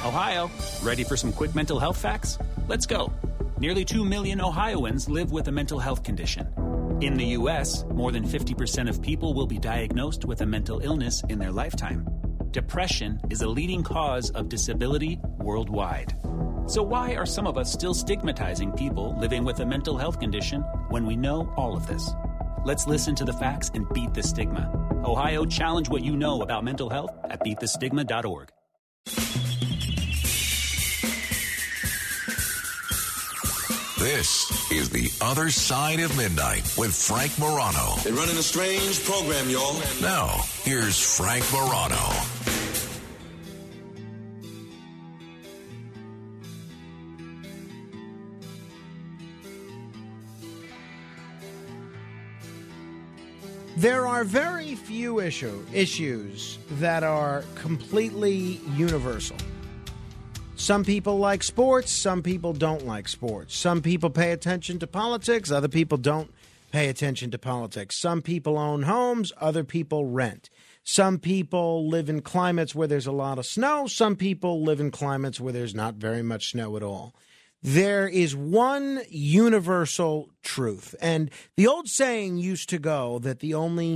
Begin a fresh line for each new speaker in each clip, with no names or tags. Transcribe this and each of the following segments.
Ohio, ready for some quick mental health facts? Let's go. Nearly 2 million Ohioans live with a mental health condition. In the U.S., more than 50% of people will be diagnosed with a mental illness in their lifetime. Depression is a leading cause of disability worldwide. So why are some of us still stigmatizing people living with a mental health condition when we know all of this? Let's listen to the facts and beat the stigma. Ohio, challenge what you know about mental health at beatthestigma.org.
This is The Other Side of Midnight with Frank Morano.
They're running a strange program, y'all.
Now, here's Frank Morano.
There are very few issues that are completely universal. Some people like sports, some people don't like sports. Some people pay attention to politics, other people don't pay attention to politics. Some people own homes, other people rent. Some people live in climates where there's a lot of snow, some people live in climates where there's not very much snow at all. There is one universal truth, and the old saying used to go that the only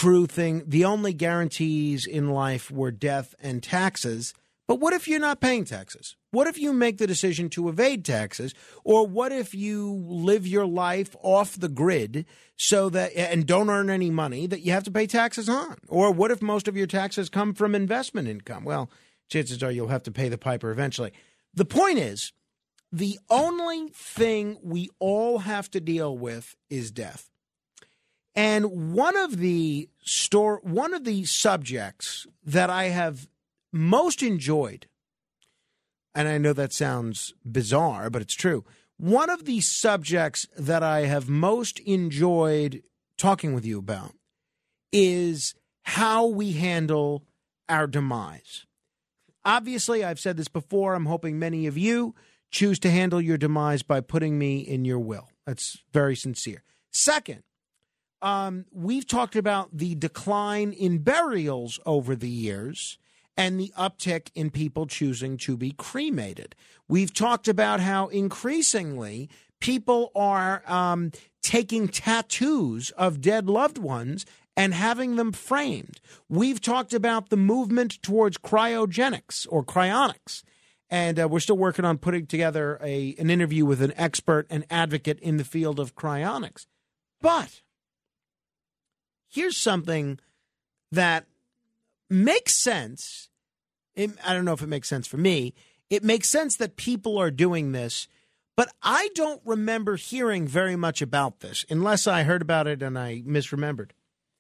guarantees in life were death and taxes. But what if you're not paying taxes? What if you make the decision to evade taxes? Or what if you live your life off the grid so that and don't earn any money that you have to pay taxes on? Or what if most of your taxes come from investment income? Well, chances are you'll have to pay the piper eventually. The point is, the only thing we all have to deal with is death. And one of the subjects that I have most enjoyed, and I know that sounds bizarre, but it's true. One of the subjects that I have most enjoyed talking with you about is how we handle our demise. Obviously, I've said this before. I'm hoping many of you choose to handle your demise by putting me in your will. That's very sincere. Second, we've talked about the decline in burials over the years and the uptick in people choosing to be cremated. We've talked about how increasingly people are taking tattoos of dead loved ones and having them framed. We've talked about the movement towards cryogenics or cryonics, and we're still working on putting together an interview with an expert and advocate in the field of cryonics. But here's something that makes sense. I don't know if it makes sense for me. It makes sense that people are doing this, but I don't remember hearing very much about this, unless I heard about it and I misremembered.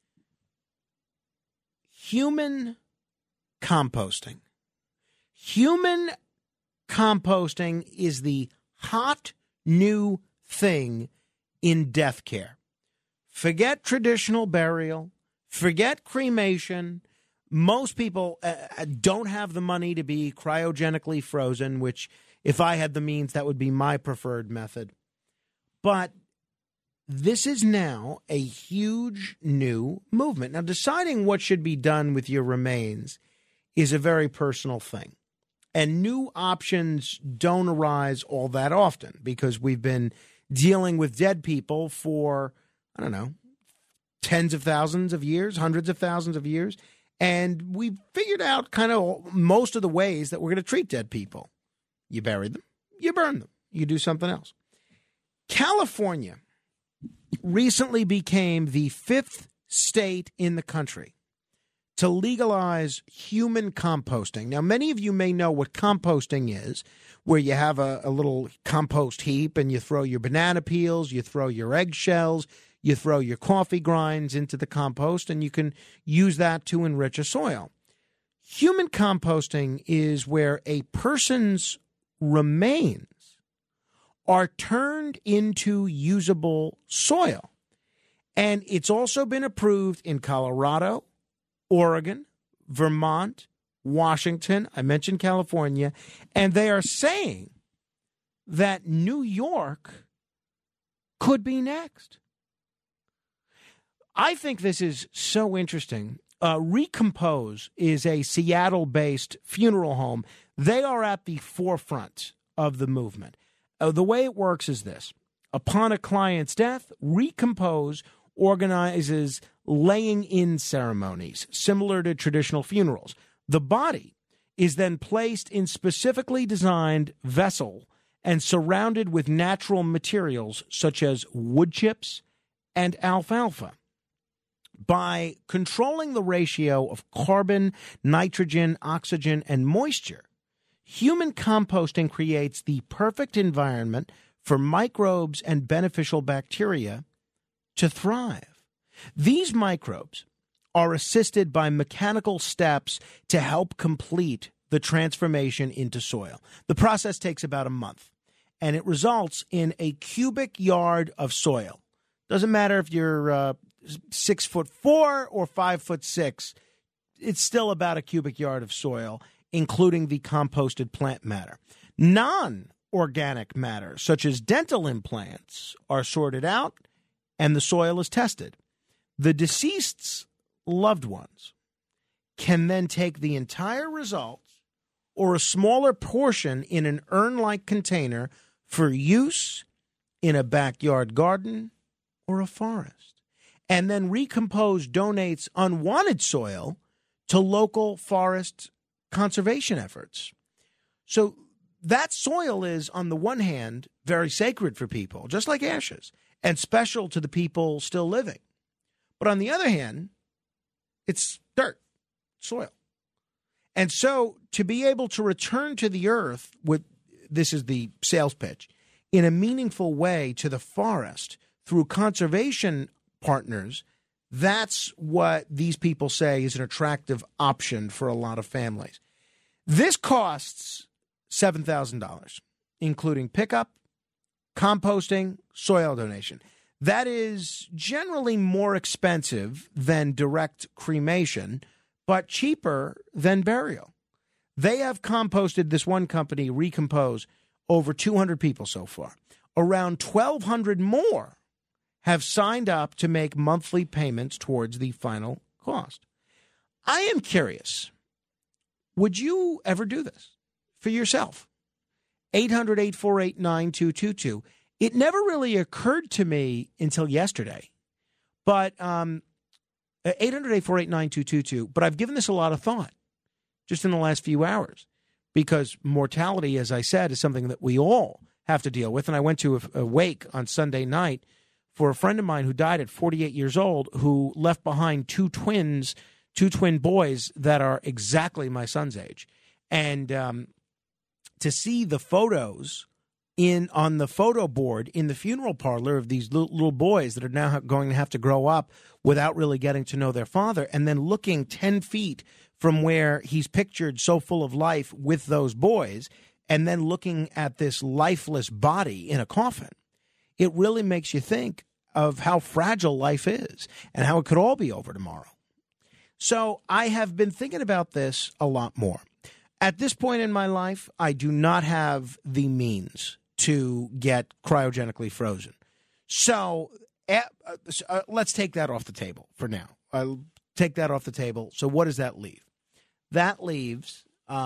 Human composting. Human composting is the hot new thing in death care. Forget traditional burial. Forget cremation. Most people don't have the money to be cryogenically frozen, which if I had the means, that would be my preferred method. But this is now a huge new movement. Now, deciding what should be done with your remains is a very personal thing. And new options don't arise all that often because we've been dealing with dead people for, I don't know, tens of thousands of years, hundreds of thousands of years. And we figured out kind of most of the ways that we're going to treat dead people. You bury them, you burn them, you do something else. California recently became the 5th state in the country to legalize human composting. Now, many of you may know what composting is, where you have a little compost heap and you throw your banana peels, you throw your eggshells, you throw your coffee grinds into the compost, and you can use that to enrich a soil. Human composting is where a person's remains are turned into usable soil. And it's also been approved in Colorado, Oregon, Vermont, Washington, I mentioned California, and they are saying that New York could be next. I think this is so interesting. Recompose is a Seattle-based funeral home. They are at the forefront of the movement. The way it works is this. Upon a client's death, Recompose organizes laying-in ceremonies, similar to traditional funerals. The body is then placed in specifically designed vessel and surrounded with natural materials such as wood chips and alfalfa. By controlling the ratio of carbon, nitrogen, oxygen, and moisture, human composting creates the perfect environment for microbes and beneficial bacteria to thrive. These microbes are assisted by mechanical steps to help complete the transformation into soil. The process takes about a month, and it results in a cubic yard of soil. Doesn't matter if you're 6'4" or 5'6", it's still about a cubic yard of soil, including the composted plant matter. Non-organic matter, such as dental implants, are sorted out, and the soil is tested. The deceased's loved ones can then take the entire results or a smaller portion in an urn-like container for use in a backyard garden or a forest. And then Recompose donates unwanted soil to local forest conservation efforts. So that soil is, on the one hand, very sacred for people, just like ashes, and special to the people still living. But on the other hand, it's dirt, soil. And so to be able to return to the earth with, this is the sales pitch, in a meaningful way to the forest through conservation partners, that's what these people say is an attractive option for a lot of families. This costs $7,000, including pickup, composting, soil donation. That is generally more expensive than direct cremation, but cheaper than burial. They have composted, this one company, Recompose, over 200 people so far. Around 1,200 more have signed up to make monthly payments towards the final cost. I am curious, would you ever do this for yourself? 800-848-9222. It never really occurred to me until yesterday, but 800-848-9222. But I've given this a lot of thought just in the last few hours because mortality, as I said, is something that we all have to deal with. And I went to a wake on Sunday night for a friend of mine who died at 48 years old, who left behind two twin boys that are exactly my son's age. And to see the photos on the photo board in the funeral parlor of these little boys that are now going to have to grow up without really getting to know their father, and then looking 10 feet from where he's pictured so full of life with those boys, and then looking at this lifeless body in a coffin, it really makes you think of how fragile life is and how it could all be over tomorrow. So I have been thinking about this a lot more. At this point in my life, I do not have the means to get cryogenically frozen. So let's take that off the table for now. I'll take that off the table. So what does that leave? That leaves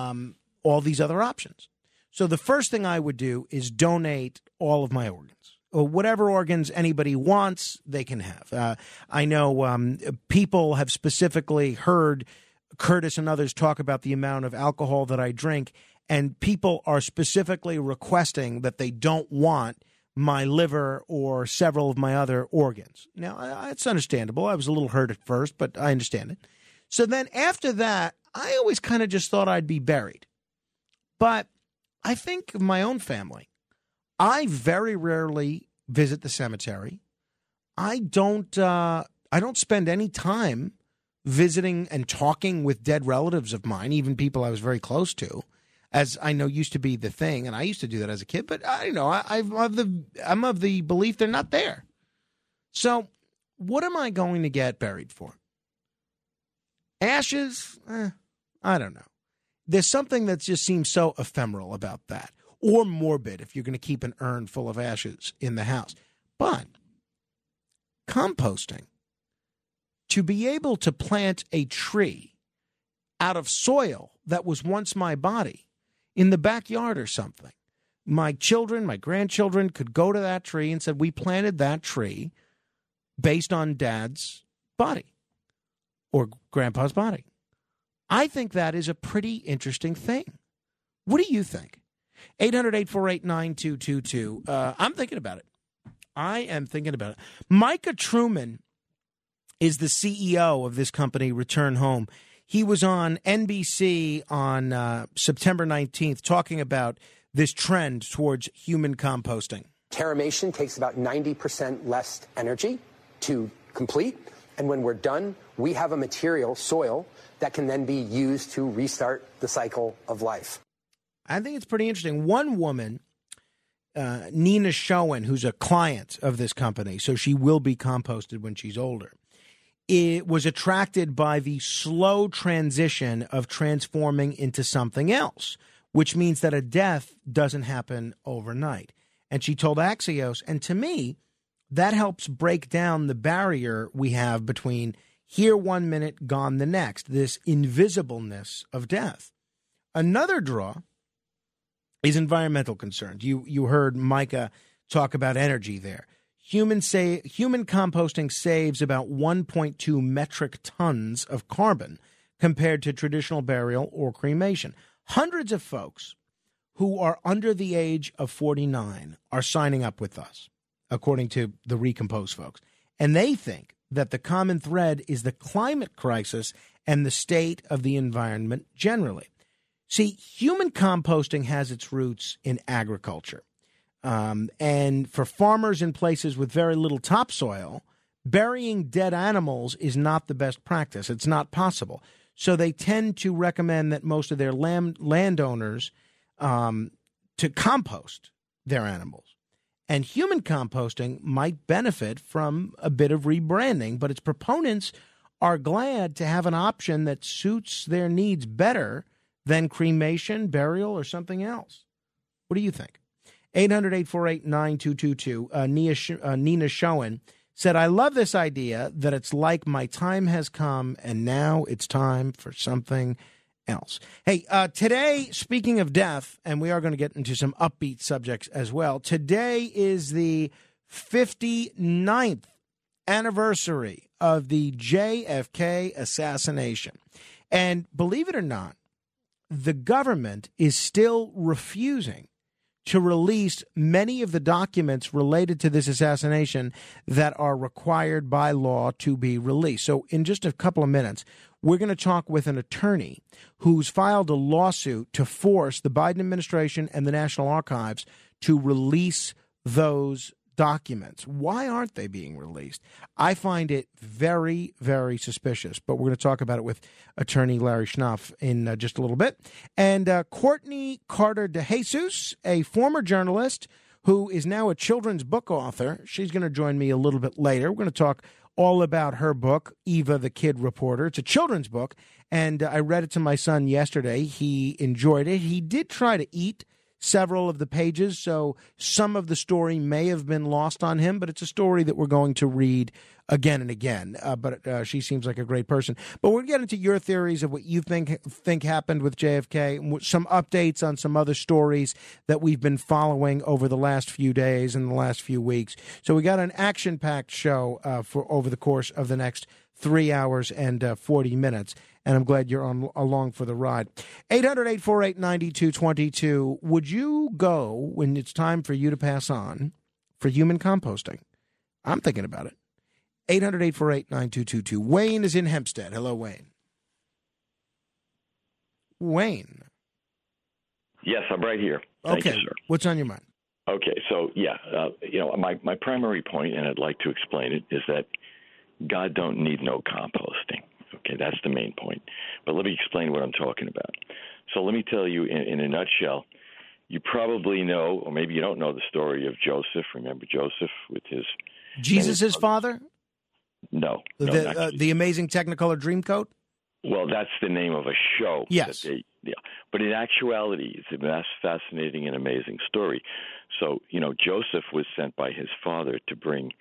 all these other options. So the first thing I would do is donate all of my organs. Whatever organs anybody wants, they can have. I know people have specifically heard Curtis and others talk about the amount of alcohol that I drink, and people are specifically requesting that they don't want my liver or several of my other organs. Now, it's understandable. I was a little hurt at first, but I understand it. So then after that, I always kind of just thought I'd be buried. But I think of my own family. I very rarely visit the cemetery. I don't spend any time visiting and talking with dead relatives of mine, even people I was very close to, as I know used to be the thing, and I used to do that as a kid. But I'm of the belief they're not there. So, what am I going to get buried for? Ashes? I don't know. There's something that just seems so ephemeral about that, or morbid if you're going to keep an urn full of ashes in the house. But composting, to be able to plant a tree out of soil that was once my body in the backyard or something. My children, my grandchildren could go to that tree and said, we planted that tree based on Dad's body or Grandpa's body. I think that is a pretty interesting thing. What do you think? 800-848-9222. I'm thinking about it. I am thinking about it. Micah Truman is the CEO of this company, Return Home. He was on NBC on September 19th talking about this trend towards human composting.
Terramation takes about 90% less energy to complete. And when we're done, we have a material, soil, that can then be used to restart the cycle of life.
I think it's pretty interesting. One woman, Nina Schoen, who's a client of this company, so she will be composted when she's older, it was attracted by the slow transition of transforming into something else, which means that a death doesn't happen overnight. And she told Axios, and to me, that helps break down the barrier we have between here 1 minute, gone the next, this invisibleness of death. Another draw is environmental concerns. You heard Micah talk about energy there. Human composting saves about 1.2 metric tons of carbon compared to traditional burial or cremation. Hundreds of folks who are under the age of 49 are signing up with us, according to the Recompose folks. And they think that the common thread is the climate crisis and the state of the environment generally. See, human composting has its roots in agriculture. And for farmers in places with very little topsoil, burying dead animals is not the best practice. It's not possible. So they tend to recommend that most of their landowners to compost their animals. And human composting might benefit from a bit of rebranding, but its proponents are glad to have an option that suits their needs better than cremation, burial, or something else. What do you think? 800-848-9222. Nina Schoen said, I love this idea that it's like my time has come and now it's time for something else. Hey, today, speaking of death, and we are going to get into some upbeat subjects as well, today is the 59th anniversary of the JFK assassination. And believe it or not, the government is still refusing to release many of the documents related to this assassination that are required by law to be released. So in just a couple of minutes, we're going to talk with an attorney who's filed a lawsuit to force the Biden administration and the National Archives to release those documents. Why aren't they being released? I find it very, very suspicious, but we're going to talk about it with attorney Larry Schnaff in just a little bit. And Courtney Carter DeJesus, a former journalist who is now a children's book author. She's going to join me a little bit later. We're going to talk all about her book, Eva the Kid Reporter. It's a children's book, and I read it to my son yesterday. He enjoyed it. He did try to eat several of the pages, so some of the story may have been lost on him, but it's a story that we're going to read again and again. But she seems like a great person. But we'll get into your theories of what you think happened with JFK, some updates on some other stories that we've been following over the last few days and the last few weeks. So we got an action-packed show for over the course of the next 3 hours and 40 minutes. And I'm glad you're along for the ride. 800-848-9222. Would you go when it's time for you to pass on for human composting? I'm thinking about it. 800-848-9222. Wayne is in Hempstead. Hello, Wayne. Wayne.
Yes, I'm right here. Thank you, sir.
What's on your mind?
Okay, so, my primary point, and I'd like to explain it, is that God don't need no composting. Okay, that's the main point. But let me explain what I'm talking about. So let me tell you in a nutshell, you probably know, or maybe you don't know the story of Joseph. Remember Joseph with his...
Jesus' father?
No.
The Amazing Technicolor Dreamcoat?
Well, that's the name of a show.
Yes.
But in actuality, it's a fascinating and amazing story. So, Joseph was sent by his father to bring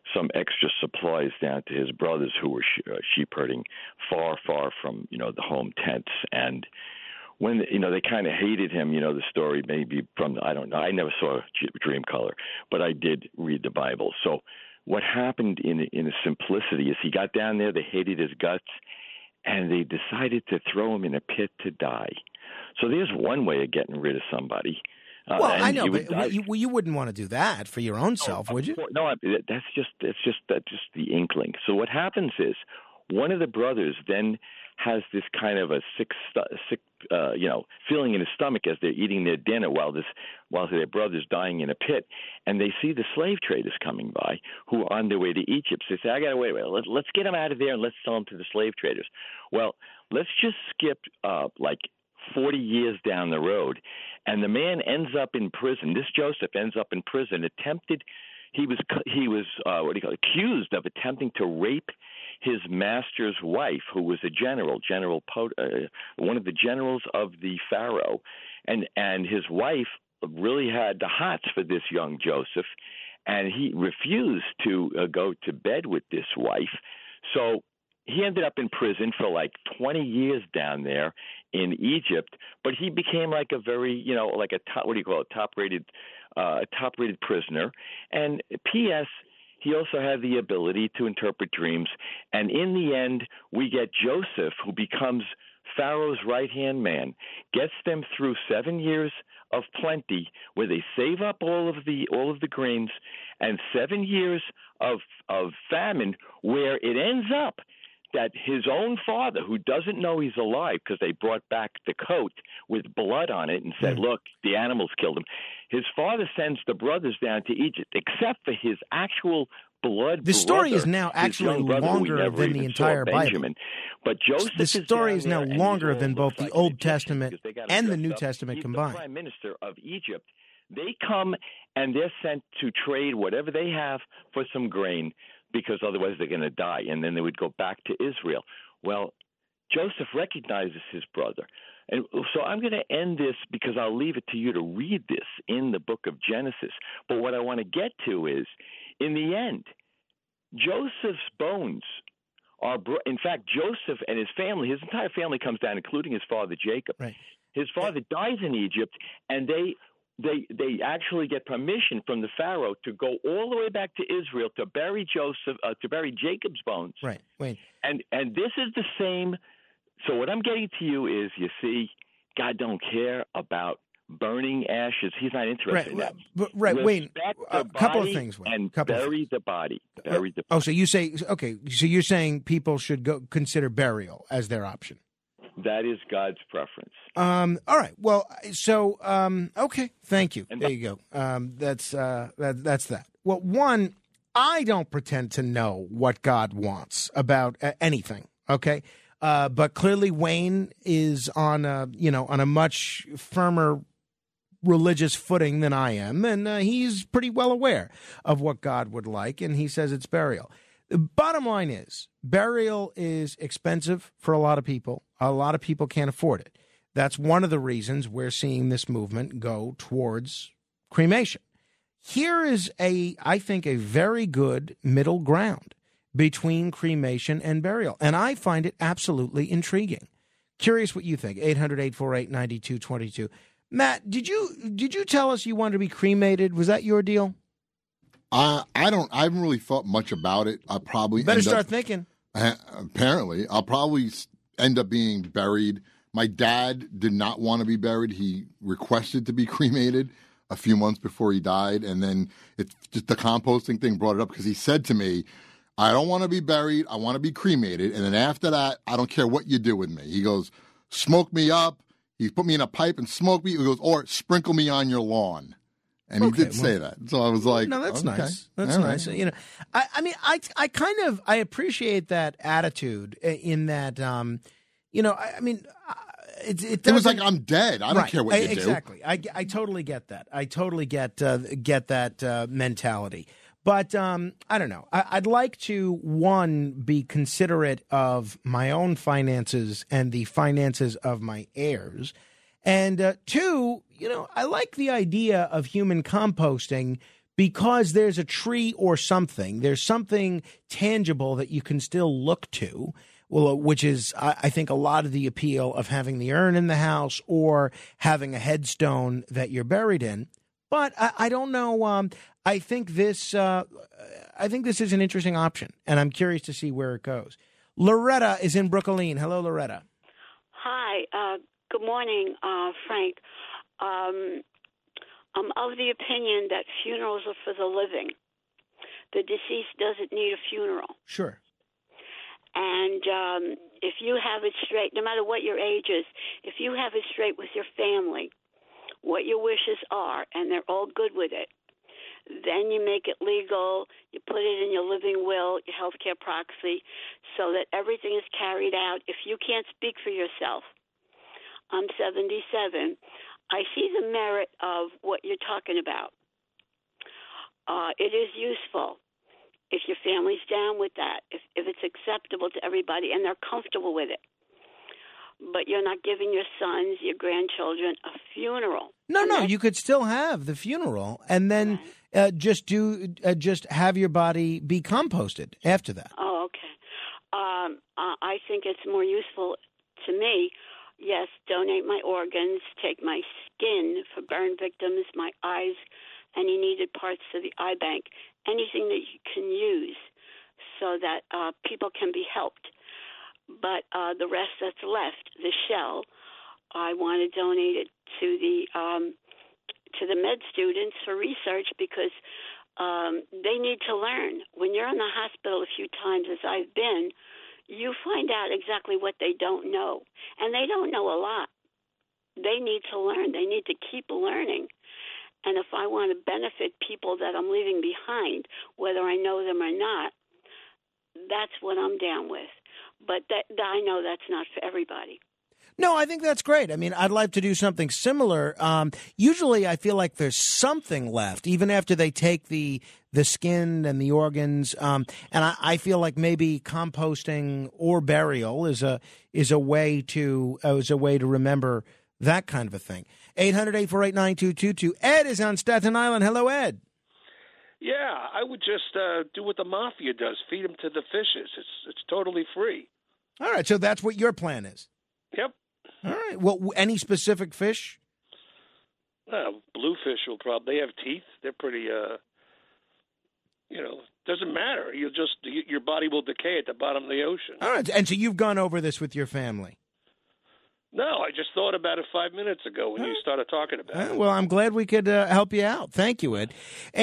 some extra supplies down to his brothers who were sheep herding far, far from, the home tents. And when, they kind of hated him, the story maybe from, I don't know, I never saw Dream Color, but I did read the Bible. So what happened in a simplicity is he got down there, they hated his guts, and they decided to throw him in a pit to die. So there's one way of getting rid of somebody.
Well, I know, but you wouldn't want to do that for your own self, would you?
No, that's just the inkling. So what happens is one of the brothers then has this kind of a sick feeling in his stomach as they're eating their dinner while their brother's dying in a pit, and they see the slave traders coming by who are on their way to Egypt. So they say, "I got to wait. Let's get them out of there and let's sell them to the slave traders." Well, let's just skip 40 years down the road, and the man ends up in prison. This Joseph ends up in prison. He was accused of attempting to rape his master's wife, who was a one of the generals of the Pharaoh, and his wife really had the hots for this young Joseph, and he refused to go to bed with this wife. So he ended up in prison for 20 years down there in Egypt, but he became a very, top-rated prisoner. And P.S., he also had the ability to interpret dreams. And in the end, we get Joseph, who becomes Pharaoh's right-hand man, gets them through 7 years of plenty, where they save up all of the grains, and 7 years of famine, where it ends up that his own father, who doesn't know he's alive because they brought back the coat with blood on it and said, "Look, the animals killed him," his father sends the brothers down to Egypt, except for his actual blood.
The story is now actually longer than the entire Bible.
But Joseph,
the story is now longer than both the Old Testament and the New Testament combined.
The prime minister of Egypt. They come and they're sent to trade whatever they have for some grain, because otherwise they're going to die, and then they would go back to Israel. Well, Joseph recognizes his brother. And so I'm going to end this because I'll leave it to you to read this in the book of Genesis. But what I want to get to is, in the end, Joseph's bones are in fact, Joseph and his family, his entire family comes down, including his father Jacob.
Right.
His father dies in Egypt, and they actually get permission from the Pharaoh to go all the way back to Israel to bury Jacob's bones.
Right. Wait.
And this is the same. So what I'm getting to you is, you see, God don't care about burning ashes. He's not interested in that.
Right. Wait. A couple of things.
Bury the body.
Oh, so you say, okay, so you're saying people should consider burial as their option.
That is God's preference.
All right. Well, so okay. Thank you. There you go. That's that. Well, one, I don't pretend to know what God wants about anything. Okay, but clearly Wayne is on a much firmer religious footing than I am, and he's pretty well aware of what God would like, and he says it's burial. The bottom line is, burial is expensive for a lot of people. A lot of people can't afford it. That's one of the reasons we're seeing this movement go towards cremation. Here is I think, a very good middle ground between cremation and burial, and I find it absolutely intriguing. Curious what you think. 800-848-9222. Matt, did you tell us you wanted to be cremated? Was that your deal?
I haven't really thought much about it. I'll probably
start thinking.
Apparently, I'll probably end up being buried. My dad did not want to be buried. He requested to be cremated a few months before he died, and then it's just the composting thing brought it up because he said to me, "I don't want to be buried. I want to be cremated, and then after that, I don't care what you do with me." He goes, "Smoke me up." He put me in a pipe and smoked me. He goes, "Or sprinkle me on your lawn." And he did say that. So I was like,
no, that's
okay.
Nice. That's nice.
Right.
I kind of appreciate that attitude in that, it
was like, I'm dead. I don't care what you do.
Exactly. I totally get that. I totally get that mentality. But I don't know. I'd like to, one, be considerate of my own finances and the finances of my heirs. And two, I like the idea of human composting because there's a tree or something, there's something tangible that you can still look to, well, which is, I think, a lot of the appeal of having the urn in the house or having a headstone that you're buried in. But I don't know. I think this is an interesting option, and I'm curious to see where it goes. Loretta is in Brooklyn. Hello, Loretta.
Hi. Good morning, Frank. I'm of the opinion that funerals are for the living. The deceased doesn't need a funeral.
Sure.
And if you have it straight, no matter what your age is, if you have it straight with your family, what your wishes are, and they're all good with it, then you make it legal, you put it in your living will, your healthcare proxy, so that everything is carried out. If you can't speak for yourself, I'm 77, I see the merit of what you're talking about. It is useful if your family's down with that, if it's acceptable to everybody and they're comfortable with it. But you're not giving your sons, your grandchildren a funeral.
No, you could still have the funeral and then just have your body be composted after that.
Oh, okay. I think it's more useful to me. Yes, donate my organs, take my skin for burn victims, my eyes, any needed parts of the eye bank, anything that you can use so that people can be helped. But the rest that's left, the shell, I want to donate it to the med students for research because they need to learn. When you're in the hospital a few times, as I've been, you find out exactly what they don't know. And they don't know a lot. They need to learn. They need to keep learning. And if I want to benefit people that I'm leaving behind, whether I know them or not, that's what I'm down with. But I know that's not for everybody.
No, I think that's great. I mean, I'd like to do something similar. Usually I feel like there's something left, even after they take the skin and the organs. And I feel like maybe composting or burial is a way to remember that kind of a thing. 800-848-9222. Ed is on Staten Island. Hello, Ed.
Yeah, I would just do what the mafia does, feed them to the fishes. It's totally free.
All right, so that's what your plan is.
Yep.
All right. Well, any specific fish?
Bluefish will probably. They have teeth. They're pretty. Doesn't matter. Your body will decay at the bottom of the ocean.
All right. And so you've gone over this with your family.
No, I just thought about it 5 minutes ago when you started talking about it.
Well, I'm glad we could help you out. Thank you, Ed.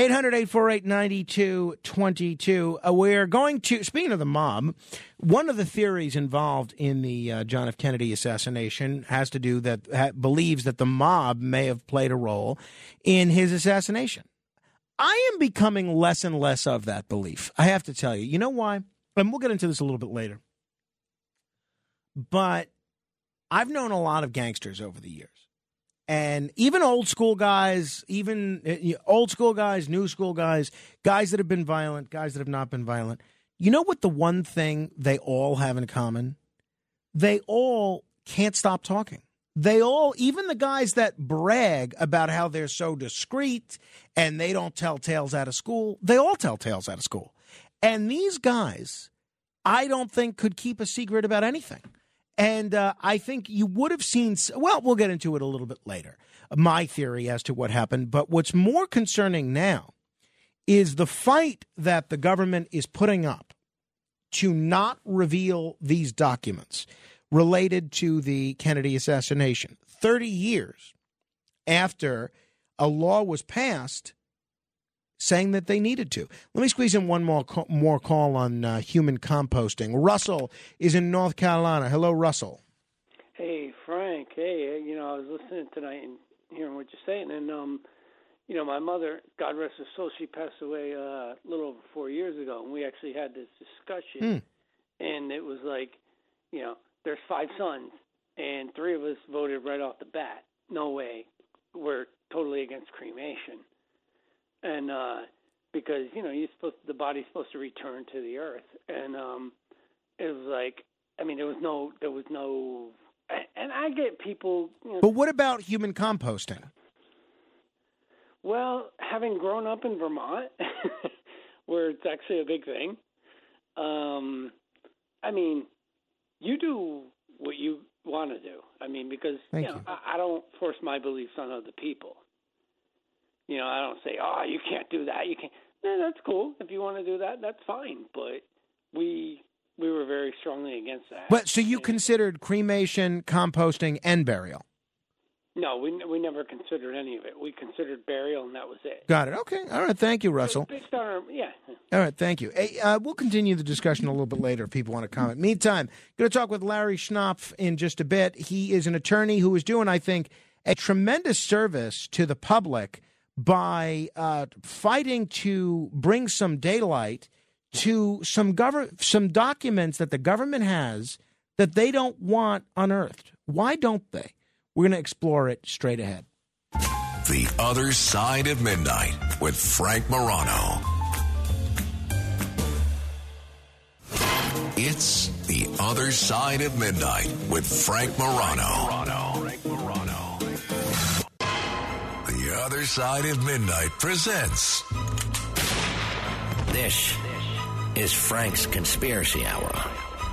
800-848-9222. We're going to, speaking of the mob, one of the theories involved in the John F. Kennedy assassination has to do believes that the mob may have played a role in his assassination. I am becoming less and less of that belief. I have to tell you. You know why? And we'll get into this a little bit later. But I've known a lot of gangsters over the years, and even old school guys, new school guys, guys that have been violent, guys that have not been violent. You know what the one thing they all have in common? They all can't stop talking. They all, even the guys that brag about how they're so discreet and they don't tell tales out of school, they all tell tales out of school. And these guys, I don't think could keep a secret about anything. And I think you would have seen, well, we'll get into it a little bit later, my theory as to what happened. But what's more concerning now is the fight that the government is putting up to not reveal these documents related to the Kennedy assassination. 30 years after a law was passed saying that they needed to. Let me squeeze in one more call on human composting. Russell is in North Carolina. Hello, Russell.
Hey, Frank. Hey, I was listening tonight and hearing what you're saying. And, my mother, God rest her soul, she passed away a little over 4 years ago. And we actually had this discussion. And it was like, there's 5 sons. And 3 of us voted right off the bat. No way. We're totally against cremation. And because the body's supposed to return to the earth, and it was like, there was no, and I get people.
But what about human composting?
Well, having grown up in Vermont, where it's actually a big thing, I mean, you do what you want to do. I mean, because I don't force my beliefs on other people. You know, I don't say, "Oh, you can't do that. You can't." No, that's cool. If you want to do that, that's fine. But we were very strongly against that.
But so you considered cremation, composting, and burial?
No, we never considered any of it. We considered burial, and that was it.
Got it. Okay. All right. Thank you, Russell.
Based on our, yeah.
All right. Thank you. Hey, we'll continue the discussion a little bit later if people want to comment. Meantime, going to talk with Larry Schnapf in just a bit. He is an attorney who is doing, I think, a tremendous service to the public by fighting to bring some daylight to some documents that the government has that they don't want unearthed. Why don't they? We're going to explore it straight ahead.
The Other Side of Midnight with Frank Morano. It's The Other Side of Midnight with Frank Morano. The Other Side of Midnight presents.
This is Frank's Conspiracy Hour.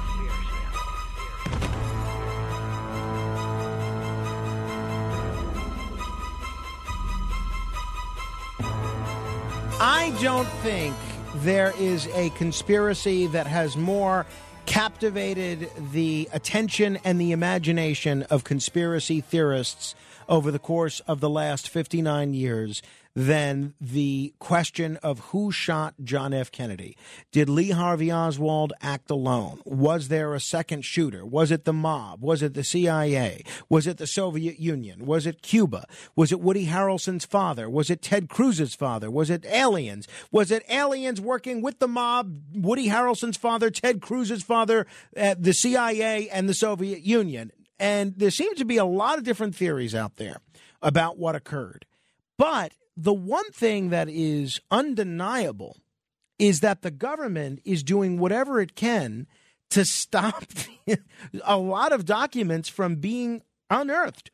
I don't think there is a conspiracy that has more captivated the attention and the imagination of conspiracy theorists over the course of the last 59 years than the question of who shot John F. Kennedy. Did Lee Harvey Oswald act alone? Was there a second shooter? Was it the mob? Was it the CIA? Was it the Soviet Union? Was it Cuba? Was it Woody Harrelson's father? Was it Ted Cruz's father? Was it aliens? Was it aliens working with the mob, Woody Harrelson's father, Ted Cruz's father, the CIA, and the Soviet Union? And there seems to be a lot of different theories out there about what occurred. But the one thing that is undeniable is that the government is doing whatever it can to stop a lot of documents from being unearthed.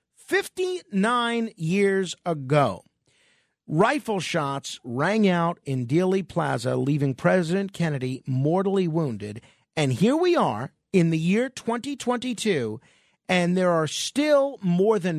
59 years ago, rifle shots rang out in Dealey Plaza, leaving President Kennedy mortally wounded. And here we are in the year 2022, and there are still more than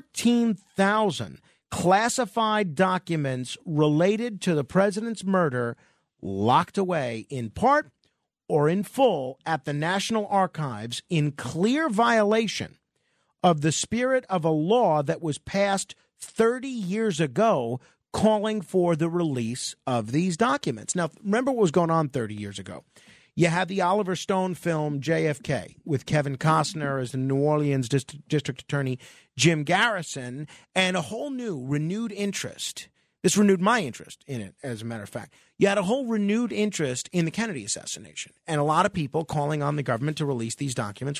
14,000 classified documents related to the president's murder locked away in part or in full at the National Archives in clear violation of the spirit of a law that was passed 30 years ago calling for the release of these documents. Now, remember what was going on 30 years ago. You had the Oliver Stone film JFK with Kevin Costner as the New Orleans District Attorney Jim Garrison, and a whole new renewed interest. This renewed my interest in it, as a matter of fact. You had a whole renewed interest in the Kennedy assassination, and a lot of people calling on the government to release these documents,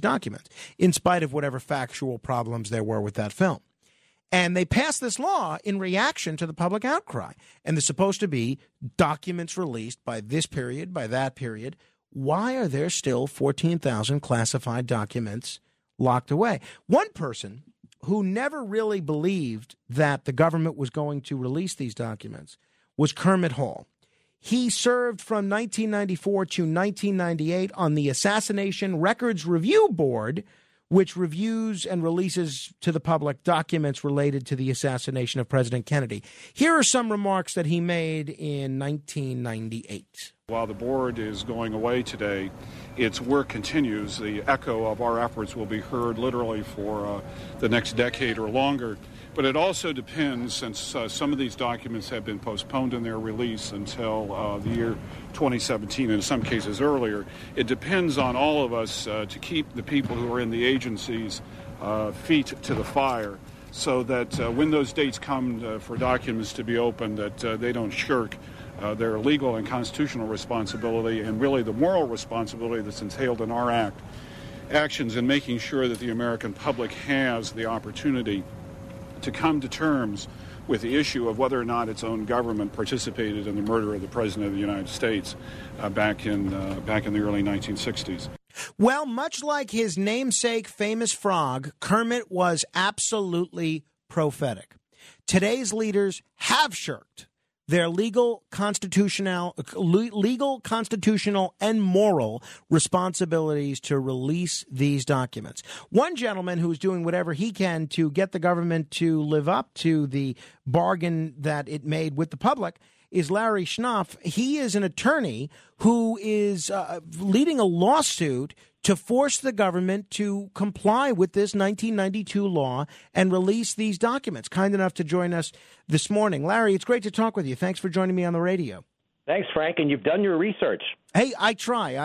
in spite of whatever factual problems there were with that film. And they passed this law in reaction to the public outcry. And there's supposed to be documents released by this period, by that period. Why are there still 14,000 classified documents locked away? One person who never really believed that the government was going to release these documents was Kermit Hall. He served from 1994 to 1998 on the Assassination Records Review Board, which reviews and releases to the public documents related to the assassination of President Kennedy. Here are some remarks that he made in 1998.
While the board is going away today, its work continues. The echo of our efforts will be heard literally for the next decade or longer. But it also depends, since some of these documents have been postponed in their release until the year 2017, and in some cases earlier, it depends on all of us to keep the people who are in the agencies' feet to the fire, so that when those dates come for documents to be opened, that they don't shirk their legal and constitutional responsibility, and really the moral responsibility that's entailed in our actions in making sure that the American public has the opportunity to come to terms with the issue of whether or not its own government participated in the murder of the President of the United States back in the early 1960s.
Well, much like his namesake famous frog, Kermit was absolutely prophetic. Today's leaders have shirked their legal, constitutional, and moral responsibilities to release these documents. One gentleman who is doing whatever he can to get the government to live up to the bargain that it made with the public is Larry Schnapf. He is an attorney who is leading a lawsuit to force the government to comply with this 1992 law and release these documents. Kind enough to join us this morning. Larry, it's great to talk with you. Thanks for joining me on the radio.
Thanks, Frank, and you've done your research.
Hey, I try.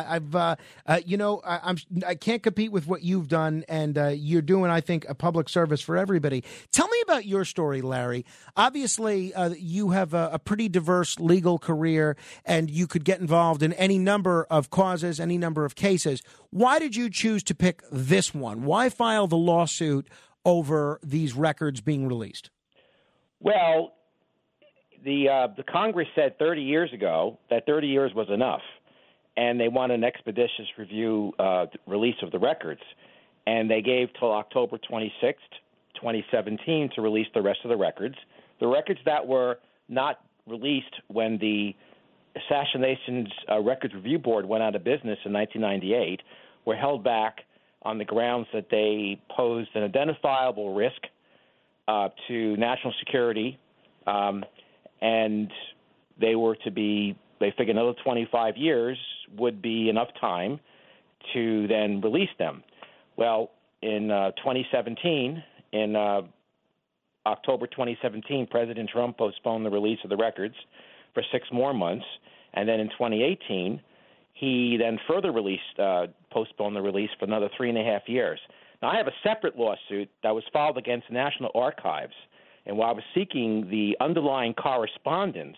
I can't compete with what you've done, and you're doing, I think, a public service for everybody. Tell me about your story, Larry. Obviously, you have a pretty diverse legal career, and you could get involved in any number of causes, any number of cases. Why did you choose to pick this one? Why file the lawsuit over these records being released?
Well, the Congress said 30 years ago that 30 years was enough, and they wanted an expeditious release of the records. And they gave till October 26th, 2017 to release the rest of the records. The records that were not released when the Assassinations Records Review Board went out of business in 1998 were held back on the grounds that they posed an identifiable risk to national security, and they figured another 25 years would be enough time to then release them. Well, in 2017, in October 2017, President Trump postponed the release of the records for 6 more months, and then in 2018, he then further postponed the release for another 3.5 years. Now, I have a separate lawsuit that was filed against the National Archives, and while I was seeking the underlying correspondence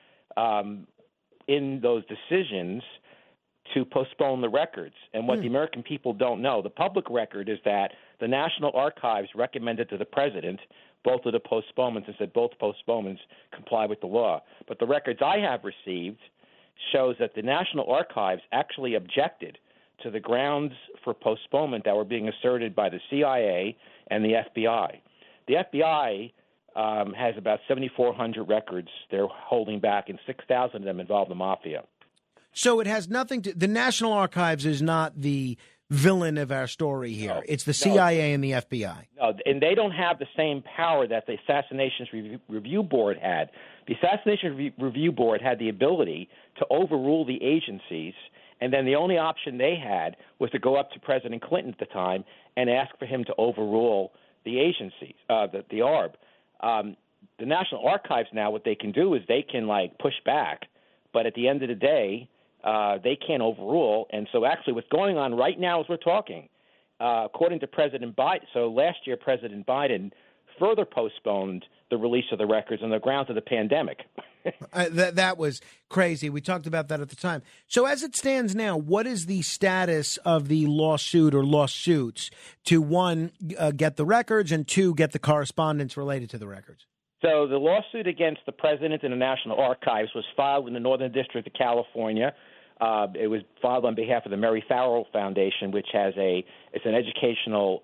in those decisions to postpone the records. And what the American people don't know, the public record is that the National Archives recommended to the president both of the postponements and said both postponements comply with the law. But the records I have received shows that the National Archives actually objected to the grounds for postponement that were being asserted by the CIA and the FBI. The FBI has about 7,400 records they're holding back, and 6,000 of them involve the mafia.
So it has nothing to – the National Archives is not the villain of our story here. It's the CIA and the FBI.
No, and they don't have the same power that the Assassinations Review Board had. The Assassinations Review Board had the ability to overrule the agencies, and then the only option they had was to go up to President Clinton at the time and ask for him to overrule the agencies, the ARB. The National Archives now, what they can do is they can, push back, but at the end of the day, they can't overrule. And so actually what's going on right now as we're talking, according to President Biden, so last year President Biden further postponed the release of the records on the grounds of the pandemic.
That was crazy. We talked about that at the time. So as it stands now, what is the status of the lawsuit or lawsuits to, one, get the records, and two, get the correspondence related to the records?
So the lawsuit against the president and the National Archives was filed in the Northern District of California. It was filed on behalf of the Mary Farrell Foundation, which it's an educational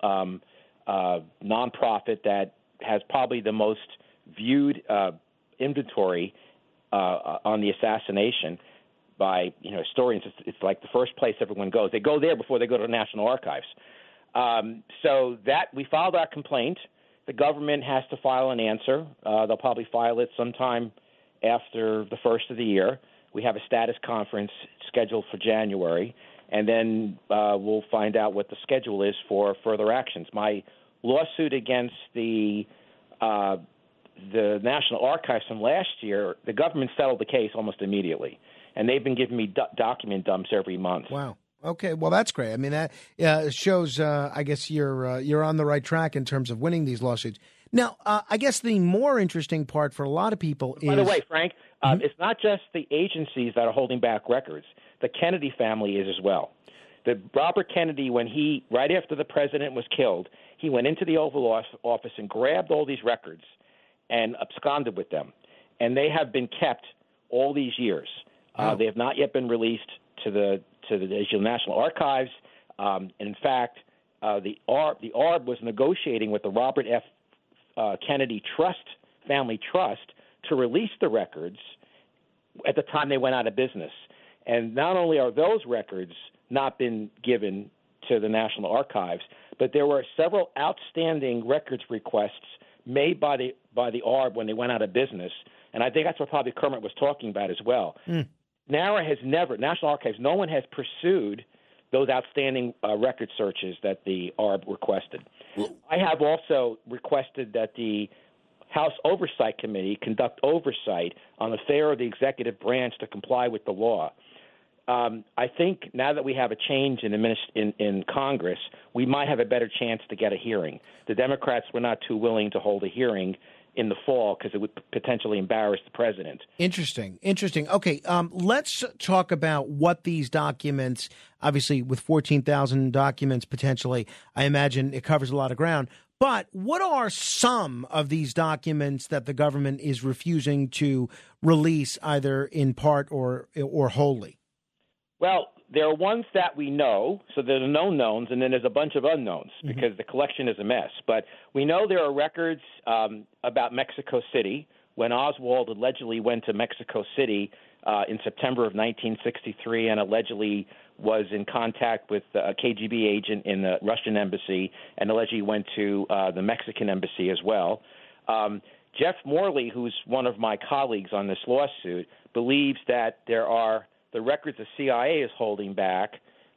nonprofit that has probably the most viewed inventory on the assassination by historians. It's like the first place everyone goes. They go there before they go to the National Archives. So that we filed our complaint. The government has to file an answer. They'll probably file it sometime after the first of the year. We have a status conference scheduled for January, and then we'll find out what the schedule is for further actions. My lawsuit against the National Archives from last year, the government settled the case almost immediately, and they've been giving me document dumps every month.
Wow. Okay, well, that's great. I mean, that shows, I guess, you're on the right track in terms of winning these lawsuits. Now, I guess the more interesting part for a lot of people is...
By the way, Frank, it's not just the agencies that are holding back records. The Kennedy family is as well. Robert Kennedy, right after the president was killed, he went into the Oval Office and grabbed all these records and absconded with them. And they have been kept all these years. They have not yet been released to the National Archives. And in fact, the ARB was negotiating with the Robert F. Kennedy Trust Family Trust to release the records at the time they went out of business. And not only are those records not been given to the National Archives, but there were several outstanding records requests made by the ARB when they went out of business. And I think that's what probably Kermit was talking about as well. NARA has never, National Archives, no one has pursued those outstanding record searches that the ARB requested. I have also requested that the House Oversight Committee conduct oversight on the failure of the executive branch to comply with the law. I think now that we have a change in Congress, we might have a better chance to get a hearing. The Democrats were not too willing to hold a hearing in the fall because it would potentially embarrass the president.
Interesting. Okay, let's talk about what these documents, obviously with 14,000 documents potentially, I imagine it covers a lot of ground. But what are some of these documents that the government is refusing to release either in part or wholly?
Well, there are ones that we know, so there's known knowns, and then there's a bunch of unknowns because the collection is a mess. But we know there are records about Mexico City when Oswald allegedly went to Mexico City in September of 1963 and allegedly was in contact with a KGB agent in the Russian embassy and allegedly went to the Mexican embassy as well. Jeff Morley, who's one of my colleagues on this lawsuit, believes that the records the CIA is holding back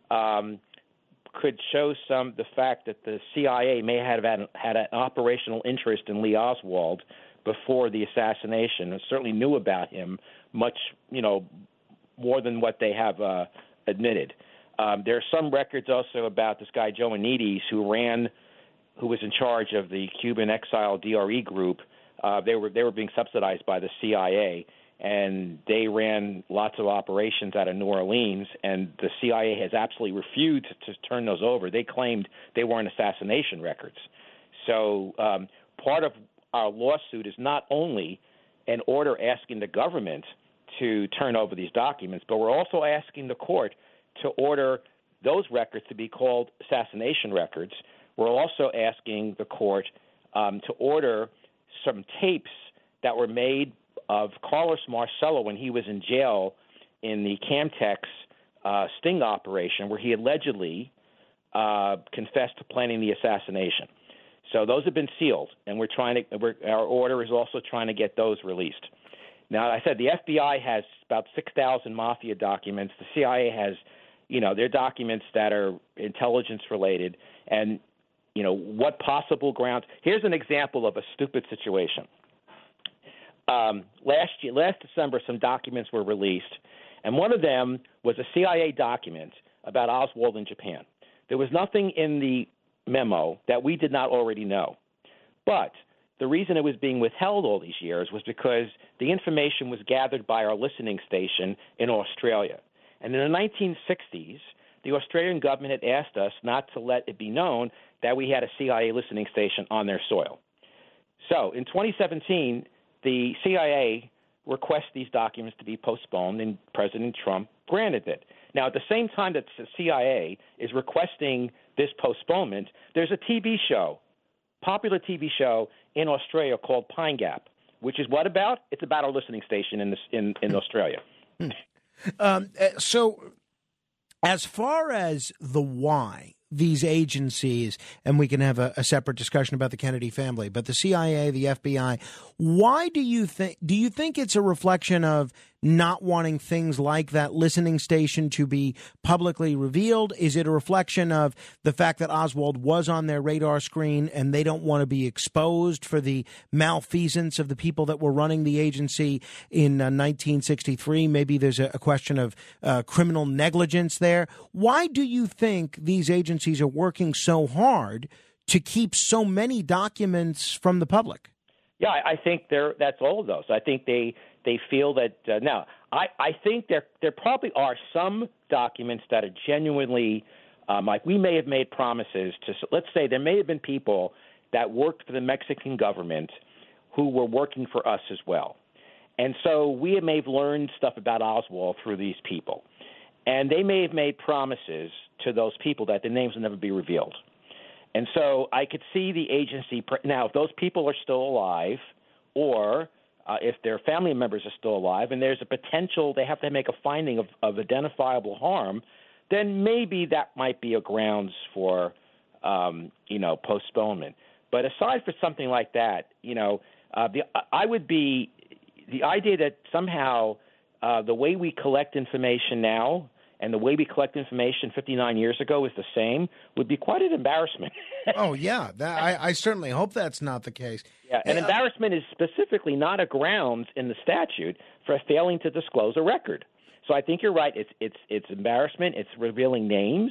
could show the fact that the CIA may have had an operational interest in Lee Oswald before the assassination and certainly knew about him much, more than what they have admitted. There are some records also about this guy Joanides who was in charge of the Cuban exile DRE group. They were being subsidized by the CIA, and they ran lots of operations out of New Orleans, and the CIA has absolutely refused to turn those over. They claimed they weren't assassination records. So part of our lawsuit is not only an order asking the government to turn over these documents, but we're also asking the court to order those records to be called assassination records. We're also asking the court to order some tapes that were made of Carlos Marcello when he was in jail in the Camtex sting operation, where he allegedly confessed to planning the assassination. So those have been sealed, and our order is also trying to get those released. Now, I said the FBI has about 6,000 mafia documents. The CIA has, their documents that are intelligence related, and what possible grounds. Here's an example of a stupid situation. Last December, some documents were released, and one of them was a CIA document about Oswald in Japan. There was nothing in the memo that we did not already know. But the reason it was being withheld all these years was because the information was gathered by our listening station in Australia. And in the 1960s, the Australian government had asked us not to let it be known that we had a CIA listening station on their soil. So in 2017, the CIA requested these documents to be postponed, and President Trump granted it. Now, at the same time that the CIA is requesting this postponement, there's a popular TV show in Australia called Pine Gap, which is what about? It's about our listening station in Australia.
So as far as the why these agencies, and we can have a separate discussion about the Kennedy family, but the CIA, the FBI, why do you think it's a reflection of not wanting things like that listening station to be publicly revealed? Is it a reflection of the fact that Oswald was on their radar screen and they don't want to be exposed for the malfeasance of the people that were running the agency in 1963? Maybe there's a question of criminal negligence there. Why do you think these agencies are working so hard to keep so many documents from the public?
Yeah, I think that's all of those. I think they feel that now. I think there probably are some documents that are genuinely like we may have made promises to. Let's say there may have been people that worked for the Mexican government who were working for us as well, and so we may have learned stuff about Oswald through these people, and they may have made promises to those people that their names will never be revealed. And so I could see the agency now. If those people are still alive, or if their family members are still alive and there's a potential they have to make a finding of identifiable harm, then maybe that might be a grounds for, postponement. But aside for something like that, the idea that somehow the way we collect information now and the way we collect information 59 years ago is the same would be quite an embarrassment.
Oh, yeah. I certainly hope that's not the case.
Yeah, and embarrassment is specifically not a grounds in the statute for failing to disclose a record. So I think you're right. It's embarrassment. It's revealing names.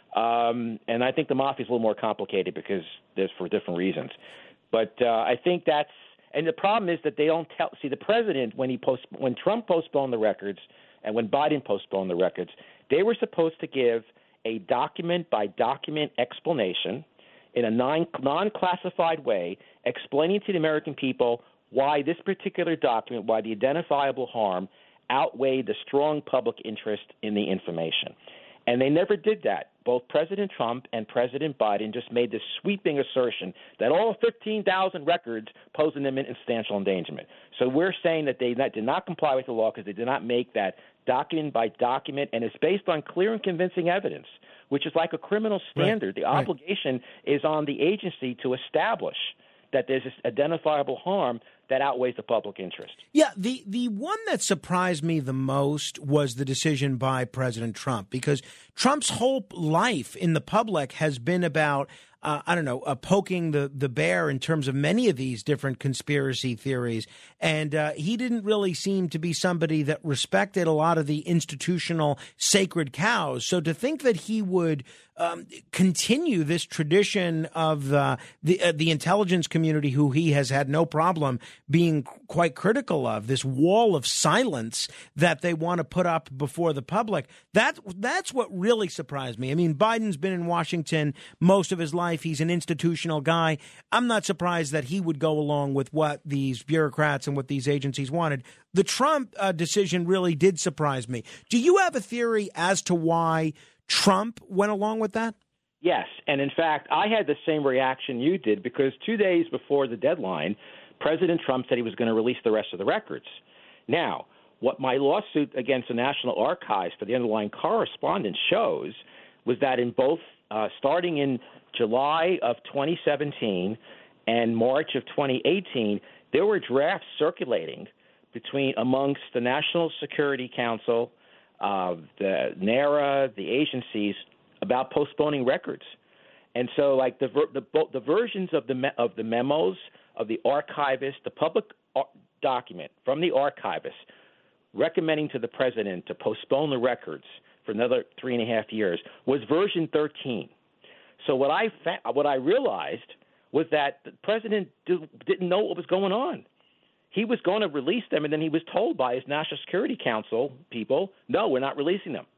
And I think the mafia is a little more complicated because there's for different reasons. But I think that's – and the problem is that they don't tell – see, the president, when Trump postponed the records and when Biden postponed the records, they were supposed to give a document-by-document explanation in a non-classified way, explaining to the American people why this particular document, why the identifiable harm outweighed the strong public interest in the information. And they never did that. Both President Trump and President Biden just made this sweeping assertion that all 15,000 records pose an imminent substantial endangerment. So we're saying that they did not comply with the law because they did not make that document by document, and it's based on clear and convincing evidence, which is like a criminal standard. The obligation is on the agency to establish that there's this identifiable harm that outweighs the public interest.
Yeah, the one that surprised me the most was the decision by President Trump, because Trump's whole life in the public has been about, poking the bear in terms of many of these different conspiracy theories. And he didn't really seem to be somebody that respected a lot of the institutional sacred cows. So to think that he would continue this tradition of the intelligence community, who he has had no problem being quite critical of, this wall of silence that they want to put up before the public, that's what really surprised me. I mean, Biden's been in Washington most of his life. He's an institutional guy. I'm not surprised that he would go along with what these bureaucrats and what these agencies wanted. The Trump decision really did surprise me. Do you have a theory as to why Trump went along with that?
Yes, and in fact, I had the same reaction you did, because 2 days before the deadline, President Trump said he was going to release the rest of the records. Now, what my lawsuit against the National Archives for the underlying correspondence shows was that in both starting in July of 2017 and March of 2018, there were drafts circulating amongst the National Security Council, the NARA, the agencies, about postponing records. And so, like the versions of the memos of the archivist, the public document from the archivist recommending to the president to postpone the records for another 3.5 years was version 13. So what I realized was that the president didn't know what was going on. He was going to release them, and then he was told by his National Security Council people, no, we're not releasing them.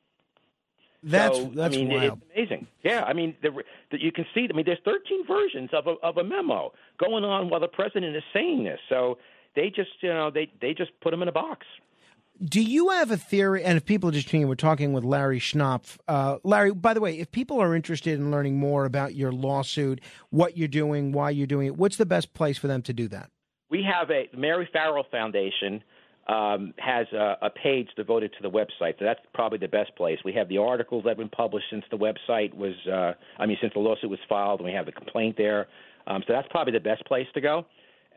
That's
wild. It's amazing. Yeah, I mean, you can see. I mean, there's 13 versions of a memo going on while the president is saying this. So they just, they just put him in a box.
Do you have a theory? And if people are just tuning in, we're talking with Larry Schnapf. Larry, by the way, if people are interested in learning more about your lawsuit, what you're doing, why you're doing it, what's the best place for them to do that?
We have the Mary Farrell Foundation has a page devoted to the website. So that's probably the best place. We have the articles that have been published since the website was, since the lawsuit was filed, and we have the complaint there. So that's probably the best place to go.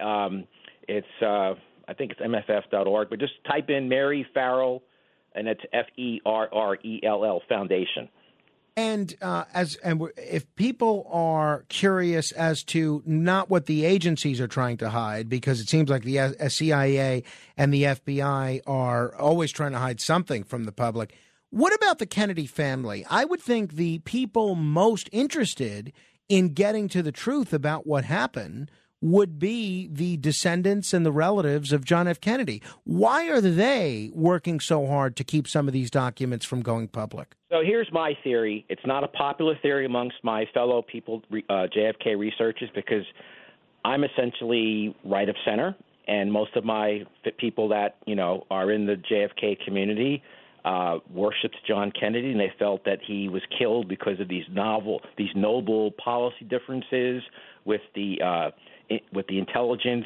I think it's mff.org, but just type in Mary Farrell, and it's Ferrell Foundation.
And if people are curious as to not what the agencies are trying to hide, because it seems like the CIA and the FBI are always trying to hide something from the public, what about the Kennedy family? I would think the people most interested in getting to the truth about what happened would be the descendants and the relatives of John F. Kennedy. Why are they working so hard to keep some of these documents from going public?
So here's my theory. It's not a popular theory amongst my fellow people, JFK researchers, because I'm essentially right of center, and most of my people that, are in the JFK community worshipped John Kennedy, and they felt that he was killed because of these noble policy differences with the intelligence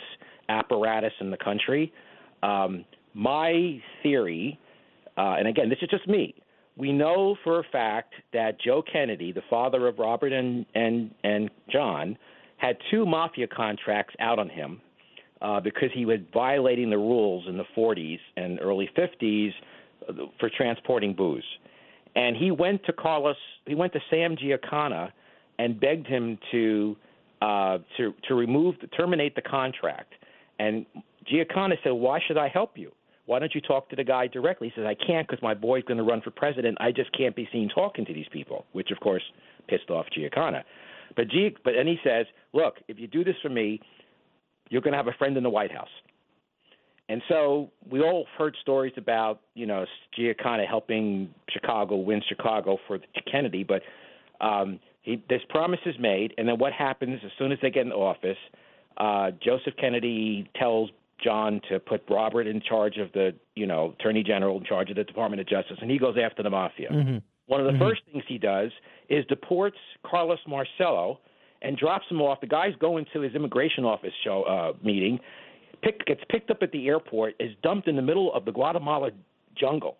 apparatus in the country. My theory, and again, this is just me, we know for a fact that Joe Kennedy, the father of Robert and John, had 2 mafia contracts out on him because he was violating the rules in the 40s and early 50s for transporting booze. And he went to Sam Giancana and begged him to terminate the contract. And Giancana said, "Why should I help you? Why don't you talk to the guy directly?" He says, "I can't because my boy's going to run for president. I just can't be seen talking to these people," which, of course, pissed off Giancana. But he says, "Look, if you do this for me, you're going to have a friend in the White House." And so we all heard stories about, Giancana helping Chicago win Chicago for Kennedy. But this promise is made, and then what happens as soon as they get in office? Joseph Kennedy tells John to put Robert in charge of the, Attorney General in charge of the Department of Justice, and he goes after the mafia. Mm-hmm. One of the first things he does is deports Carlos Marcello and drops him off. The guy's going to his immigration office meeting, gets picked up at the airport, is dumped in the middle of the Guatemala jungle.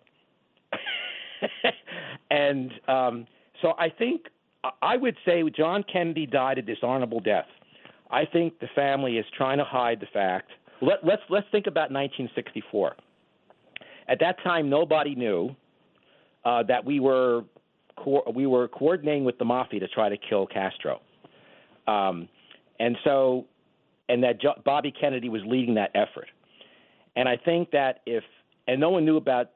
And so I would say John Kennedy died a dishonorable death. I think the family is trying to hide the fact. Let's think about 1964. At that time, nobody knew that we were coordinating with the mafia to try to kill Castro, and that Bobby Kennedy was leading that effort. And I think that and no one knew about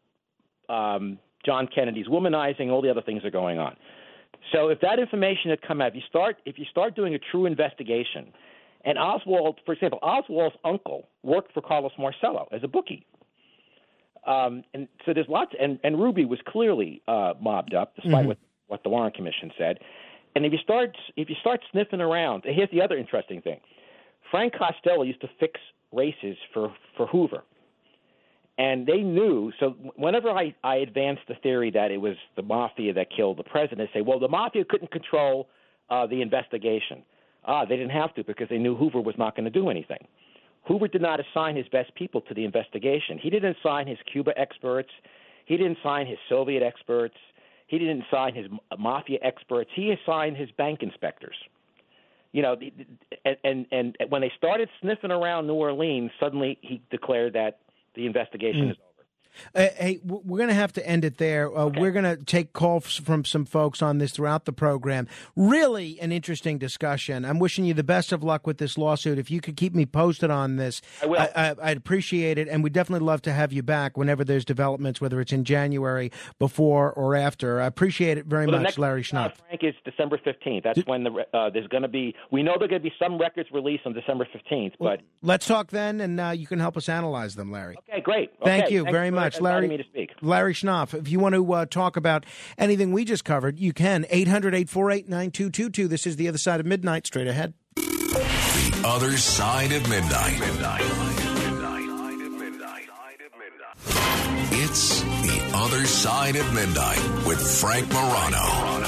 John Kennedy's womanizing, all the other things that are going on. So if that information had come out, if you start doing a true investigation, and Oswald, for example, Oswald's uncle worked for Carlos Marcello as a bookie. And so there's lots, and Ruby was clearly mobbed up, despite what the Warren Commission said. And if you start sniffing around, here's the other interesting thing: Frank Costello used to fix races for Hoover, and they knew. So whenever I advanced the theory that it was the mafia that killed the president, they say, well, the mafia couldn't control the investigation. They didn't have to because they knew Hoover was not going to do anything. Hoover did not assign his best people to the investigation. He didn't assign his Cuba experts. He didn't assign his Soviet experts. He didn't assign his mafia experts. He assigned his bank inspectors. And when they started sniffing around New Orleans, suddenly he declared that the investigation is over.
Hey, we're going to have to end it there. Okay. We're going to take calls from some folks on this throughout the program. Really an interesting discussion. I'm wishing you the best of luck with this lawsuit. If you could keep me posted on this,
I will.
I'd appreciate it. And we'd definitely love to have you back whenever there's developments, whether it's in January, before or after. I appreciate it very much, Larry Schnapf.
Frank, is December 15th. That's when there's going to be, we know there are going to be some records released on December 15th. But
let's talk then, and you can help us analyze them, Larry.
Okay, great.
Thank you very much.
Larry, me to speak.
Larry Schnapf. If you want to talk about anything we just covered, you can. 800-848-9222. This is The Other Side of Midnight. Straight ahead.
The Other Side of Midnight. It's The Other Side of Midnight with Frank Morano.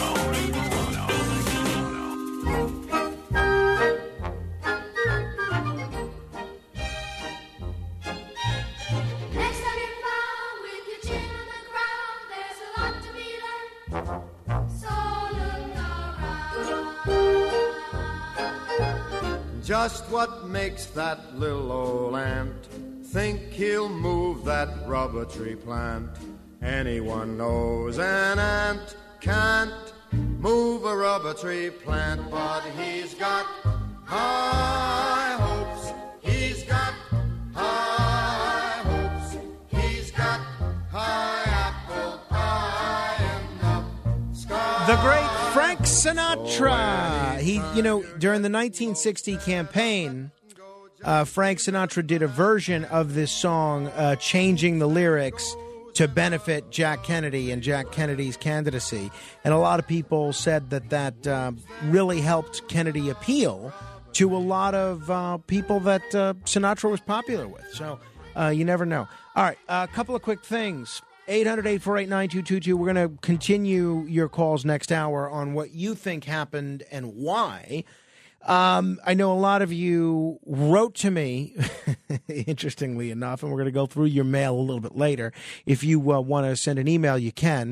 Just what makes that little old ant think he'll move that rubber tree plant? Anyone knows an ant can't move a rubber tree plant, but he's got high hopes. He's got high hopes. He's got high apple pie in the sky.
The great Frank Sinatra. During the 1960 campaign, Frank Sinatra did a version of this song, changing the lyrics to benefit Jack Kennedy and Jack Kennedy's candidacy. And a lot of people said that really helped Kennedy appeal to a lot of people that Sinatra was popular with. So you never know. All right, a couple of quick things. 800-848-9222. We're going to continue your calls next hour on what you think happened and why. I know a lot of you wrote to me, interestingly enough, and we're going to go through your mail a little bit later. If you want to send an email, you can,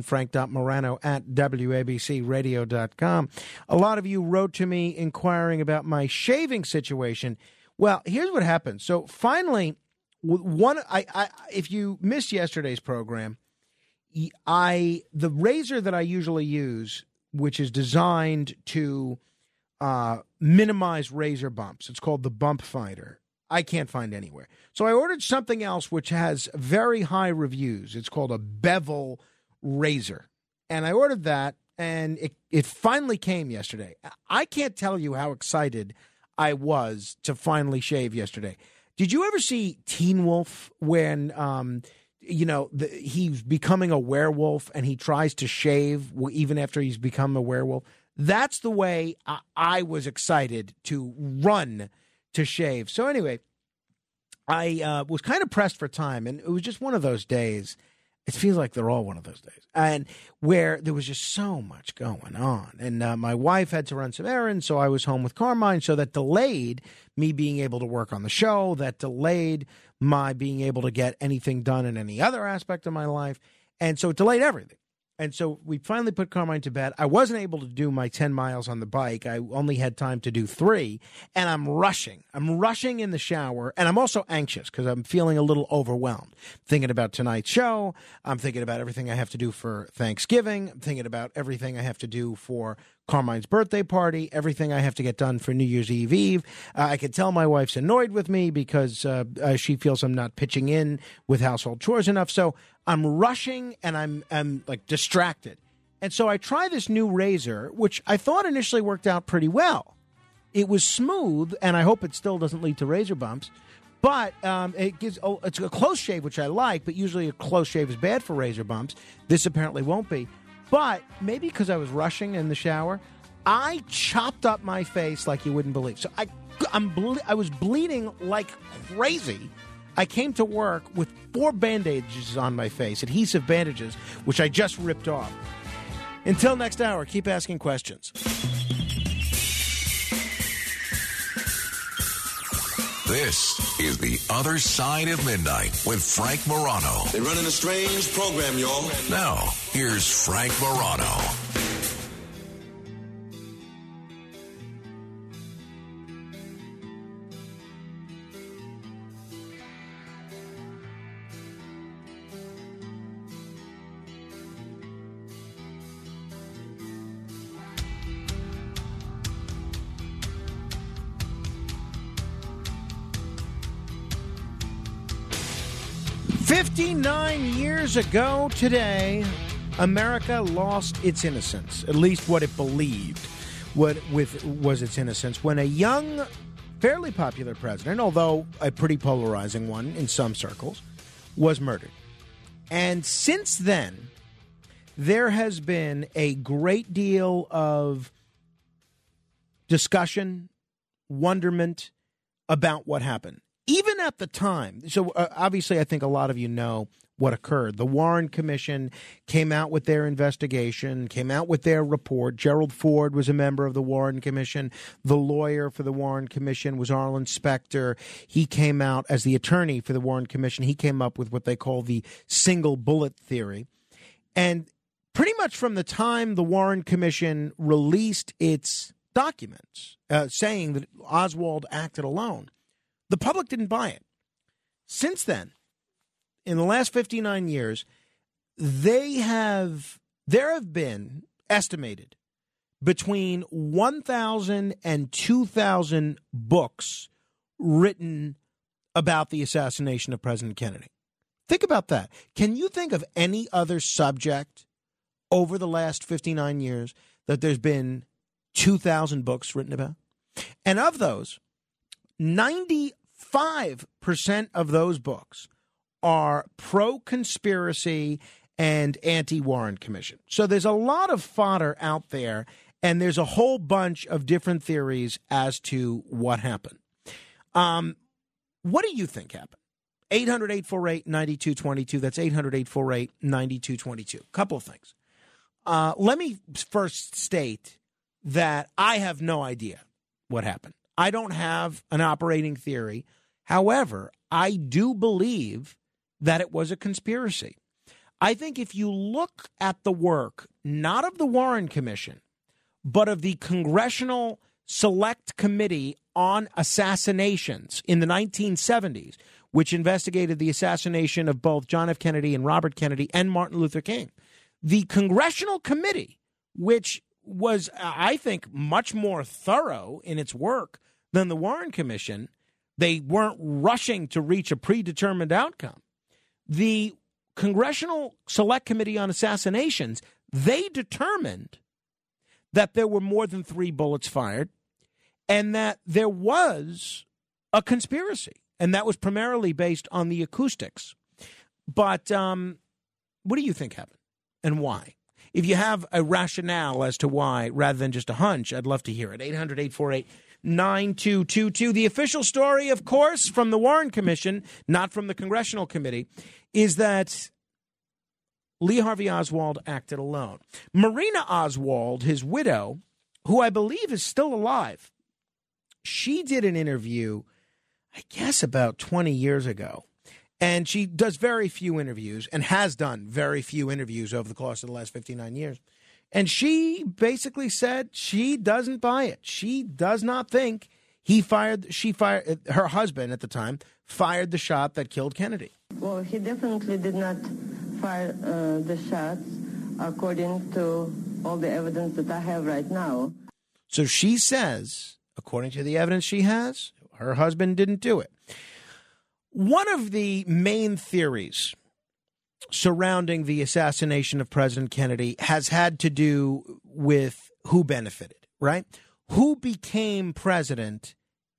frank.morano@wabcradio.com. A lot of you wrote to me inquiring about my shaving situation. Well, here's what happened. So finally, if you missed yesterday's program, the razor that I usually use, which is designed to minimize razor bumps, it's called the Bump Fighter, I can't find anywhere. So I ordered something else which has very high reviews. It's called a bevel razor. And I ordered that, and it finally came yesterday. I can't tell you how excited I was to finally shave yesterday. Did you ever see Teen Wolf when, he's becoming a werewolf and he tries to shave even after he's become a werewolf? That's the way I was excited to run to shave. So anyway, I was kind of pressed for time, and it was just one of those days. It feels like they're all one of those days, and where there was just so much going on. And my wife had to run some errands, so I was home with Carmine. So that delayed me being able to work on the show. That delayed my being able to get anything done in any other aspect of my life. And so it delayed everything. And so we finally put Carmine to bed. I wasn't able to do my 10 miles on the bike. I only had time to do 3. And I'm rushing. I'm rushing in the shower. And I'm also anxious because I'm feeling a little overwhelmed. Thinking about tonight's show. I'm thinking about everything I have to do for Thanksgiving. I'm thinking about everything I have to do for Carmine's birthday party, everything I have to get done for New Year's Eve. I can tell my wife's annoyed with me because she feels I'm not pitching in with household chores enough. So I'm rushing and I'm like distracted. And so I try this new razor, which I thought initially worked out pretty well. It was smooth, and I hope it still doesn't lead to razor bumps. But it's a close shave, which I like, but usually a close shave is bad for razor bumps. This apparently won't be. But maybe because I was rushing in the shower, I chopped up my face like you wouldn't believe. So I was bleeding like crazy. I came to work with 4 bandages on my face, adhesive bandages, which I just ripped off. Until next hour, keep asking questions.
This is The Other Side of Midnight with Frank Morano.
They're running a strange program, y'all.
Now, here's Frank Morano.
Years ago today, America lost its innocence, at least what it believed was its innocence, when a young, fairly popular president, although a pretty polarizing one in some circles, was murdered. And since then, there has been a great deal of discussion, wonderment about what happened. Even at the time, so obviously I think a lot of you know what occurred. The Warren Commission came out with their investigation, came out with their report. Gerald Ford was a member of the Warren Commission. The lawyer for the Warren Commission was Arlen Specter. He came out as the attorney for the Warren Commission. He came up with what they call the single bullet theory. And pretty much from the time the Warren Commission released its documents saying that Oswald acted alone, the public didn't buy it. Since then, in the last 59 years, there have been estimated between 1,000 and 2,000 books written about the assassination of President Kennedy. Think about that. Can you think of any other subject over the last 59 years that there's been 2,000 books written about? And of those, 95% of those books are pro-conspiracy and anti-Warren Commission. So there's a lot of fodder out there, and there's a whole bunch of different theories as to what happened. What do you think happened? 800-848-9222. That's 800-848-9222. Couple of things. Let me first state that I have no idea. what happened. I don't have an operating theory. However, I do believe that it was a conspiracy. I think if you look at the work, not of the Warren Commission, but of the Congressional Select Committee on Assassinations in the 1970s, which investigated the assassination of both John F. Kennedy and Robert Kennedy and Martin Luther King, the Congressional Committee, which was, I think, much more thorough in its work than the Warren Commission, they weren't rushing to reach a predetermined outcome. The Congressional Select Committee on Assassinations, they determined that there were more than 3 bullets fired and that there was a conspiracy, and that was primarily based on the acoustics. But what do you think happened and why? If you have a rationale as to why, rather than just a hunch, I'd love to hear it. 800-848-9222. The official story, of course, from the Warren Commission, not from the Congressional Committee, is that Lee Harvey Oswald acted alone. Marina Oswald, his widow, who I believe is still alive, she did an interview, I guess about 20 years ago. And she does very few interviews and has done very few interviews over the course of the last 59 years. And she basically said she doesn't buy it. She does not think her husband at the time fired the shot that killed Kennedy.
Well, he definitely did not fire the shots according to all the evidence that I have right now.
So she says, according to the evidence she has, her husband didn't do it. One of the main theories surrounding the assassination of President Kennedy has had to do with who benefited, right? Who became president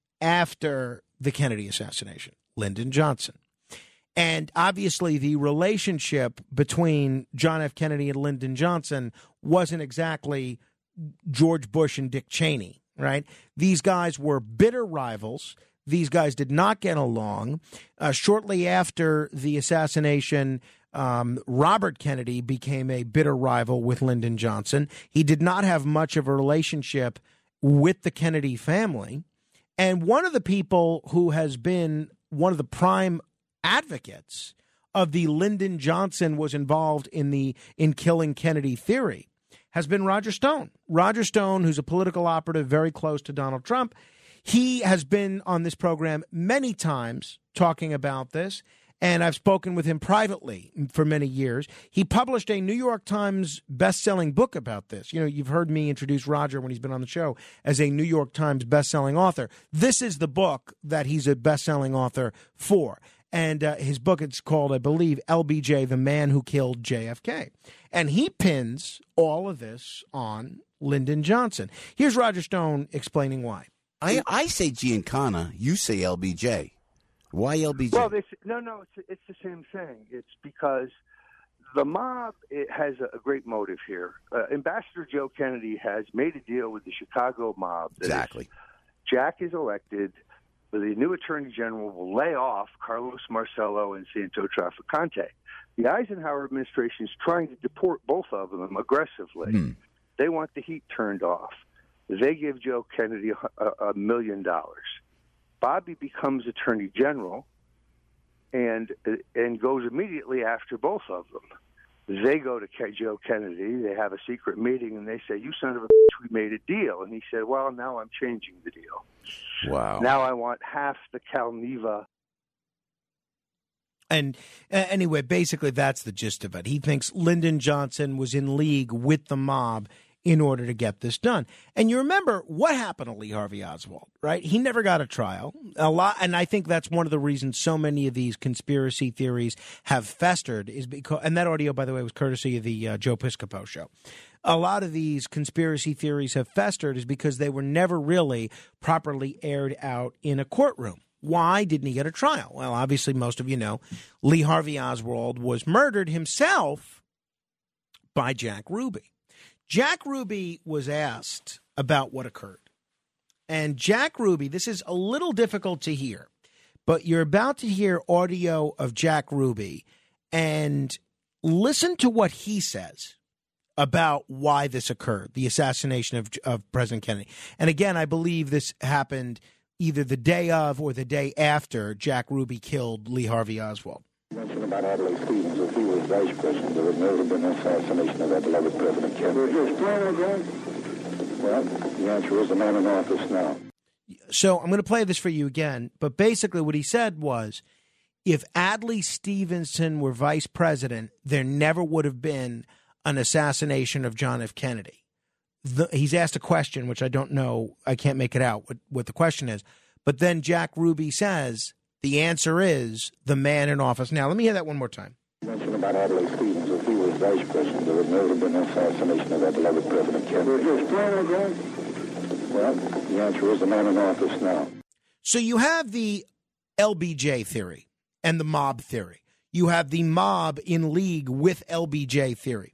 after the Kennedy assassination? Lyndon Johnson. And obviously the relationship between John F. Kennedy and Lyndon Johnson wasn't exactly George Bush and Dick Cheney, right? These guys were bitter rivals. These guys did not get along. Shortly after the assassination, Robert Kennedy became a bitter rival with Lyndon Johnson. He did not have much of a relationship with the Kennedy family. And one of the people who has been one of the prime advocates of the Lyndon Johnson was involved in killing Kennedy theory has been Roger Stone. Roger Stone, who's a political operative very close to Donald Trump. He has been on this program many times talking about this, and I've spoken with him privately for many years. He published a New York Times best-selling book about this. You know, you've heard me introduce Roger when he's been on the show as a New York Times best-selling author. This is the book that he's a best-selling author for. And his book, it's called, I believe, LBJ, The Man Who Killed JFK. And he pins all of this on Lyndon Johnson. Here's Roger Stone explaining why.
I say Giancana, you say LBJ. Why LBJ?
Well, it's the same thing. It's because the mob has a great motive here. Ambassador Joe Kennedy has made a deal with the Chicago mob.
Exactly.
Jack is elected. The new attorney general will lay off Carlos Marcello and Santo Trafficante. The Eisenhower administration is trying to deport both of them aggressively. They want the heat turned off. They give Joe Kennedy $1 million. Bobby becomes attorney general and goes immediately after both of them. They go to Joe Kennedy. They have a secret meeting, and they say, "You son of a bitch, we made a deal." And he said, "Well, now I'm changing the deal.
Wow.
Now I want half the Calneva."
And anyway, basically that's the gist of it. He thinks Lyndon Johnson was in league with the mob in order to get this done. And you remember what happened to Lee Harvey Oswald, right? He never got a trial. And I think that's one of the reasons so many of these conspiracy theories have festered is because, and that audio, by the way, was courtesy of the Joe Piscopo show. A lot of these conspiracy theories have festered is because they were never really properly aired out in a courtroom. Why didn't he get a trial? Well, obviously, most of you know, Lee Harvey Oswald was murdered himself by Jack Ruby. Jack Ruby was asked about what occurred. And Jack Ruby, this is a little difficult to hear, but you're about to hear audio of Jack Ruby and listen to what he says about why this occurred, the assassination of President Kennedy. And again, I believe this happened either the day of or the day after Jack Ruby killed Lee Harvey Oswald.
You mentioned about Adlai Stevens. If he was vice president, there would never have been an assassination of our beloved President Kennedy. Would you explain again? Well, the answer is the man in office now.
So I'm going to play this for you again, but basically what he said was, if Adlai Stevenson were vice president, there never would have been an assassination of John F. Kennedy. He's asked a question, which I don't know, I can't make it out what the question is. But then Jack Ruby says, the answer is the man in office now. Let me hear that one more time.
You mentioned about Adlai Stevens. If he was vice president, there would never have been an assassination of our beloved President Kennedy. Would you explain again? Well, the answer is the man in office now.
So you have the LBJ theory and the mob theory. You have the mob in league with LBJ theory.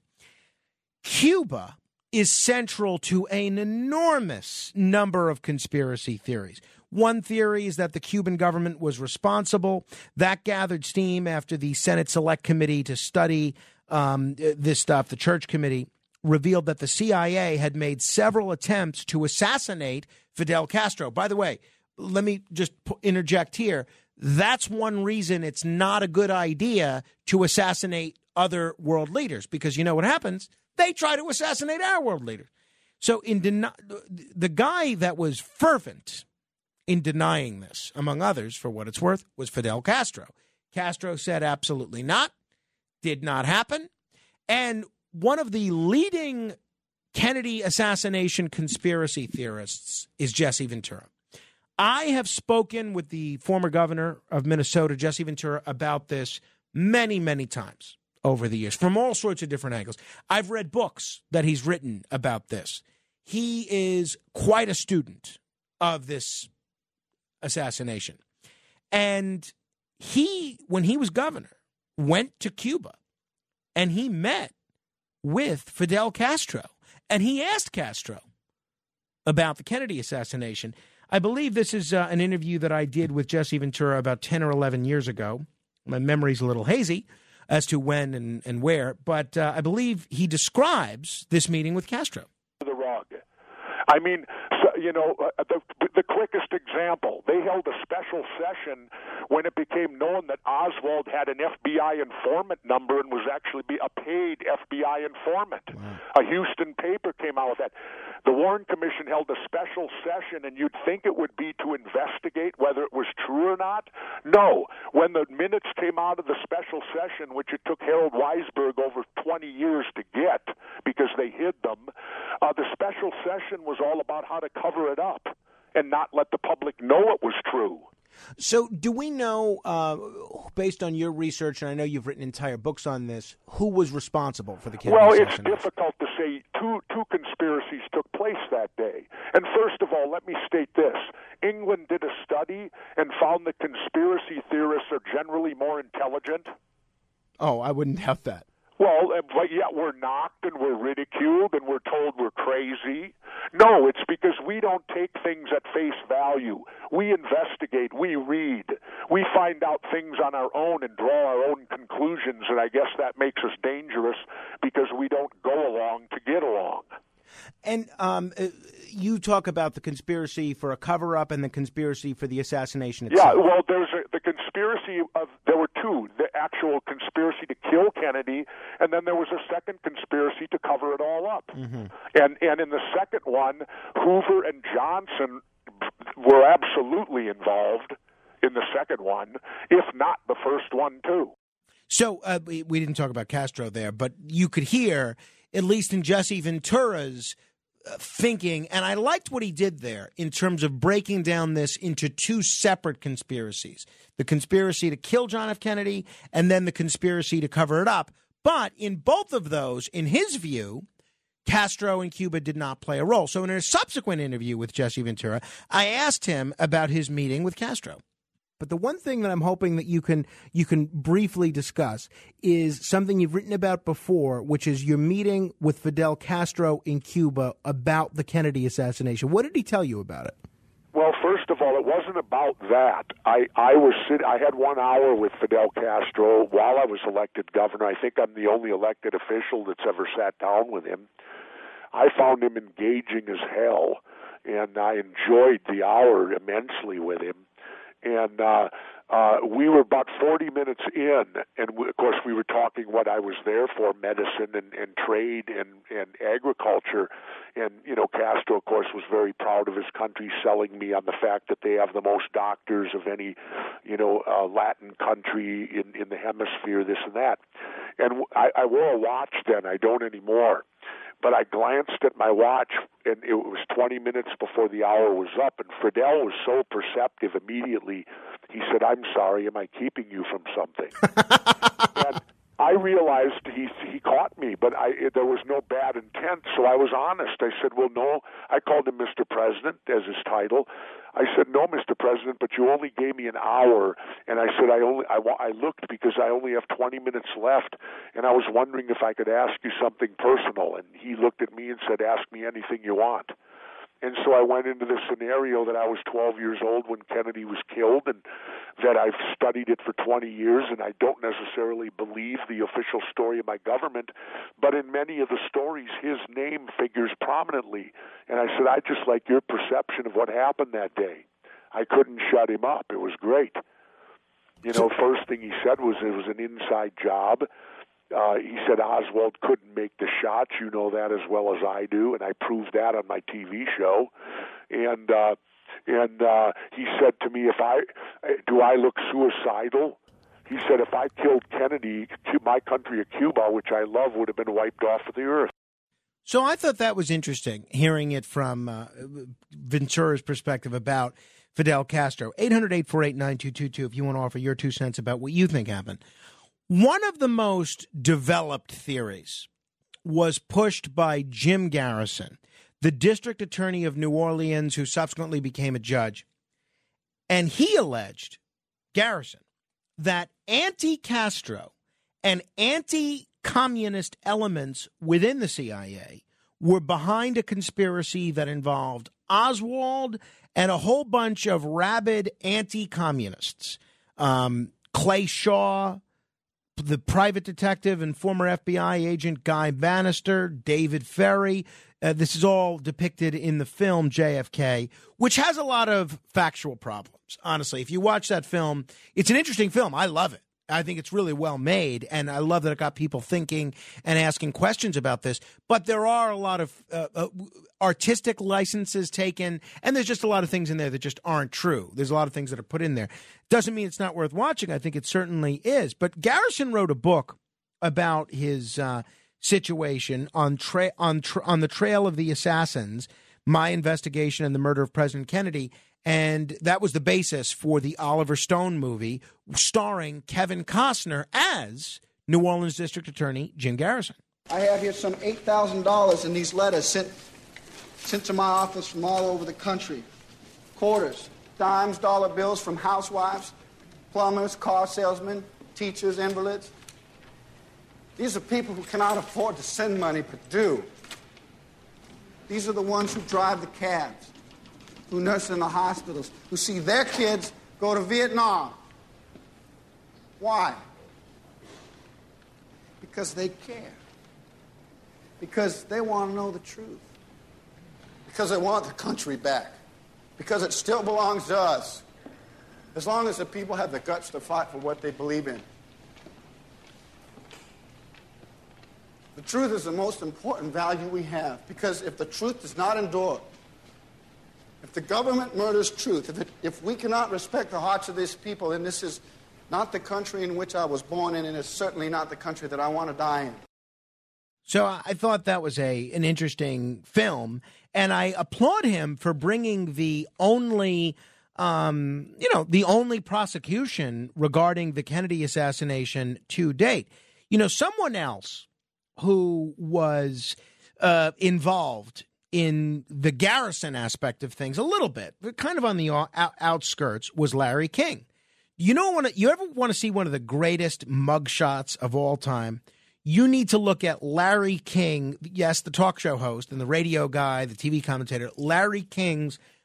Cuba is central to an enormous number of conspiracy theories. One theory is that the Cuban government was responsible. That gathered steam after the Senate Select Committee to study this stuff, the Church Committee, revealed that the CIA had made several attempts to assassinate Fidel Castro. By the way, let me just interject here. That's one reason it's not a good idea to assassinate other world leaders, because you know what happens? They try to assassinate our world leaders. So the guy that was fervent in denying this, among others, for what it's worth, was Fidel Castro. Castro said absolutely not, did not happen. And one of the leading Kennedy assassination conspiracy theorists is Jesse Ventura. I have spoken with the former governor of Minnesota, Jesse Ventura, about this many, many times over the years from all sorts of different angles. I've read books that he's written about this. He is quite a student of this assassination. And he, when he was governor, went to Cuba and he met with Fidel Castro. And he asked Castro about the Kennedy assassination. I believe this is an interview that I did with Jesse Ventura about 10 or 11 years ago. My memory's a little hazy as to when and where, but I believe he describes this meeting with Castro.
The rug. I mean, so, you know, the quickest example, they held a special session when it became known that Oswald had an FBI informant number and was actually a paid FBI informant. Wow. A Houston paper came out with that. The Warren Commission held a special session, and you'd think it would be to investigate whether it was true or not. No. When the minutes came out of the special session, which it took Harold Weisberg over 20 years to get because they hid them, the special session was all about how to cover it up and not let the public know it was true.
So do we know, based on your research, and I know you've written entire books on this, who was responsible for the Kennedy assassination?
Well, it's difficult to say. Two conspiracies took place that day. And first of all, let me state this. England did a study and found that conspiracy theorists are generally more intelligent.
Oh, I wouldn't doubt that.
Well, but yet we're knocked and we're ridiculed and we're told we're crazy. No, it's because we don't take things at face value. We investigate, we read, we find out things on our own and draw our own conclusions, and I guess that makes us dangerous because we don't go along to get along.
And you talk about the conspiracy for a cover-up and the conspiracy for the assassination itself.
Yeah, well, the conspiracy there were two, the actual conspiracy to kill Kennedy, and then there was a second conspiracy to cover it all up. Mm-hmm. And in the second one, Hoover and Johnson were absolutely involved in the second one, if not the first one, too.
So we didn't talk about Castro there, but you could hear, at least in Jesse Ventura's thinking, and I liked what he did there in terms of breaking down this into two separate conspiracies. The conspiracy to kill John F. Kennedy and then the conspiracy to cover it up. But in both of those, in his view, Castro and Cuba did not play a role. So in a subsequent interview with Jesse Ventura, I asked him about his meeting with Castro. But the one thing that I'm hoping that you can briefly discuss is something you've written about before, which is your meeting with Fidel Castro in Cuba about the Kennedy assassination. What did he tell you about it?
Well, first of all, it wasn't about that. I had 1 hour with Fidel Castro while I was elected governor. I think I'm the only elected official that's ever sat down with him. I found him engaging as hell, and I enjoyed the hour immensely with him. And we were about 40 minutes in, and of course we were talking what I was there for, medicine and trade and agriculture. And, Castro, of course, was very proud of his country, selling me on the fact that they have the most doctors of any, Latin country in the hemisphere, this and that. And I wore a watch then. I don't anymore. But I glanced at my watch, and it was 20 minutes before the hour was up, and Fidel was so perceptive immediately. He said, "I'm sorry, am I keeping you from something?" And I realized he caught me, but there was no bad intent, so I was honest. I said, "Well, no." I called him Mr. President as his title. I said, "No, Mr. President, but you only gave me an hour." And I said, I looked because I only have 20 minutes left, and I was wondering if I could ask you something personal. And he looked at me and said, "Ask me anything you want." And so I went into the scenario that I was 12 years old when Kennedy was killed, and that I've studied it for 20 years, and I don't necessarily believe the official story of my government, but in many of the stories, his name figures prominently. And I said, "I just like your perception of what happened that day." I couldn't shut him up. It was great. First thing he said was it was an inside job. He said Oswald couldn't make the shots. You know that as well as I do, and I proved that on my TV show. And he said to me, do I look suicidal? He said, if I killed Kennedy, my country of Cuba, which I love, would have been wiped off of the earth.
So I thought that was interesting, hearing it from Ventura's perspective about Fidel Castro. 800-848-9222 if you want to offer your 2 cents about what you think happened. One of the most developed theories was pushed by Jim Garrison, the district attorney of New Orleans, who subsequently became a judge. And he alleged, Garrison, that anti-Castro and anti-communist elements within the CIA were behind a conspiracy that involved Oswald and a whole bunch of rabid anti-communists. Clay Shaw, the private detective and former FBI agent Guy Bannister, David Ferry. This is all depicted in the film JFK, which has a lot of factual problems. Honestly, if you watch that film, it's an interesting film. I love it. I think it's really well made, and I love that it got people thinking and asking questions about this. But there are a lot of artistic licenses taken, and there's just a lot of things in there that just aren't true. There's a lot of things that are put in there. Doesn't mean it's not worth watching. I think it certainly is. But Garrison wrote a book about his situation on the trail of the assassins, my investigation and the murder of President Kennedy. And that was the basis for the Oliver Stone movie starring Kevin Costner as New Orleans District Attorney Jim Garrison.
I have here some $8,000 in these letters sent to my office from all over the country. Quarters, dimes, dollar bills from housewives, plumbers, car salesmen, teachers, invalids. These are people who cannot afford to send money but do. These are the ones who drive the cabs, who nurse in the hospitals, who see their kids go to Vietnam. Why? Because they care. Because they want to know the truth. Because they want the country back. Because it still belongs to us. As long as the people have the guts to fight for what they believe in. The truth is the most important value we have. Because if the truth does not endure, if the government murders truth, if we cannot respect the hearts of these people, then this is not the country in which I was born in, and it's certainly not the country that I want to die in.
So I thought that was an interesting film, and I applaud him for bringing the only prosecution regarding the Kennedy assassination to date. Someone else who was involved in the Garrison aspect of things a little bit, but kind of on the outskirts, was Larry King. You ever want to see one of the greatest mugshots of all time? You need to look at Larry King, yes, the talk show host and the radio guy, the TV commentator, Larry King's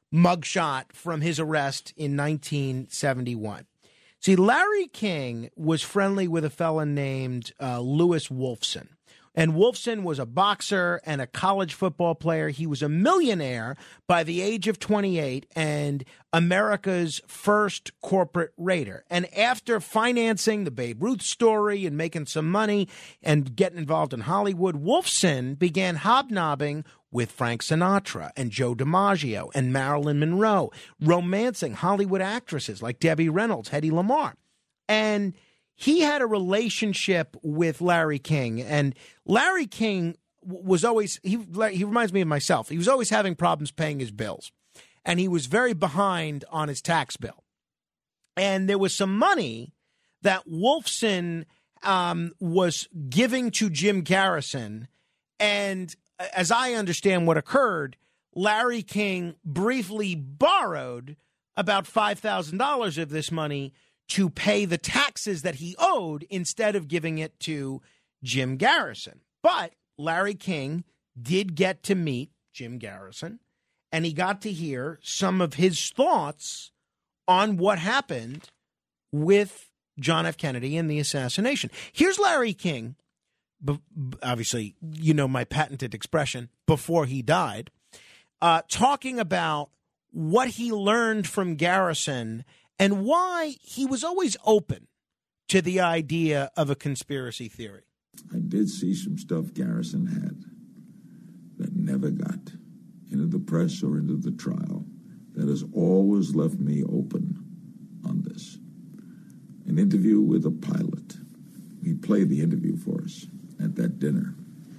mugshot from his arrest in 1971. See, Larry King was friendly with a fella named Lewis Wolfson. And Wolfson was a boxer and a college football player. He was a millionaire by the age of 28 and America's first corporate raider. And after financing the Babe Ruth story and making some money and getting involved in Hollywood, Wolfson began hobnobbing with Frank Sinatra and Joe DiMaggio and Marilyn Monroe, romancing Hollywood actresses like Debbie Reynolds, Hedy Lamarr. And he had a relationship with Larry King, and Larry King was always, he reminds me of myself. He was always having problems paying his bills, and he was very behind on his tax bill. And there was some money that Wolfson was giving to Jim Garrison, and as I understand what occurred, Larry King briefly borrowed about $5,000 of this money to pay the taxes that he owed instead of giving it to Jim Garrison. But Larry King did get to meet Jim Garrison, and he got to hear some of his thoughts on what happened with John F. Kennedy and the assassination. Here's Larry King, obviously, you know my patented expression, before he died, talking about what he learned from Garrison and why he was always open to the idea of a conspiracy theory.
I did see some stuff Garrison had that never got into the press or into the trial that has always left me open on this. An interview with a pilot. He played the interview for us at that dinner.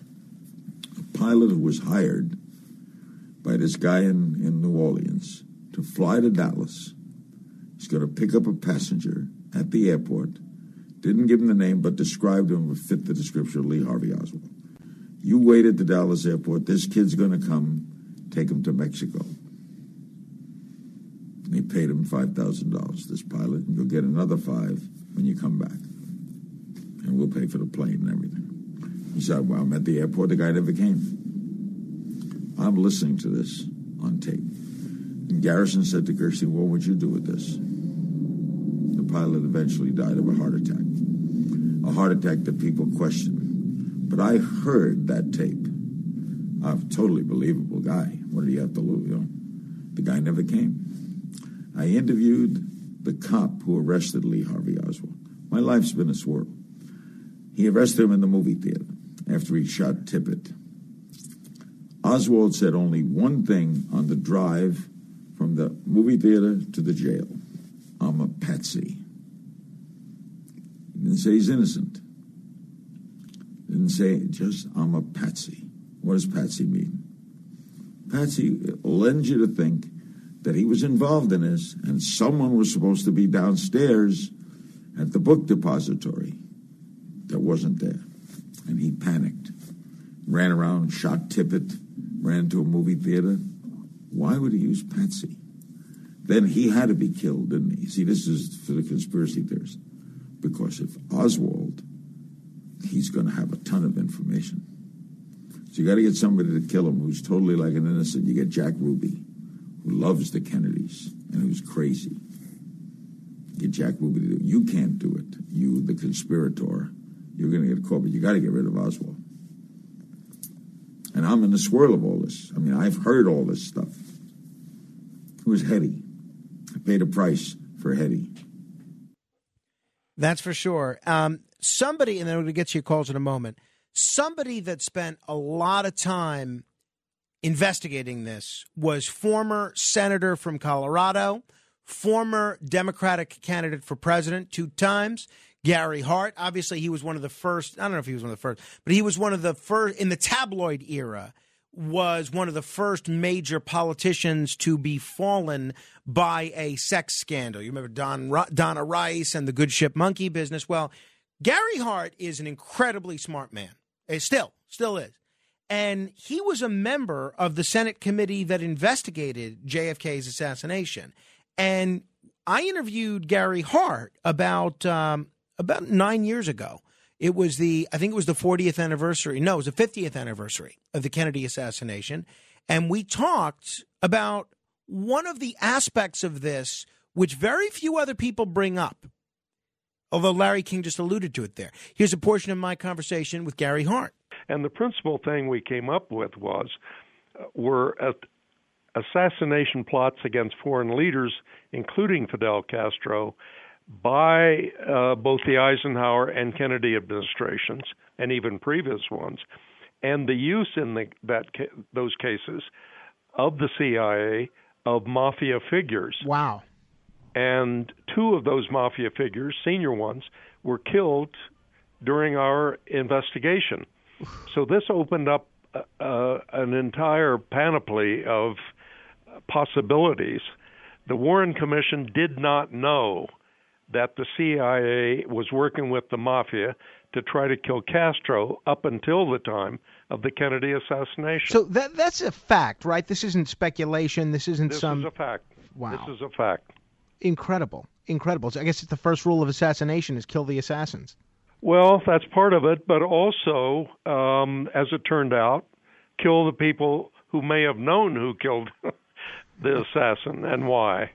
A pilot who was hired by this guy in New Orleans to fly to Dallas. He's going to pick up a passenger at the airport. Didn't give him the name, but described him would fit the description of Lee Harvey Oswald. You wait at the Dallas airport. This kid's going to come. Take him to Mexico. And he paid him $5,000, this pilot, and you'll get another $5,000 when you come back. And we'll pay for the plane and everything. He said, well, I'm at the airport. The guy never came. I'm listening to this on tape. And Garrison said to Gerstein, what would you do with this? The pilot eventually died of a heart attack that people questioned. But I heard that tape. A totally believable guy. What did he have to lose? You know, the guy never came. I interviewed the cop who arrested Lee Harvey Oswald. My life's been a swirl. He arrested him in the movie theater after he shot Tippit. Oswald said only one thing on the drive from the movie theater to the jail. I'm a patsy. He didn't say he's innocent. Didn't say just, I'm a patsy. What does patsy mean? Patsy lends you to think that he was involved in this and someone was supposed to be downstairs at the book depository that wasn't there. And he panicked. Ran around, shot Tippit, ran to a movie theater. Why would he use Patsy? Then he had to be killed, didn't he? See, this is for the conspiracy theorists. Because if Oswald, he's going to have a ton of information. So you got to get somebody to kill him who's totally like an innocent. You get Jack Ruby, who loves the Kennedys and who's crazy. Get Jack Ruby to do it. You can't do it. You, the conspirator, you're going to get caught, but you got to get rid of Oswald. And I'm in the swirl of all this. I mean, I've heard all this stuff. Who was Hedy? I paid a price for Hedy.
That's for sure. Somebody, and then we're going to get to your calls in a moment, somebody that spent a lot of time investigating this was former senator from Colorado, former Democratic candidate for president 2 times, Gary Hart. Obviously, he was one of the first. I don't know if he was one of the first, but he was one of the first in the tabloid era, was one of the first major politicians to be fallen by a sex scandal. You remember Donna Rice and the Good Ship Monkey business? Well, Gary Hart is an incredibly smart man. Still is. And he was a member of the Senate committee that investigated JFK's assassination. And I interviewed Gary Hart about 9 years ago. I think it was the 40th anniversary. No, it was the 50th anniversary of the Kennedy assassination. And we talked about one of the aspects of this, which very few other people bring up, although Larry King just alluded to it there. Here's a portion of my conversation with Gary Hart.
And the principal thing we came up with were assassination plots against foreign leaders, including Fidel Castro, by both the Eisenhower and Kennedy administrations, and even previous ones, and the use in those cases of the CIA of mafia figures.
Wow.
And two of those mafia figures, senior ones, were killed during our investigation. So this opened up an entire panoply of possibilities. The Warren Commission did not know that the CIA was working with the mafia to try to kill Castro up until the time of the Kennedy assassination.
So that's a fact, right? This isn't speculation. This isn't
This
some...
is a fact.
Wow.
This is a fact.
Incredible. So I guess it's the first rule of assassination is kill the assassins.
Well, that's part of it, but also, as it turned out, kill the people who may have known who killed the assassin and why.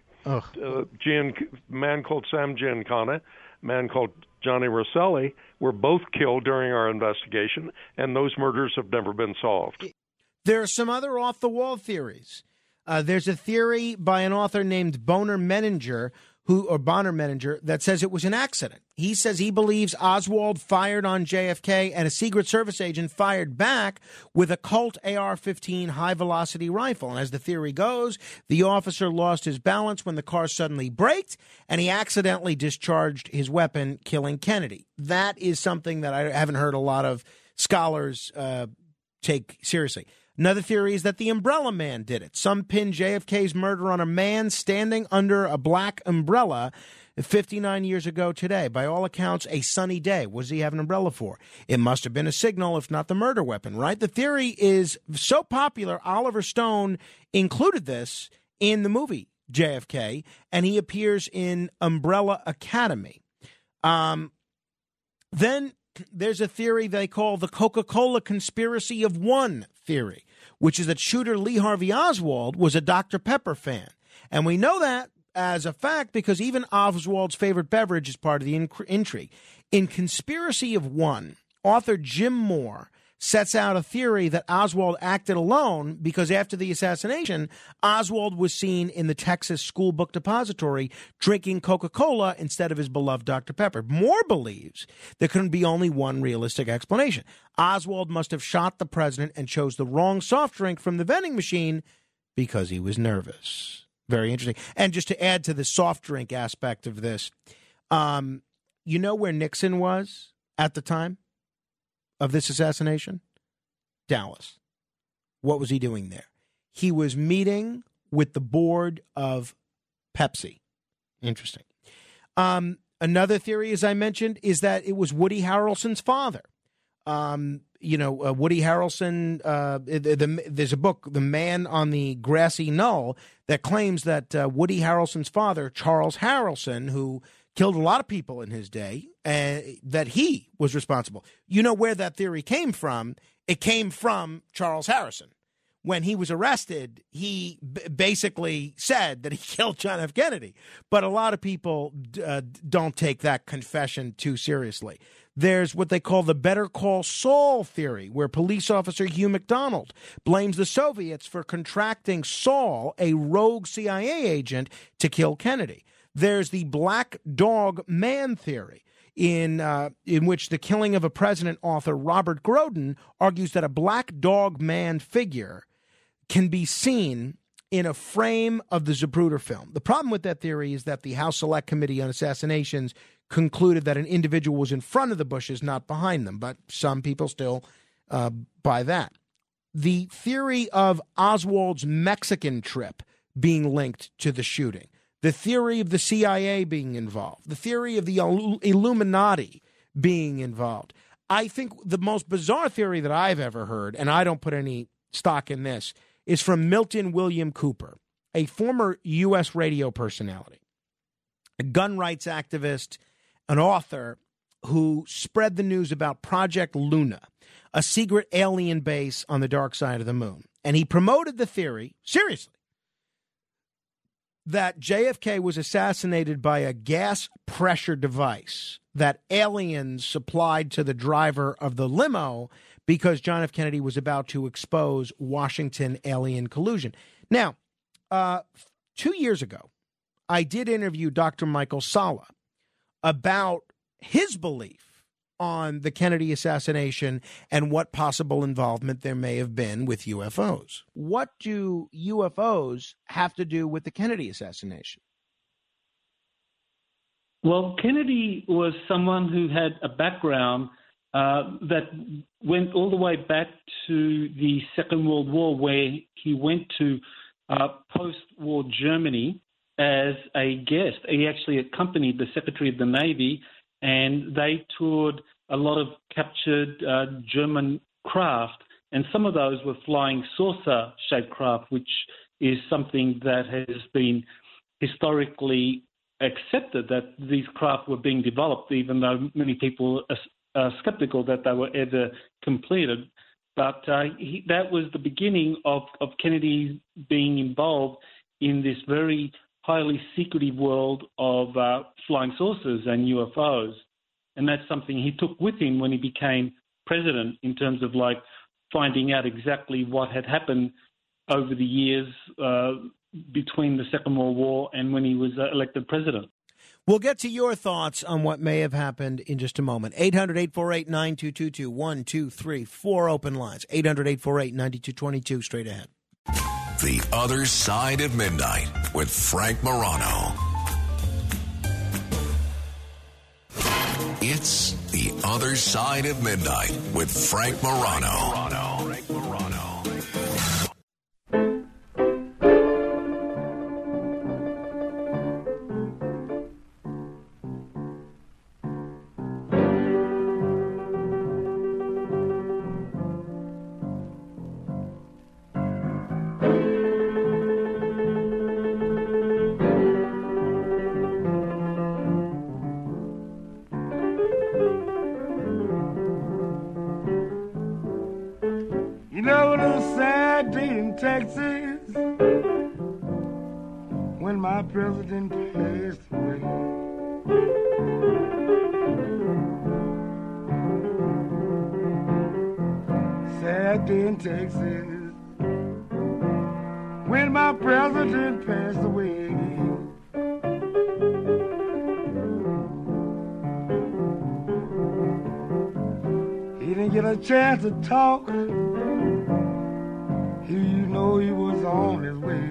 Man called Sam Giancana, man called Johnny Rosselli, were both killed during our investigation, and those murders have never been solved.
There are some other off-the-wall theories. There's a theory by an author named Bonner Menninger, that says it was an accident. He says he believes Oswald fired on JFK and a Secret Service agent fired back with a Colt AR-15 high-velocity rifle. And as the theory goes, the officer lost his balance when the car suddenly braked, and he accidentally discharged his weapon, killing Kennedy. That is something that I haven't heard a lot of scholars take seriously. Another theory is that the Umbrella Man did it. Some pin JFK's murder on a man standing under a black umbrella 59 years ago today. By all accounts, a sunny day. What does he have an umbrella for? It must have been a signal, if not the murder weapon, right? The theory is so popular, Oliver Stone included this in the movie JFK, and he appears in Umbrella Academy. Then there's a theory they call the Coca-Cola conspiracy of one theory, which is that shooter Lee Harvey Oswald was a Dr. Pepper fan. And we know that as a fact because even Oswald's favorite beverage is part of the intrigue. In Conspiracy of One, author Jim Moore sets out a theory that Oswald acted alone because after the assassination, Oswald was seen in the Texas School Book Depository drinking Coca-Cola instead of his beloved Dr. Pepper. Moore believes there couldn't be only one realistic explanation. Oswald must have shot the president and chose the wrong soft drink from the vending machine because he was nervous. Very interesting. And just to add to the soft drink aspect of this, you know where Nixon was at the time of this assassination? Dallas. What was he doing there? He was meeting with the board of Pepsi. Interesting. Another theory, as I mentioned, is that it was Woody Harrelson's father. Woody Harrelson, there's a book, The Man on the Grassy Knoll, that claims that Woody Harrelson's father, Charles Harrelson, who killed a lot of people in his day, that he was responsible. You know where that theory came from? It came from Charles Harrison. When he was arrested, he basically said that he killed John F. Kennedy. But a lot of people don't take that confession too seriously. There's what they call the Better Call Saul theory, where police officer Hugh McDonald blames the Soviets for contracting Saul, a rogue CIA agent, to kill Kennedy. There's the Black Dog Man theory, in which the killing of a president author, Robert Groden, argues that a black dog man figure can be seen in a frame of the Zapruder film. The problem with that theory is that the House Select Committee on Assassinations concluded that an individual was in front of the Bushes, not behind them, but some people still buy that. The theory of Oswald's Mexican trip being linked to the shooting, the theory of the CIA being involved, the theory of the Illuminati being involved. I think the most bizarre theory that I've ever heard, and I don't put any stock in this, is from Milton William Cooper, a former U.S. radio personality, a gun rights activist, an author who spread the news about Project Luna, a secret alien base on the dark side of the moon. And he promoted the theory, seriously, that JFK was assassinated by a gas pressure device that aliens supplied to the driver of the limo because John F. Kennedy was about to expose Washington alien collusion. Now, 2 years ago, I did interview Dr. Michael Salla about his belief on the Kennedy assassination and what possible involvement there may have been with UFOs. What do UFOs have to do with the Kennedy assassination?
Well, Kennedy was someone who had a background that went all the way back to the Second World War, where he went to post-war Germany as a guest. He actually accompanied the Secretary of the Navy, and they toured a lot of captured German craft, and some of those were flying saucer-shaped craft, which is something that has been historically accepted, that these craft were being developed, even though many people are skeptical that they were ever completed. But that was the beginning of Kennedy being involved in this very highly secretive world of flying saucers and UFOs. And that's something he took with him when he became president, in terms of like finding out exactly what had happened over the years between the Second World War and when he was elected president.
We'll get to your thoughts on what may have happened in just a moment. 800-848-9222, 1, 2, 3, 4 open lines. 800-848-9222, straight ahead.
The Other Side of Midnight with Frank Morano. It's The Other Side of Midnight with Frank Morano.
Texas, when my president passed away. Sad day in Texas, when my president passed away. He didn't get a chance to talk. You know he was on his way.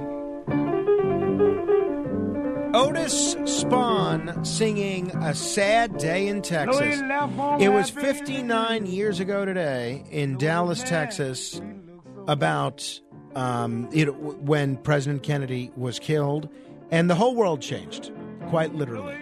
Otis Spawn singing A Sad Day in Texas. It was 59 years ago today in Dallas, Texas, about when President Kennedy was killed, and the whole world changed, quite literally.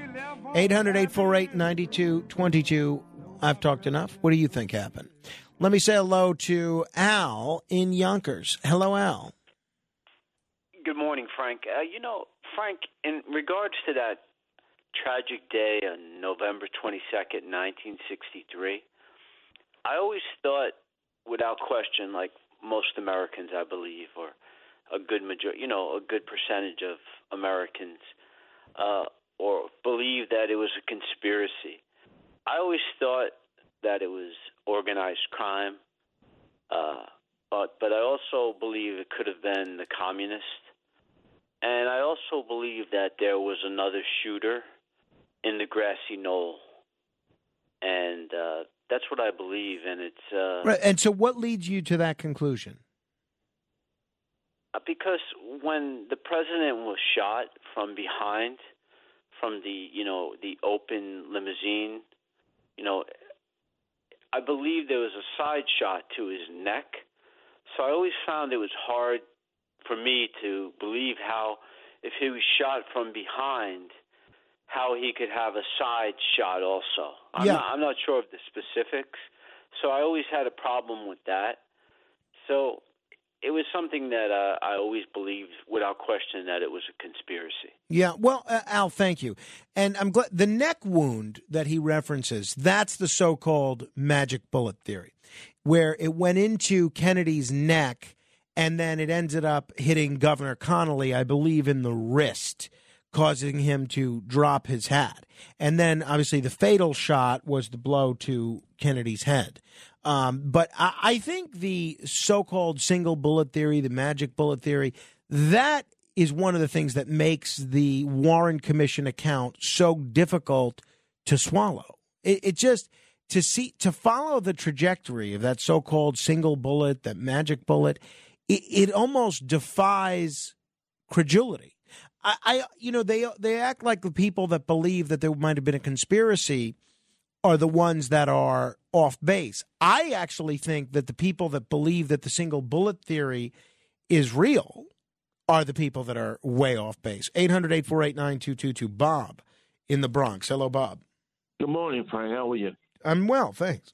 800-848-9222. I've talked enough. What do you think happened? Let me say hello to Al in Yonkers. Hello, Al.
Good morning, Frank. Frank, in regards to that tragic day on November 22nd, 1963, I always thought, without question, like most Americans, I believe, or a good majority, a good percentage of Americans, or believe that it was a conspiracy. I always thought that it was organized crime, but I also believe it could have been the communists. And I also believe that there was another shooter in the grassy knoll. And that's what I believe, and it's...
Right. And so what leads you to that conclusion?
Because when the president was shot from behind, from the open limousine, I believe there was a side shot to his neck. So I always found it was hard for me to believe how, if he was shot from behind, how he could have a side shot also. I'm not sure of the specifics. So I always had a problem with that. So it was something that I always believed, without question, that it was a conspiracy.
Yeah, well, Al, thank you. And I'm glad the neck wound that he references, that's the so-called magic bullet theory, where it went into Kennedy's neck and then it ended up hitting Governor Connolly, I believe, in the wrist, causing him to drop his hat. And then, obviously, the fatal shot was the blow to Kennedy's head. But I think the so-called single bullet theory, the magic bullet theory, that is one of the things that makes the Warren Commission account so difficult to swallow. It just, to follow the trajectory of that so-called single bullet, that magic bullet, it almost defies credulity. They act like the people that believe that there might have been a conspiracy are the ones that are off base. I actually think that the people that believe that the single bullet theory is real are the people that are way off base. 800-848-9222. Bob in the Bronx. Hello, Bob.
Good morning, Frank. How are you?
I'm well, thanks.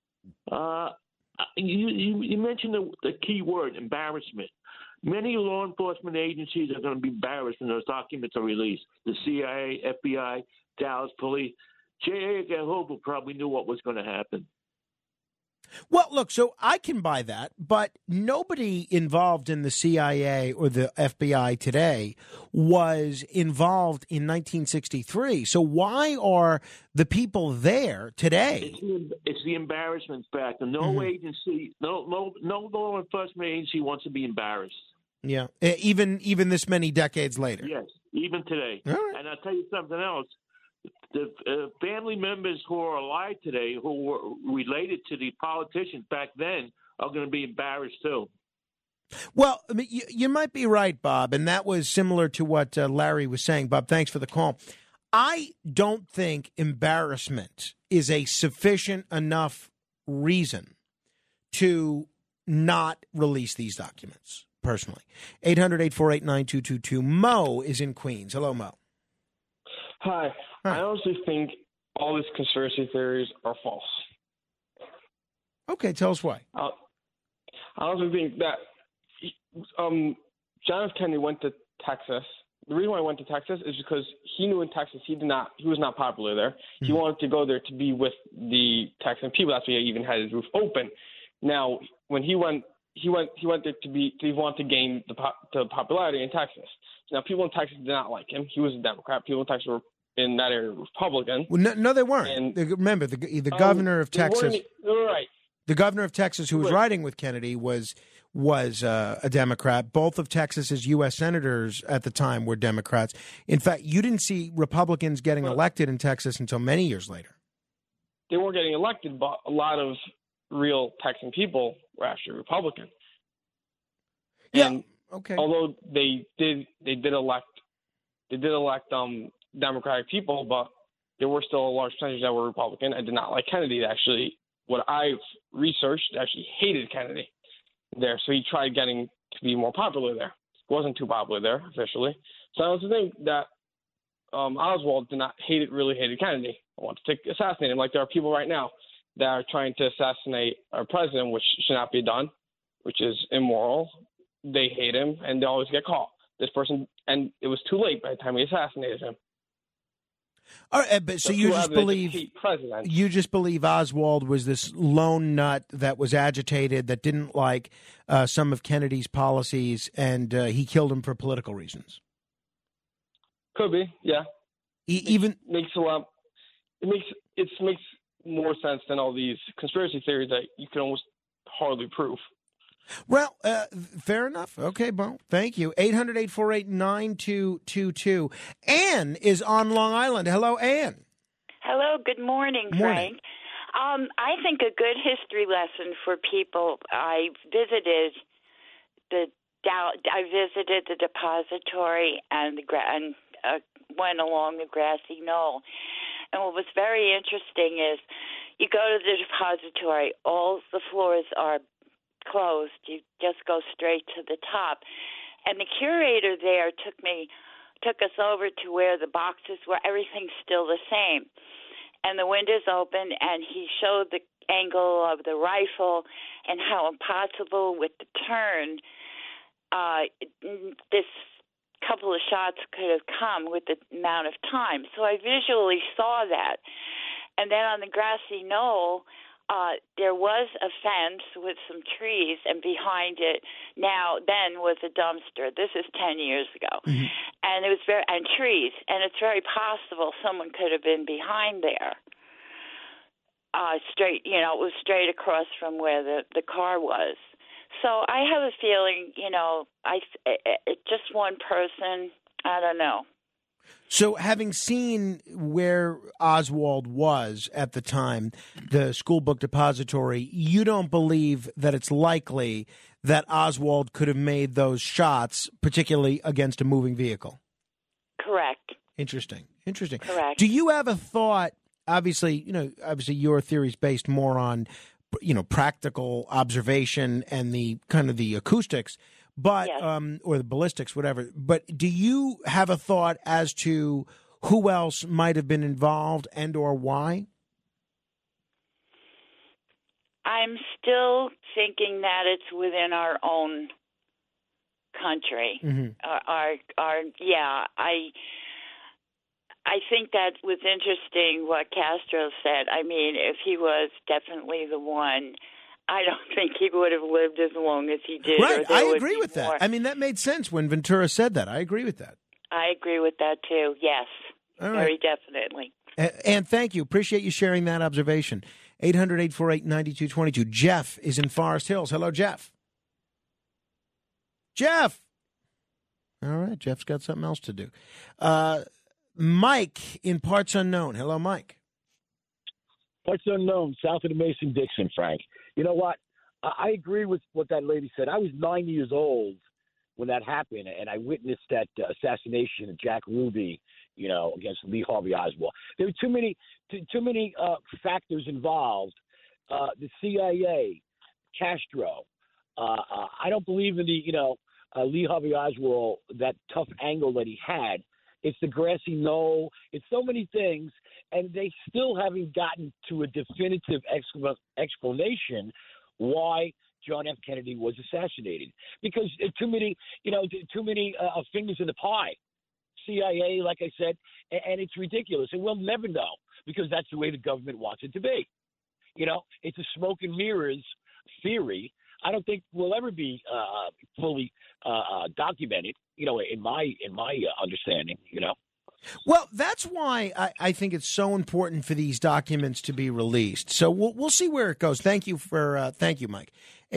You mentioned the key word, embarrassment. Many law enforcement agencies are going to be embarrassed when those documents are released. The CIA, FBI, Dallas Police. J. Edgar Hoover probably knew what was going to happen.
Well, look, so I can buy that, but nobody involved in the CIA or the FBI today was involved in 1963. So why are the people there today?
It's the embarrassment factor. No agency, no law enforcement agency wants to be embarrassed.
Yeah, even this many decades later.
Yes, even today.
All right.
And I'll tell you something else. The family members who are alive today, who were related to the politicians back then, are going to be embarrassed too.
Well, I mean, you might be right, Bob, and that was similar to what Larry was saying. Bob, thanks for the call. I don't think embarrassment is a sufficient enough reason to not release these documents, personally. 800-848-9222. Mo is in Queens. Hello, Mo.
Hi. I honestly think all these conspiracy theories are false.
Okay, tell us why.
I honestly think that John F. Kennedy went to Texas. The reason why he went to Texas is because he knew in Texas he was not popular there. Mm-hmm. He wanted to go there to be with the Texan people. That's why he even had his roof open. Now, when he went there he wanted to gain the popularity in Texas. Now, people in Texas did not like him. He was a Democrat. People in Texas were in that area Republican.
Well, no, they weren't. And, remember, the governor of Texas.
Right.
The governor of Texas, who was riding with Kennedy, was a Democrat. Both of Texas's U.S. senators at the time were Democrats. In fact, you didn't see Republicans getting elected in Texas until many years later.
They weren't getting elected, but a lot of real Texan people were actually Republican.
Yeah.
And
okay.
Although they did elect Democratic people, but there were still a large percentage that were Republican. I did not like Kennedy. Actually, what I've researched, actually hated Kennedy there. So he tried getting to be more popular there. Wasn't too popular there officially. So I also think that Oswald really hated Kennedy. I want to assassinate him. Like there are people right now that are trying to assassinate our president, which should not be done, which is immoral. They hate him, and they always get caught. This person, and it was too late by the time we assassinated him.
All right, but so you just believe Oswald was this lone nut that was agitated, that didn't like some of Kennedy's policies, and he killed him for political reasons.
Could be, yeah.
It
makes more sense than all these conspiracy theories that you can almost hardly prove.
Well, fair enough. Okay, Bo. Thank you. 800-848-9222. Ann is on Long Island. Hello, Ann.
Hello. Good morning, Frank. I think a good history lesson for people. I visited the depository and went along the grassy knoll. And what was very interesting is you go to the depository, all the floors are closed. You just go straight to the top. And the curator there took us over to where the boxes were. Everything's still the same. And the windows open, and he showed the angle of the rifle and how impossible with the turn this couple of shots could have come with the amount of time. So I visually saw that. And then on the grassy knoll, there was a fence with some trees, and behind it then was a dumpster. This is 10 years ago.
Mm-hmm.
And it was and trees, and it's very possible someone could have been behind there. Straight, it was straight across from where the car was. So I have a feeling, just one person, I don't know.
So having seen where Oswald was at the time, the school book depository, you don't believe that it's likely that Oswald could have made those shots, particularly against a moving vehicle?
Correct.
Interesting.
Correct.
Do you have a thought, obviously your theory is based more on, practical observation and the kind of the acoustics, but
yes.
Or the ballistics, whatever. But do you have a thought as to who else might have been involved and or why?
I'm still thinking that it's within our own country.
Mm-hmm.
I think that was interesting what Castro said. I mean, if he was definitely the one, I don't think he would have lived as long as he did.
Right,
I
agree with that. I mean, that made sense when Ventura said that. I agree with that.
I agree with that, too. Yes,
all right.
Very definitely.
And thank you. Appreciate you sharing that observation. 800-848-9222. Jeff is in Forest Hills. Hello, Jeff. Jeff. All right, Jeff's got something else to do. Mike in Parts Unknown. Hello, Mike.
Parts Unknown, south of the Mason-Dixon, Frank. You know what? I agree with what that lady said. I was 9 years old when that happened, and I witnessed that assassination of Jack Ruby, against Lee Harvey Oswald. There were too many factors involved. The CIA, Castro. I don't believe in the, Lee Harvey Oswald, that tough angle that he had. It's the grassy knoll. It's so many things, and they still haven't gotten to a definitive explanation why John F. Kennedy was assassinated. Because too many fingers in the pie. CIA, like I said, and it's ridiculous. And we'll never know because that's the way the government wants it to be. It's a smoke and mirrors theory. I don't think will ever be fully documented, in my understanding,
Well, that's why I think it's so important for these documents to be released. So we'll see where it goes. Thank you, Mike.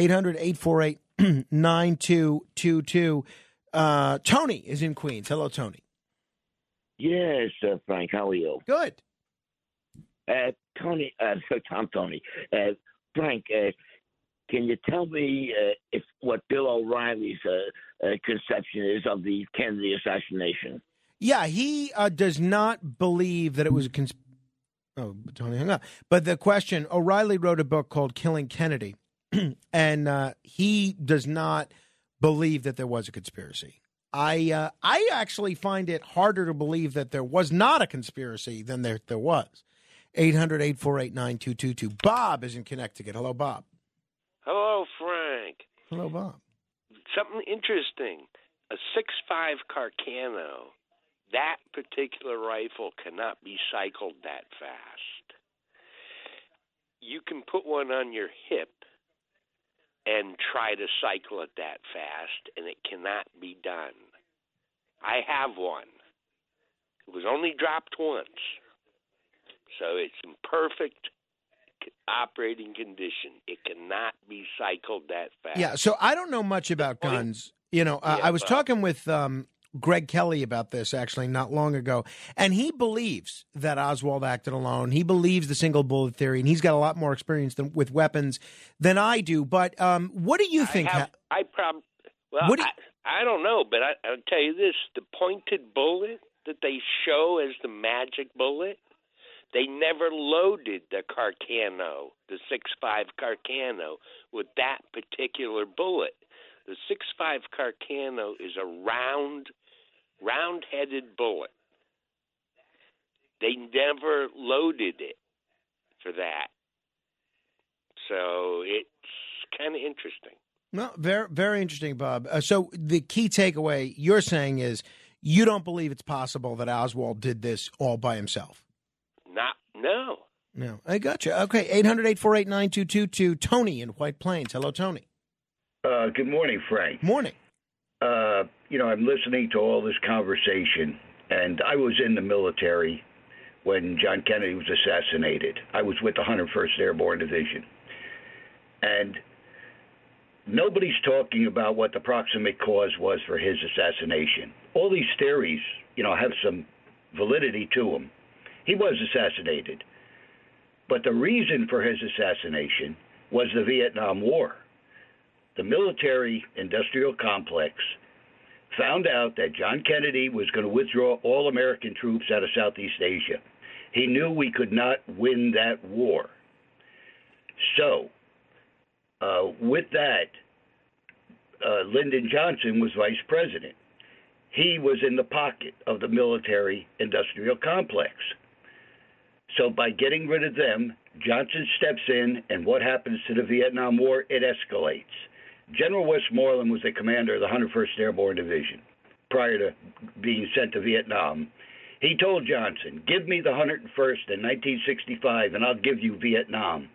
800-848-9222. Tony is in Queens. Hello, Tony.
Yes, Frank. How are you?
Good.
Tony. Frank, can you tell me what Bill O'Reilly's conception is of the Kennedy assassination?
Yeah, he does not believe that it was a Tony hung up. But the question, O'Reilly wrote a book called Killing Kennedy, and he does not believe that there was a conspiracy. I actually find it harder to believe that there was not a conspiracy than there was. 800-848-9222. Bob is in Connecticut. Hello, Bob.
Hello, Frank.
Hello, Bob.
Something interesting. A 6.5 Carcano, that particular rifle cannot be cycled that fast. You can put one on your hip and try to cycle it that fast, and it cannot be done. I have one. It was only dropped once. So it's in perfect operating condition. It cannot be cycled that fast.
Yeah, so I don't know much about guns. I was talking with Greg Kelly about this actually not long ago, and he believes that Oswald acted alone. He believes the single bullet theory, and he's got a lot more experience with weapons than I do. But what do you think?
I don't know, but I'll tell you this: the pointed bullet that they show as the magic bullet, they never loaded the Carcano, the 6.5 Carcano, with that particular bullet. The 6.5 Carcano is a round-headed bullet. They never loaded it for that. So it's kind of interesting.
No, very, very interesting, Bob. So the key takeaway you're saying is you don't believe it's possible that Oswald did this all by himself.
No.
No, I got you. Okay, 800-848-9222. Tony in White Plains. Hello, Tony.
Good morning, Frank.
Morning.
I'm listening to all this conversation, and I was in the military when John Kennedy was assassinated. I was with the 101st Airborne Division. And nobody's talking about what the proximate cause was for his assassination. All these theories, have some validity to them. He was assassinated. But the reason for his assassination was the Vietnam War. The military-industrial complex found out that John Kennedy was going to withdraw all American troops out of Southeast Asia. He knew we could not win that war. So, with that, Lyndon Johnson was vice president. He was in the pocket of the military-industrial complex. So by getting rid of them, Johnson steps in, and what happens to the Vietnam War? It escalates. General Westmoreland was the commander of the 101st Airborne Division prior to being sent to Vietnam. He told Johnson, give me the 101st in 1965, and I'll give you Vietnam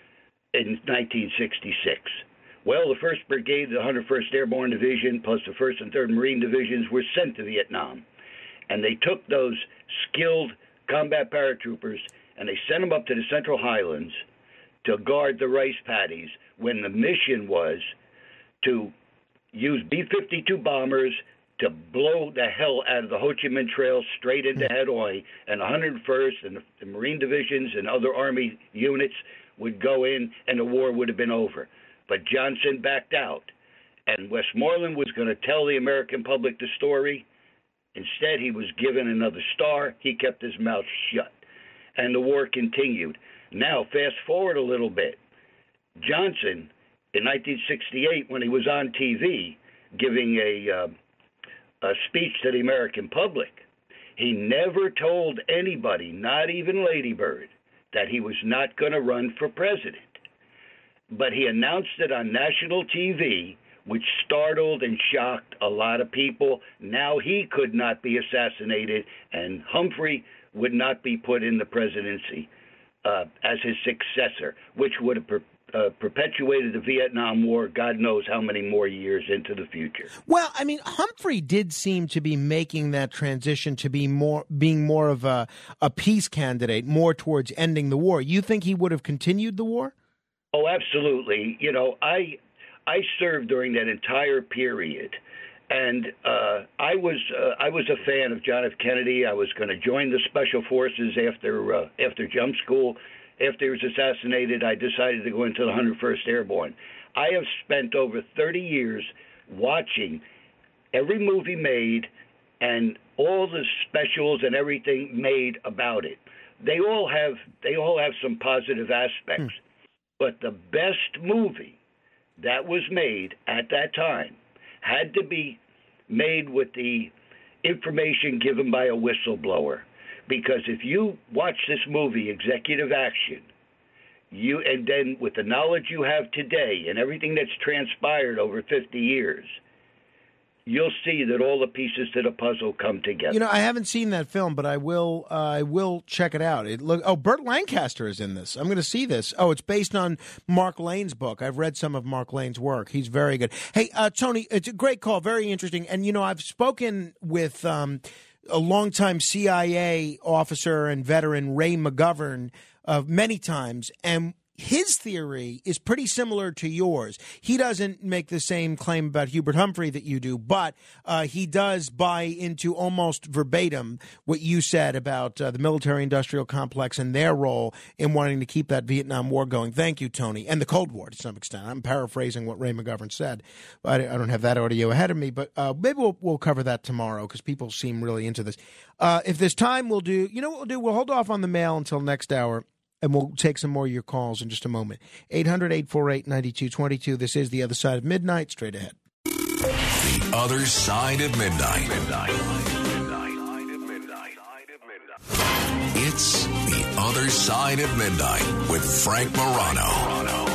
in 1966. Well, the 1st Brigade, the 101st Airborne Division, plus the 1st and 3rd Marine Divisions were sent to Vietnam. And they took those skilled combat paratroopers and they sent them up to the Central Highlands to guard the rice paddies when the mission was to use B-52 bombers to blow the hell out of the Ho Chi Minh Trail straight into Hanoi, and the 101st and the Marine Divisions and other Army units would go in and the war would have been over. But Johnson backed out, and Westmoreland was going to tell the American public the story. Instead, he was given another star. He kept his mouth shut, and the war continued. Now, fast forward a little bit. Johnson, in 1968, when he was on TV giving a speech to the American public, he never told anybody, not even Lady Bird, that he was not going to run for president. But he announced it on national TV, which startled and shocked a lot of people. Now he could not be assassinated, and Humphrey would not be put in the presidency as his successor, which would have perpetuated the Vietnam War, God knows how many more years into the future.
Well, I mean, Humphrey did seem to be making that transition to being more of a peace candidate, more towards ending the war. You think he would have continued the war?
Oh, absolutely. I served during that entire period, and I was a fan of John F. Kennedy. I was going to join the Special Forces after jump school. After he was assassinated, I decided to go into the 101st Airborne. I have spent over 30 years watching every movie made and all the specials and everything made about it. They all have some positive aspects, but the best movie that was made at that time had to be made with the information given by a whistleblower. Because if you watch this movie, Executive Action, and then with the knowledge you have today and everything that's transpired over 50 years, you'll see that all the pieces to the puzzle come together.
I haven't seen that film, but I will check it out. Burt Lancaster is in this. I'm going to see this. Oh, it's based on Mark Lane's book. I've read some of Mark Lane's work. He's very good. Hey, Tony, it's a great call, very interesting. And, I've spoken with a longtime CIA officer and veteran, Ray McGovern, many times, and his theory is pretty similar to yours. He doesn't make the same claim about Hubert Humphrey that you do, but he does buy into almost verbatim what you said about the military-industrial complex and their role in wanting to keep that Vietnam War going. Thank you, Tony. And the Cold War, to some extent. I'm paraphrasing what Ray McGovern said. I don't have that audio ahead of me, but maybe we'll cover that tomorrow because people seem really into this. If there's time, we'll do – what we'll do? We'll hold off on the mail until next hour. And we'll take some more of your calls in just a moment. 800-848-9222. This is The Other Side of Midnight. Straight ahead.
The Other Side of Midnight. It's The Other Side of Midnight with Frank Morano.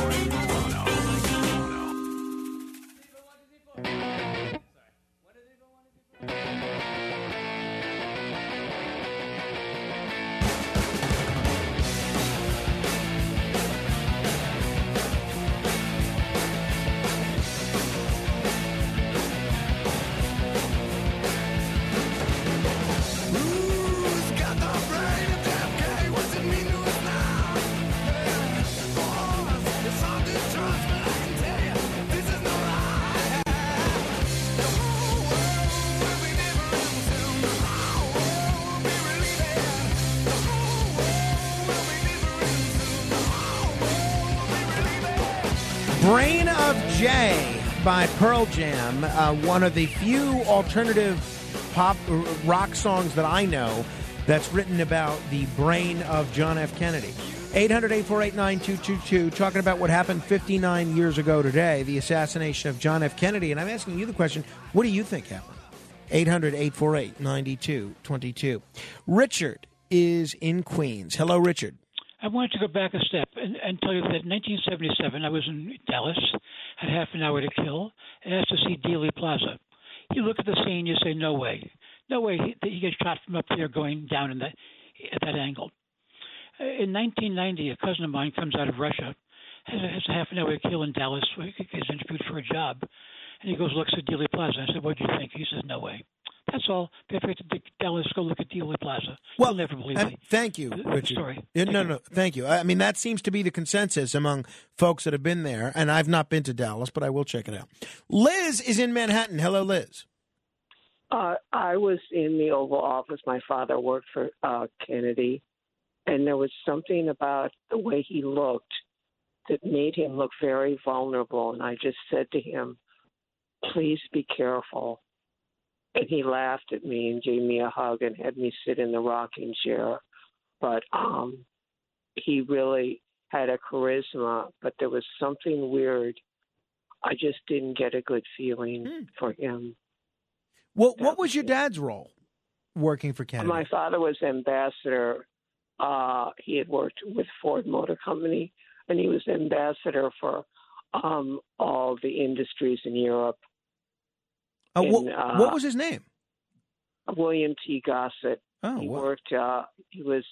Brain of J by Pearl Jam, one of the few alternative pop rock songs that I know that's written about the brain of John F. Kennedy. 800-848-9222, talking about what happened 59 years ago today, the assassination of John F. Kennedy. And I'm asking you the question, what do you think happened? 800-848-9222. Richard is in Queens. Hello, Richard.
I wanted to go back a step and tell you that in 1977, I was in Dallas, had half an hour to kill, and asked to see Dealey Plaza. You look at the scene, you say, no way. No way that he gets shot from up there going down at that angle. In 1990, a cousin of mine comes out of Russia, has a half an hour to kill in Dallas, gets interviewed for a job, and he goes, looks at Dealey Plaza. I said, what do you think? He says, no way. That's all. They have to Dallas go look at Dealey Plaza.
Well,
you'll never believe me.
Thank you, Richard.
Sorry.
No, thank you. I mean, that seems to be the consensus among folks that have been there, and I've not been to Dallas, but I will check it out. Liz is in Manhattan. Hello, Liz.
I was in the Oval Office. My father worked for Kennedy, and there was something about the way he looked that made him look very vulnerable, and I just said to him, please be careful. And he laughed at me and gave me a hug and had me sit in the rocking chair. But he really had a charisma, but there was something weird. I just didn't get a good feeling for him.
What was your dad's role working for Kennedy?
My father was ambassador. He had worked with Ford Motor Company, and he was ambassador for all the industries in Europe.
What was his name?
William T. Gossett.
Oh,
he
wow.
worked. He was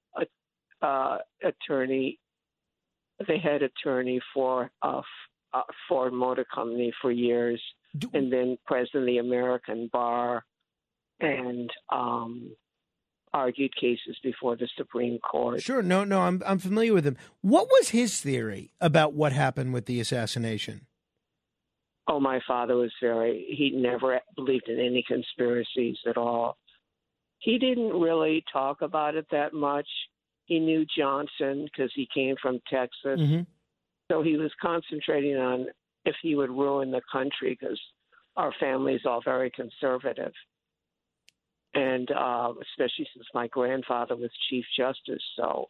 attorney, the head attorney for Ford Motor Company for years, and then president of the American Bar, and argued cases before the Supreme Court.
Sure. No, I'm familiar with him. What was his theory about what happened with the assassination?
Oh, my father was he never believed in any conspiracies at all. He didn't really talk about it that much. He knew Johnson because he came from Texas.
Mm-hmm. So
he was concentrating on if he would ruin the country because our family's all very conservative. And especially since my grandfather was Chief Justice. So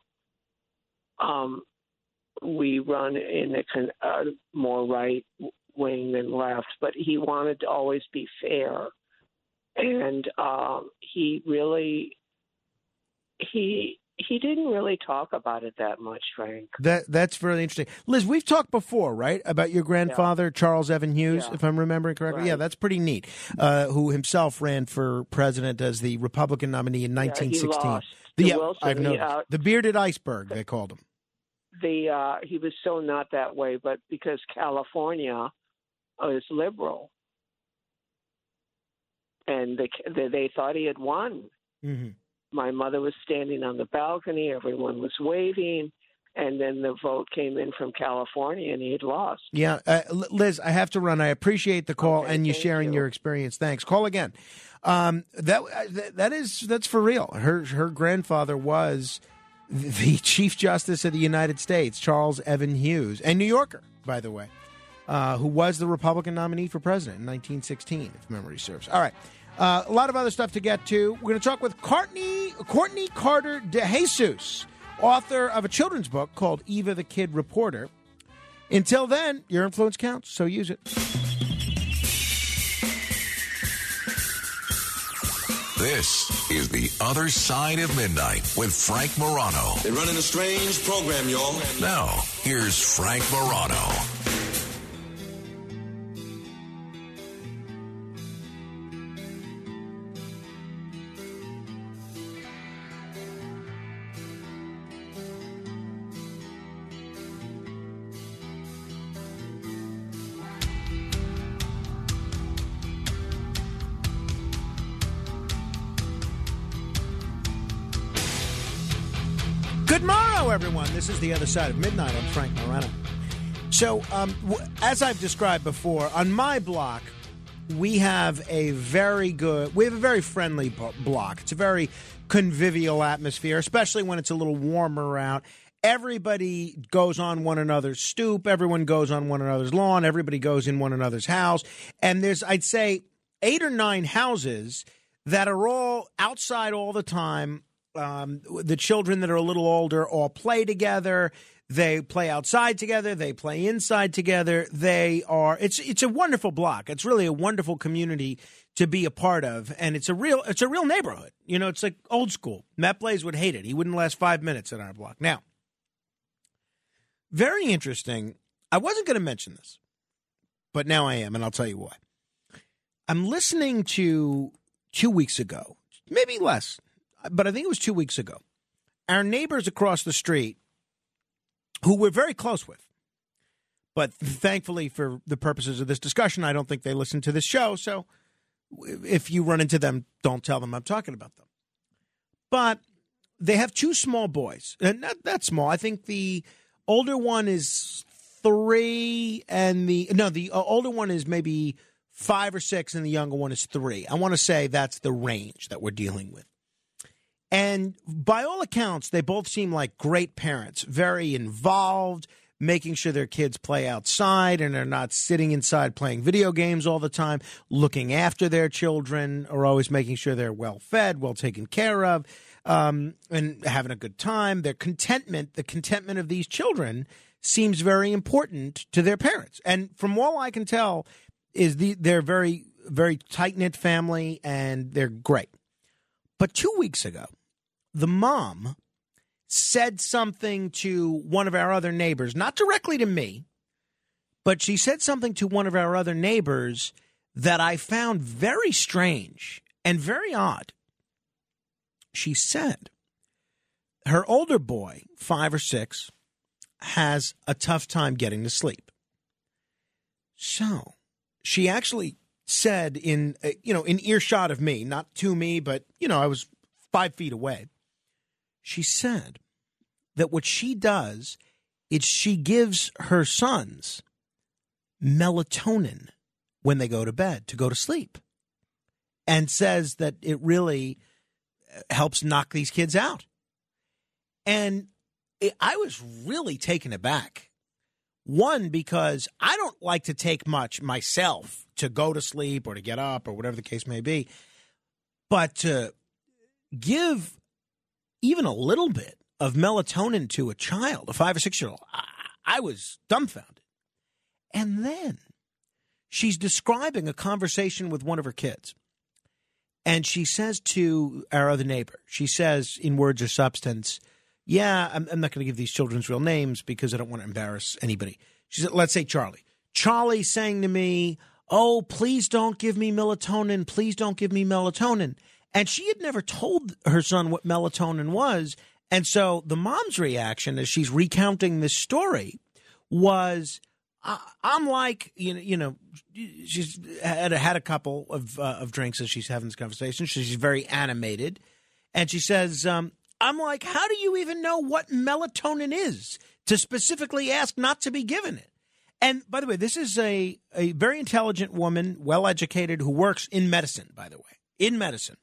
we run in a more right wing than left, but he wanted to always be fair, and he didn't really talk about it that much, Frank.
That's very interesting. Liz, we've talked before, right, about your grandfather, Charles Evan Hughes, if I'm remembering correctly. Right. Yeah, that's pretty neat, who himself ran for president as the Republican nominee in 1916.
He lost to Wilson.
I've noticed. The bearded iceberg, they called him.
He was so not that way, but because California is liberal, and they thought he had won.
Mm-hmm.
My mother was standing on the balcony, everyone was waving, and then the vote came in from California, and he had lost.
Yeah, Liz, I have to run. I appreciate the call and you sharing your experience. Thanks. Call again. That's for real. Her grandfather was the Chief Justice of the United States, Charles Evan Hughes, a New Yorker, by the way, who was the Republican nominee for president in 1916, if memory serves. All right. A lot of other stuff to get to. We're going to talk with Courtney Carter DeJesus, author of a children's book called Eva the Kid Reporter. Until then, your influence counts, so use it.
This is The Other Side of Midnight with Frank Morano.
They're running a strange program, y'all.
Now, here's Frank Morano.
Good morrow, everyone. This is The Other Side of Midnight. I'm Frank Morano. So, as I've described before, on my block, we have a very friendly block. It's a very convivial atmosphere, especially when it's a little warmer out. Everybody goes on one another's stoop. Everyone goes on one another's lawn. Everybody goes in one another's house. And there's, I'd say, 8 or 9 houses that are all outside all the time. The children that are a little older all play together. They play outside together. They play inside together. It's a wonderful block. It's really a wonderful community to be a part of, and it's a real neighborhood. You know, it's like old school. Matt Blaze would hate it. He wouldn't last 5 minutes in our block. Now, very interesting. I wasn't going to mention this, but now I am, and I'll tell you why. I'm listening to 2 weeks ago, maybe less, but I think it was 2 weeks ago. Our neighbors across the street, who we're very close with, but thankfully for the purposes of this discussion, I don't think they listen to this show. So if you run into them, don't tell them I'm talking about them. But they have 2 small boys, and not that small. I think the older one is 3, and the older one is maybe 5 or 6, and the younger one is 3. I want to say that's the range that we're dealing with. And by all accounts, they both seem like great parents, very involved, making sure their kids play outside and are not sitting inside playing video games all the time, looking after their children, or always making sure they're well fed, well taken care of, and having a good time. The contentment of these children seems very important to their parents. And from all I can tell, they're very, very tight-knit family, and they're great. But 2 weeks ago, the mom said something to one of our other neighbors, not directly to me, but she said something to one of our other neighbors that I found very strange and very odd. She said her older boy, 5 or 6, has a tough time getting to sleep. So she actually said in earshot of me, not to me, but, I was 5 feet away. She said that what she does is she gives her sons melatonin when they go to bed to go to sleep, and says that it really helps knock these kids out. And I was really taken aback. One, because I don't like to take much myself to go to sleep or to get up or whatever the case may be. But to give even a little bit of melatonin to a child, a 5 or 6-year-old, I was dumbfounded. And then she's describing a conversation with one of her kids. And she says to our other neighbor, she says in words or substance, yeah, I'm not going to give these children's real names because I don't want to embarrass anybody. She said, let's say Charlie. Charlie saying to me, oh, please don't give me melatonin. Please don't give me melatonin. And she had never told her son what melatonin was. And so the mom's reaction as she's recounting this story was, I'm like, she's had a couple of drinks as she's having this conversation. She's very animated. And she says, I'm like, how do you even know what melatonin is to specifically ask not to be given it? And by the way, this is a very intelligent woman, well-educated, who works in medicine, by the way, in medicine.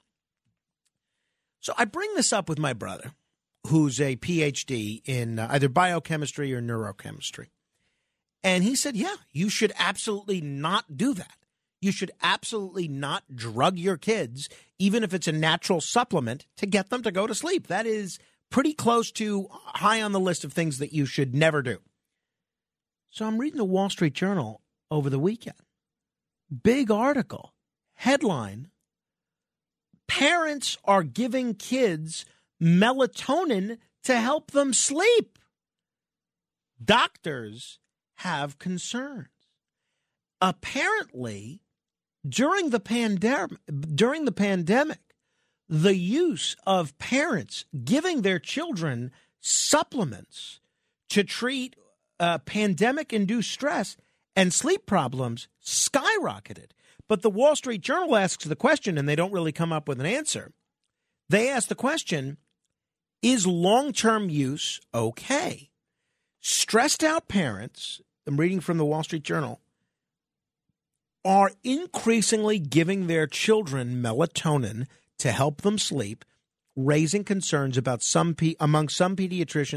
So I bring this up with my brother, who's a PhD in either biochemistry or neurochemistry. And he said, yeah, you should absolutely not do that. You should absolutely not drug your kids, even if it's a natural supplement, to get them to go to sleep. That is pretty close to high on the list of things that you should never do. So I'm reading the Wall Street Journal over the weekend. Big article, headline, parents are giving kids melatonin to help them sleep. Doctors have concerns. Apparently, during the pandemic, the use of parents giving their children supplements to treat pandemic-induced stress and sleep problems skyrocketed. But the Wall Street Journal asks the question, and they don't really come up with an answer. They ask the question, is long-term use okay? Stressed out parents, I'm reading from the Wall Street Journal, are increasingly giving their children melatonin to help them sleep, raising concerns about among some pediatricians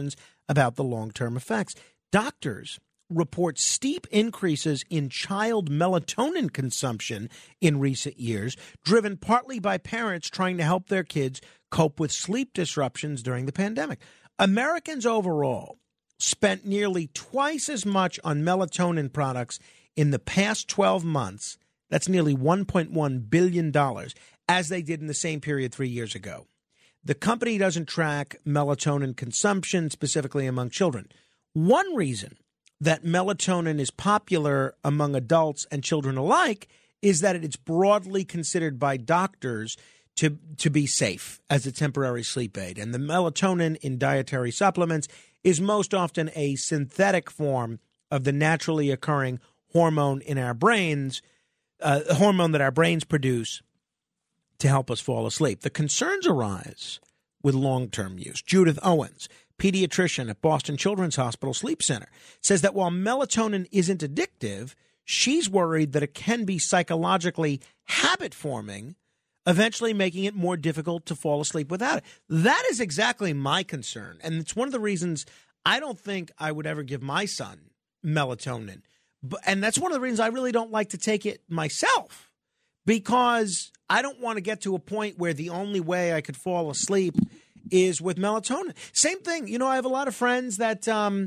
about the long-term effects. Doctors report steep increases in child melatonin consumption in recent years, driven partly by parents trying to help their kids cope with sleep disruptions during the pandemic. Americans overall spent nearly twice as much on melatonin products in the past 12 months, that's nearly $1.1 billion, as they did in the same period 3 years ago. The company doesn't track melatonin consumption specifically among children. One reason that melatonin is popular among adults and children alike is that it's broadly considered by doctors to be safe as a temporary sleep aid. And the melatonin in dietary supplements is most often a synthetic form of the naturally occurring hormone in our brains, hormone that our brains produce to help us fall asleep. The concerns arise with long-term use. Judith Owens, pediatrician at Boston Children's Hospital Sleep Center, says that while melatonin isn't addictive, she's worried that it can be psychologically habit-forming, eventually making it more difficult to fall asleep without it. That is exactly my concern, and it's one of the reasons I don't think I would ever give my son melatonin. And that's one of the reasons I really don't like to take it myself, because I don't want to get to a point where the only way I could fall asleep is with melatonin. Same thing. You know, I have a lot of friends that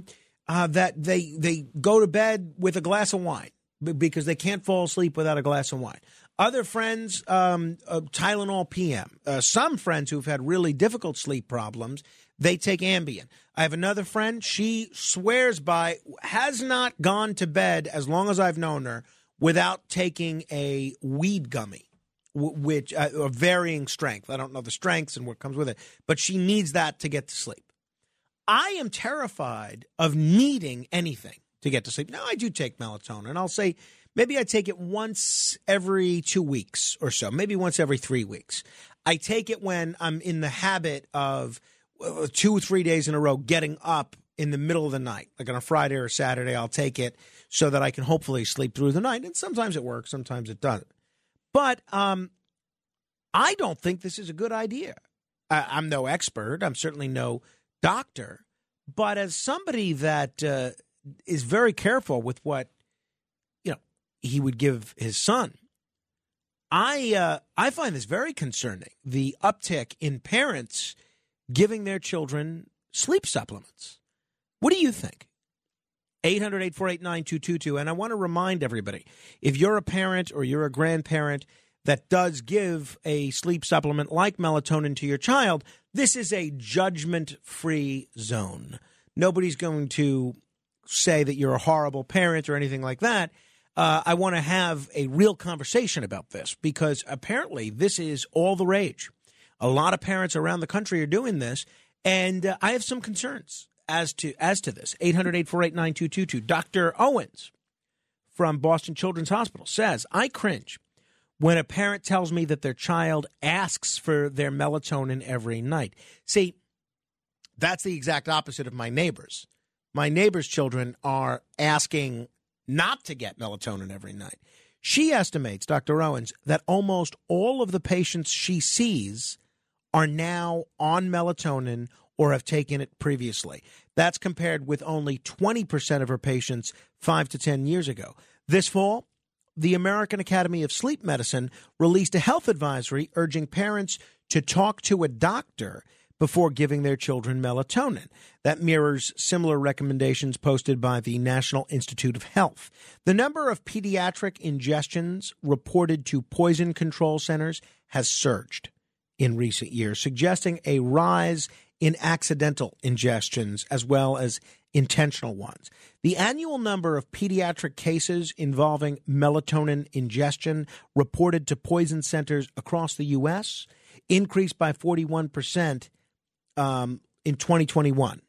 that they go to bed with a glass of wine because they can't fall asleep without a glass of wine. Other friends, Tylenol PM. Some friends who've had really difficult sleep problems, they take Ambien. I have another friend, she swears by, has not gone to bed as long as I've known her without taking a weed gummy, which of varying strength. I don't know the strengths and what comes with it, but she needs that to get to sleep. I am terrified of needing anything to get to sleep. Now, I do take melatonin. I'll say maybe I take it once every 2 weeks or so, maybe once every 3 weeks. I take it when I'm in the habit of 2 or 3 days in a row getting up in the middle of the night, like on a Friday or Saturday. I'll take it so that I can hopefully sleep through the night. And sometimes it works, sometimes it doesn't. But I don't think this is a good idea. I'm no expert. I'm certainly no doctor. But as somebody that is very careful with what he would give his son, I find this very concerning, the uptick in parents giving their children sleep supplements. What do you think? 800-848-9222. And I want to remind everybody, if you're a parent or you're a grandparent that does give a sleep supplement like melatonin to your child, this is a judgment-free zone. Nobody's going to say that you're a horrible parent or anything like that. I want to have a real conversation about this because apparently this is all the rage. A lot of parents around the country are doing this, and I have some concerns as to this. 800-848-9222. Dr. Owens from Boston Children's Hospital says, I cringe when a parent tells me that their child asks for their melatonin every night. See, that's the exact opposite of my neighbors. My neighbors' children are asking not to get melatonin every night. She estimates, Dr. Owens, that almost all of the patients she sees are now on melatonin or have taken it previously. That's compared with only 20% of her patients 5 to 10 years ago. This fall, the American Academy of Sleep Medicine released a health advisory urging parents to talk to a doctor before giving their children melatonin. That mirrors similar recommendations posted by the National Institute of Health. The number of pediatric ingestions reported to poison control centers has surged in recent years, suggesting a rise in accidental ingestions as well as intentional ones. The annual number of pediatric cases involving melatonin ingestion reported to poison centers across the U.S. increased by 41% in 2021.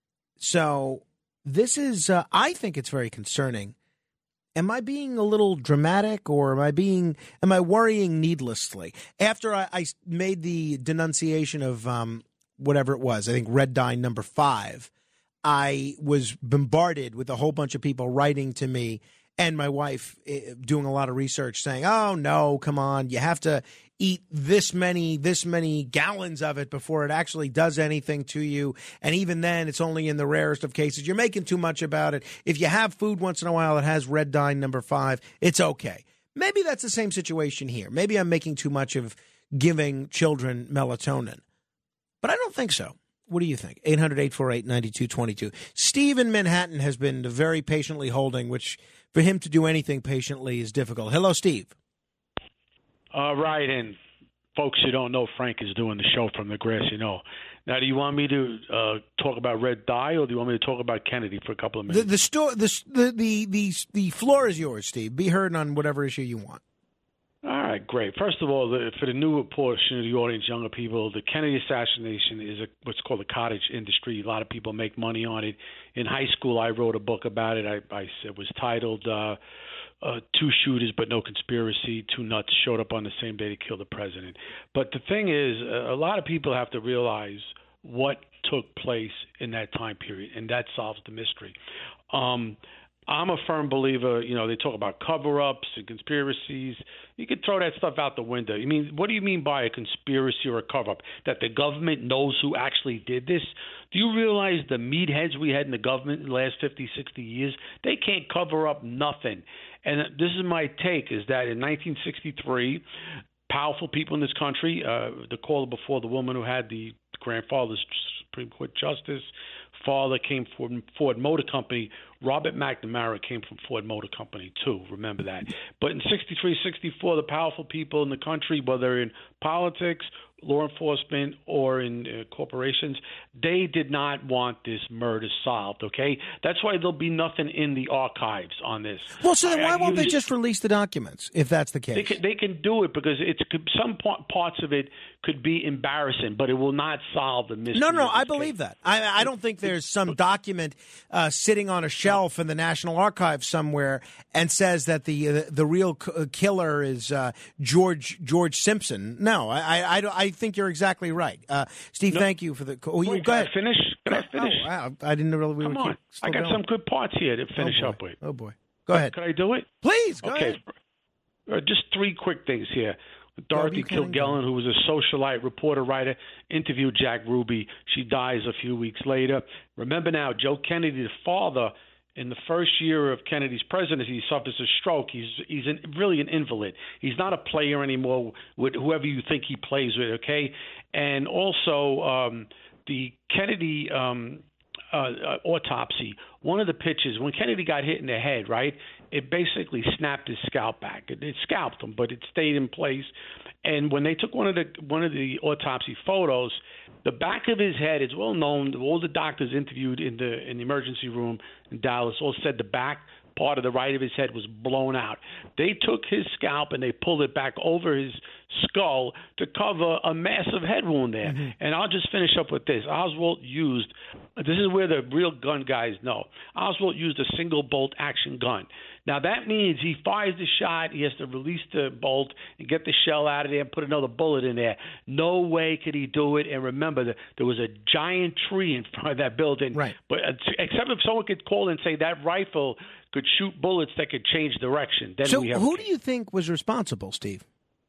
So this is, I think it's very concerning. Am I being a little dramatic, or am I worrying needlessly? After I made the denunciation of whatever it was, I think red dye number 5, I was bombarded with a whole bunch of people writing to me and my wife doing a lot of research saying, oh, no, come on, you have to, eat this many gallons of it before it actually does anything to you. And even then, it's only in the rarest of cases. You're making too much about it. If you have food once in a while that has red dye number 5, it's okay. Maybe that's the same situation here. Maybe I'm making too much of giving children melatonin. But I don't think so. What do you think? 800-848-9222. Steve in Manhattan has been very patiently holding, which for him to do anything patiently is difficult. Hello, Steve.
Right, and folks who don't know, Frank is doing the show from the grassy knoll. Now, do you want me to talk about red dye, or do you want me to talk about Kennedy for a couple of minutes?
The floor is yours, Steve. Be heard on whatever issue you want.
All right, great. First of all, for the newer portion of the audience, younger people, the Kennedy assassination is what's called a cottage industry. A lot of people make money on it. In high school, I wrote a book about it. It was titled Two Shooters But No Conspiracy. Two nuts showed up on the same day to kill the president. But the thing is, a lot of people have to realize what took place in that time period, and that solves the mystery. I'm a firm believer, they talk about cover-ups and conspiracies. You could throw that stuff out the window. What do you mean by a conspiracy or a cover-up? That the government knows who actually did this? Do you realize the meatheads we had in the government in the last 50, 60 years? They can't cover up nothing. And this is my take, is that in 1963, powerful people in this country, the caller before, the woman who had the grandfather's Supreme Court justice, father came from Ford Motor Company. Robert McNamara came from Ford Motor Company, too. Remember that. But in 63, 64, the powerful people in the country, whether in politics, law enforcement, or in corporations, they did not want this murder solved, okay? That's why there'll be nothing in the archives on this.
Well, so then why won't they just release the documents, if that's the case?
They can do it because some parts of it could be embarrassing, but it will not solve the mystery.
No, I believe that. I don't think there's some document sitting on a shelf in the National Archives somewhere and says that the real killer is George Simpson. No, I think you're exactly right. Steve, thank you for the call.
Wait,
go ahead.
Can I finish?
Oh, wow. I didn't know we
Come
would
on.
keep
I got
going.
some good parts here to finish up with.
Oh, boy. Go ahead.
Could I do it?
Please, go ahead.
Just three quick things here. Dorothy Kilgallen, who was a socialite, reporter, writer, interviewed Jack Ruby. She dies a few weeks later. Remember now, Joe Kennedy, the father, in the first year of Kennedy's presidency, he suffers a stroke. He's really an invalid. He's not a player anymore with whoever you think he plays with, okay? And also the Kennedy autopsy, one of the pictures, when Kennedy got hit in the head, right, it basically snapped his scalp back. It scalped him, but it stayed in place. And when they took one of the autopsy photos, the back of his head is well known. All the doctors interviewed in the emergency room in Dallas all said the back part of the right of his head was blown out. They took his scalp and they pulled it back over his skull to cover a massive head wound there. Mm-hmm. And I'll just finish up with this. Oswald used, this is where the real gun guys know, Oswald used a single bolt action gun. Now, that means he fires the shot, he has to release the bolt and get the shell out of there and put another bullet in there. No way could he do it. And remember, there was a giant tree in front of that building.
Right.
But except if someone could call and say that rifle could shoot bullets that could change direction. Then
so who do you think was responsible, Steve?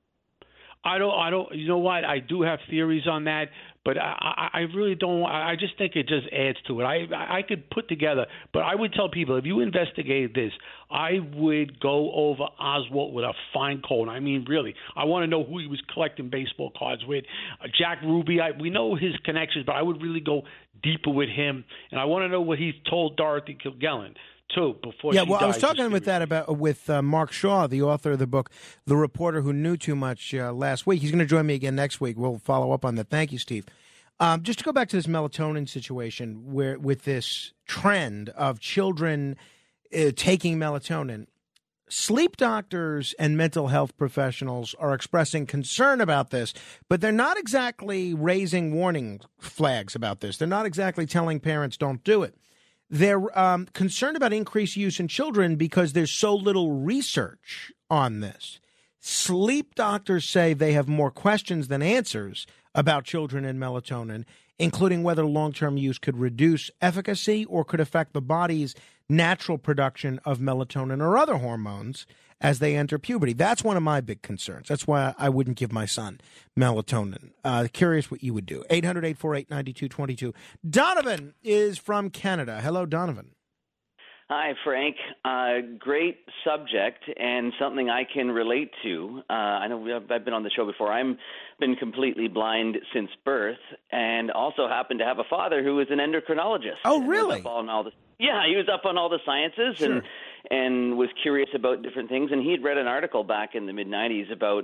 I don't. You know what? I do have theories on that, but I really don't. I just think it just adds to it. I could put together, but I would tell people if you investigate this, I would go over Oswald with a fine comb. I mean, really, I want to know who he was collecting baseball cards with. Jack Ruby, we know his connections, but I would really go deeper with him, and I want to know what he told Dorothy Kilgallen. Too, before
I was talking with Mark Shaw, the author of the book, The Reporter Who Knew Too Much, last week. He's going to join me again next week. We'll follow up on that. Thank you, Steve. Just to go back to this melatonin situation, where with this trend of children taking melatonin, sleep doctors and mental health professionals are expressing concern about this, but they're not exactly raising warning flags about this. They're not exactly telling parents don't do it. They're concerned about increased use in children because there's so little research on this. Sleep doctors say they have more questions than answers about children and melatonin. including whether long-term use could reduce efficacy or could affect the body's natural production of melatonin or other hormones as they enter puberty. That's one of my big concerns. That's why I wouldn't give my son melatonin. Curious what you would do. 800-848-9222. Donovan is from Canada. Hello, Donovan.
Hi, Frank. Great subject and something I can relate to. I know I've been on the show before. I've been completely blind since birth and also happen to have a father who is an endocrinologist.
Oh, really?
Yeah, he was up on all the sciences
Sure.
and was curious about different things. And he'd read an article back in the mid-'90s about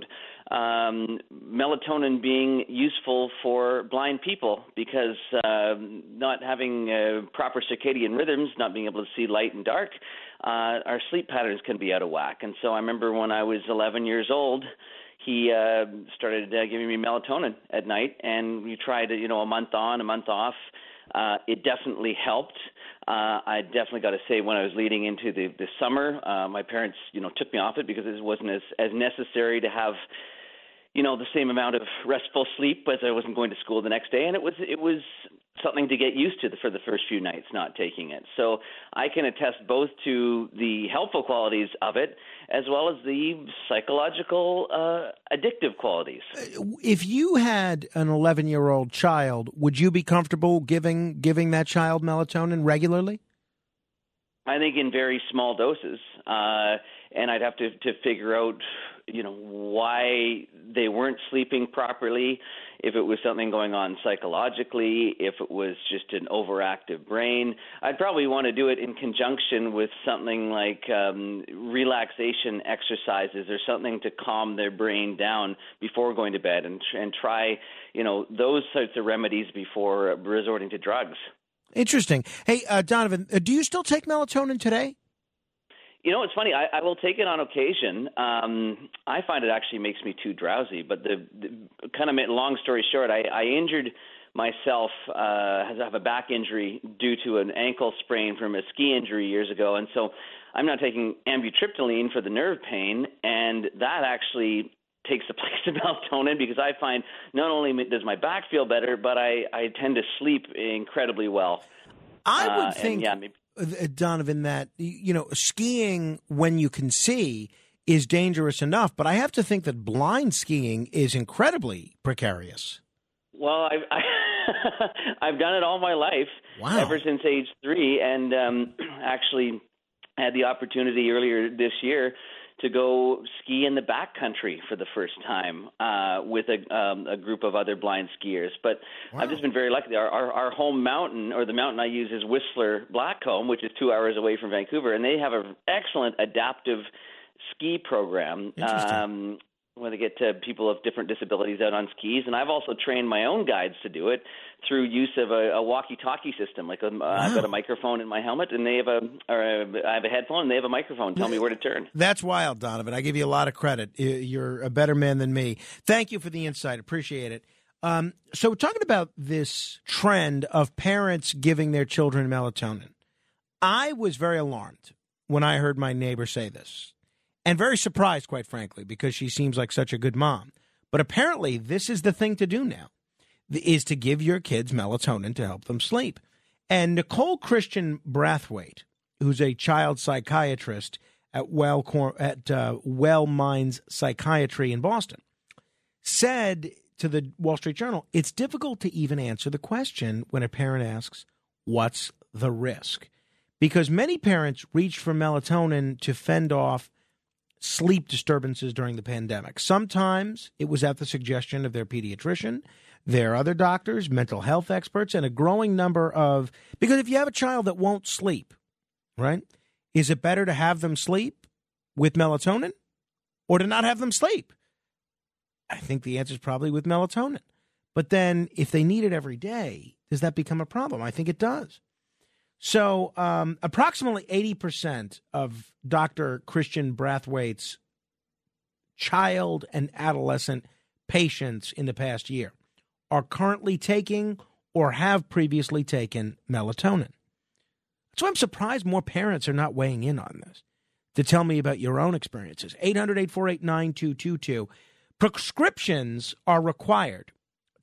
melatonin being useful for blind people because not having proper circadian rhythms, not being able to see light and dark, our sleep patterns can be out of whack. And so I remember when I was 11 years old, he started giving me melatonin at night, and we tried, a month on, a month off. It definitely helped. I definitely got to say, when I was leading into the summer, my parents, took me off it because it wasn't as necessary to have, the same amount of restful sleep as I wasn't going to school the next day, and it was something to get used to for the first few nights not taking it. So I can attest both to the helpful qualities of it as well as the psychological addictive qualities.
If you had an 11-year-old child, would you be comfortable giving that child melatonin regularly?
I think in very small doses, and I'd have to figure out, why they weren't sleeping properly, if it was something going on psychologically, if it was just an overactive brain. I'd probably want to do it in conjunction with something like relaxation exercises or something to calm their brain down before going to bed and try, those sorts of remedies before resorting to drugs.
Interesting. Hey, Donovan, do you still take melatonin today?
It's funny. I will take it on occasion. I find it actually makes me too drowsy. But the kind of long story short, I injured myself. I have a back injury due to an ankle sprain from a ski injury years ago, and so I'm now taking amitriptyline for the nerve pain, and that actually takes the place of melatonin because I find not only does my back feel better, but I tend to sleep incredibly well.
I would think, Donovan, that, skiing when you can see is dangerous enough, but I have to think that blind skiing is incredibly precarious.
Well, I've done it all my life, ever since age 3, and actually had the opportunity earlier this year to go ski in the backcountry for the first time with a group of other blind skiers. But I've just been very lucky. Our home mountain, or the mountain I use, is Whistler Blackcomb, which is 2 hours away from Vancouver, and they have an excellent adaptive ski program where they get people of different disabilities out on skis. And I've also trained my own guides to do it through use of a walkie-talkie system. I've got a microphone in my helmet, and I have a headphone, and they have a microphone. Tell me where to turn.
That's wild, Donovan. I give you a lot of credit. You're a better man than me. Thank you for the insight. Appreciate it. So we're talking about this trend of parents giving their children melatonin. I was very alarmed when I heard my neighbor say this. And very surprised, quite frankly, because she seems like such a good mom. But apparently this is the thing to do now, is to give your kids melatonin to help them sleep. And Nicole Christian Brathwaite, who's a child psychiatrist at Well Minds Psychiatry in Boston, said to the Wall Street Journal, it's difficult to even answer the question when a parent asks, what's the risk? Because many parents reached for melatonin to fend off sleep disturbances during the pandemic. Sometimes it was at the suggestion of their pediatrician, their other doctors, mental health experts, and a growing number of... Because if you have a child that won't sleep, right, is it better to have them sleep with melatonin or to not have them sleep? I think the answer is probably with melatonin. But then if they need it every day, does that become a problem? I think it does. So approximately 80% of Dr. Christian Brathwaite's child and adolescent patients in the past year are currently taking or have previously taken melatonin. That's why I'm surprised more parents are not weighing in on this. To tell me about your own experiences. 800-848-9222. Prescriptions are required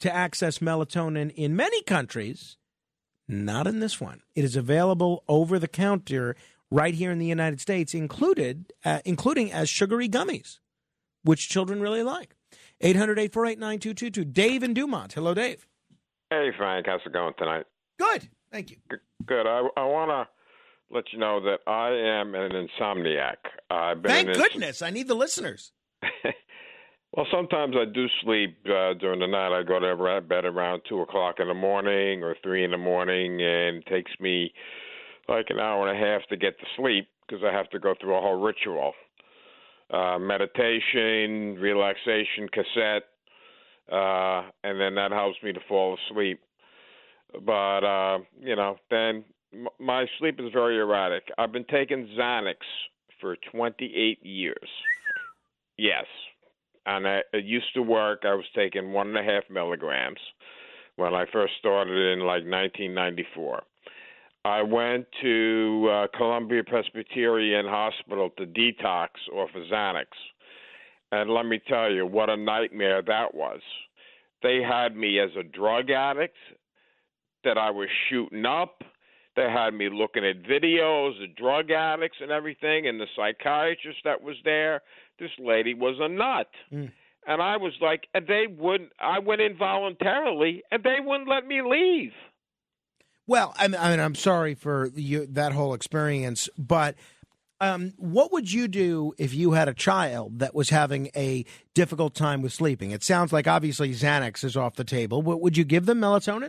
to access melatonin in many countries, not in this one. It is available over the counter right here in the United States, including as sugary gummies, which children really like. 800-848-9222. Dave in Dumont. Hello, Dave.
Hey, Frank. How's it going tonight?
Good. Thank you.
Good. I want to let you know that I am an insomniac.
Thank goodness. I need the listeners.
Well, sometimes I do sleep during the night. I go to bed around 2 o'clock in the morning or 3 in the morning, and it takes me like an hour and a half to get to sleep because I have to go through a whole ritual. Meditation, relaxation cassette, and then that helps me to fall asleep. But, then my sleep is very erratic. I've been taking Xanax for 28 years. Yes. And it used to work. I was taking 1.5 milligrams when I first started in like 1994. I went to Columbia Presbyterian Hospital to detox off of Xanax. And let me tell you, what a nightmare that was. They had me as a drug addict that I was shooting up. They had me looking at videos of drug addicts and everything. And the psychiatrist that was there, this lady was a nut. And I was like, and I went in voluntarily, and they wouldn't let me leave.
Well, I mean, I'm sorry for that whole experience, but what would you do if you had a child that was having a difficult time with sleeping? It sounds like obviously Xanax is off the table. Would you give them melatonin?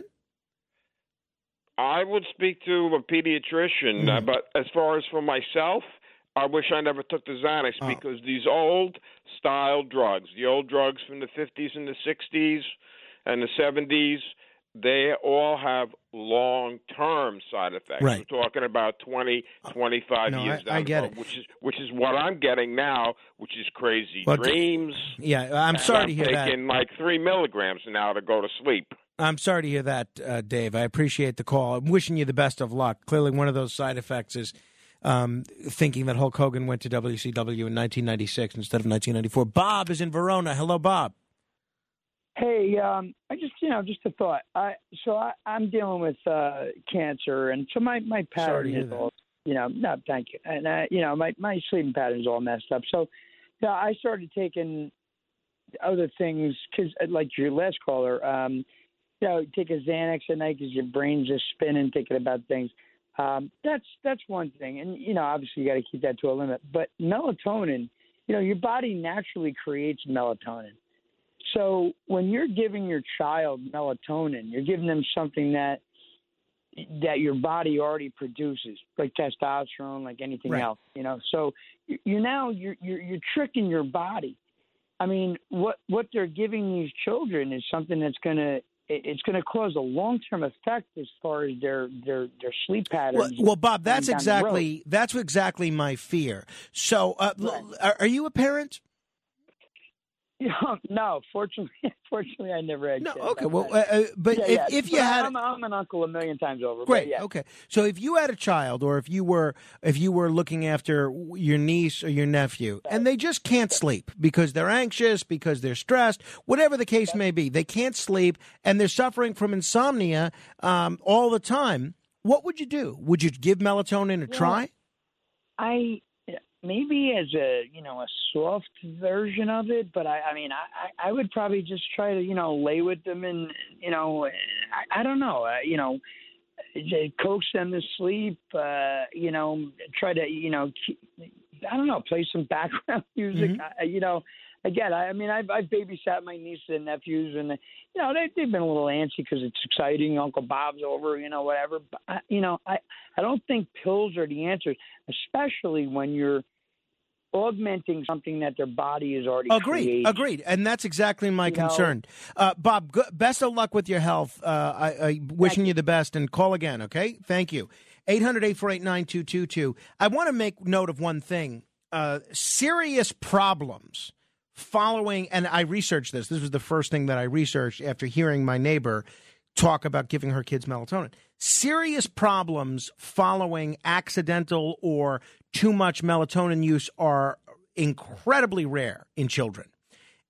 I would speak to a pediatrician, but as far as for myself, I wish I never took the Xanax because these old-style drugs, the old drugs from the 50s and the 60s and the 70s, they all have long-term side effects.
Right.
We're talking about 20, 25 years down
I get
the road,
it.
which is what I'm getting now, which is crazy
Well,
dreams.
Yeah, I'm sorry to hear that.
I'm taking like 3 milligrams now to go to sleep.
I'm sorry to hear that, Dave. I appreciate the call. I'm wishing you the best of luck. Clearly, one of those side effects is thinking that Hulk Hogan went to WCW in 1996 instead of 1994. Bob is in Verona. Hello, Bob.
Hey, I just a thought. I'm dealing with cancer, and so my pattern
Sorry to hear
is all, no, thank you. And my sleeping pattern is all messed up. So, I started taking other things because, like your last caller, take a Xanax at night because your brain's just spinning thinking about things. That's one thing, and obviously you got to keep that to a limit. But melatonin, your body naturally creates melatonin. So when you're giving your child melatonin, you're giving them something that your body already produces, like testosterone, like anything else. So you're tricking your body. I mean, what they're giving these children is something that's going to cause a long-term effect as far as their sleep patterns.
Well, Bob, that's exactly my fear. So, are you a parent?
No, fortunately, I never had kids.
Okay, well, but if you had,
I'm an uncle a million times over.
Great.
But
Okay. So if you had a child, or if you were looking after your niece or your nephew, and they just can't sleep because they're anxious, because they're stressed, whatever the case may be, they can't sleep and they're suffering from insomnia all the time. What would you do? Would you give melatonin a try?
Maybe as a soft version of it, but I would probably just try to lay with them and I don't know coax them to sleep, try to I don't know, play some background music. Again, I've babysat my nieces and nephews, and they've been a little antsy because it's exciting. Uncle Bob's over, whatever. But I don't think pills are the answer, especially when you're augmenting something that their body is already creating.
Agreed. And that's exactly my concern. Bob, best of luck with your health. I wishing you the best, and call again, okay? Thank you. 800-848-9222. I want to make note of one thing. Serious problems following, and I researched this. This was the first thing that I researched after hearing my neighbor talk about giving her kids melatonin. Serious problems following accidental or too much melatonin use are incredibly rare in children.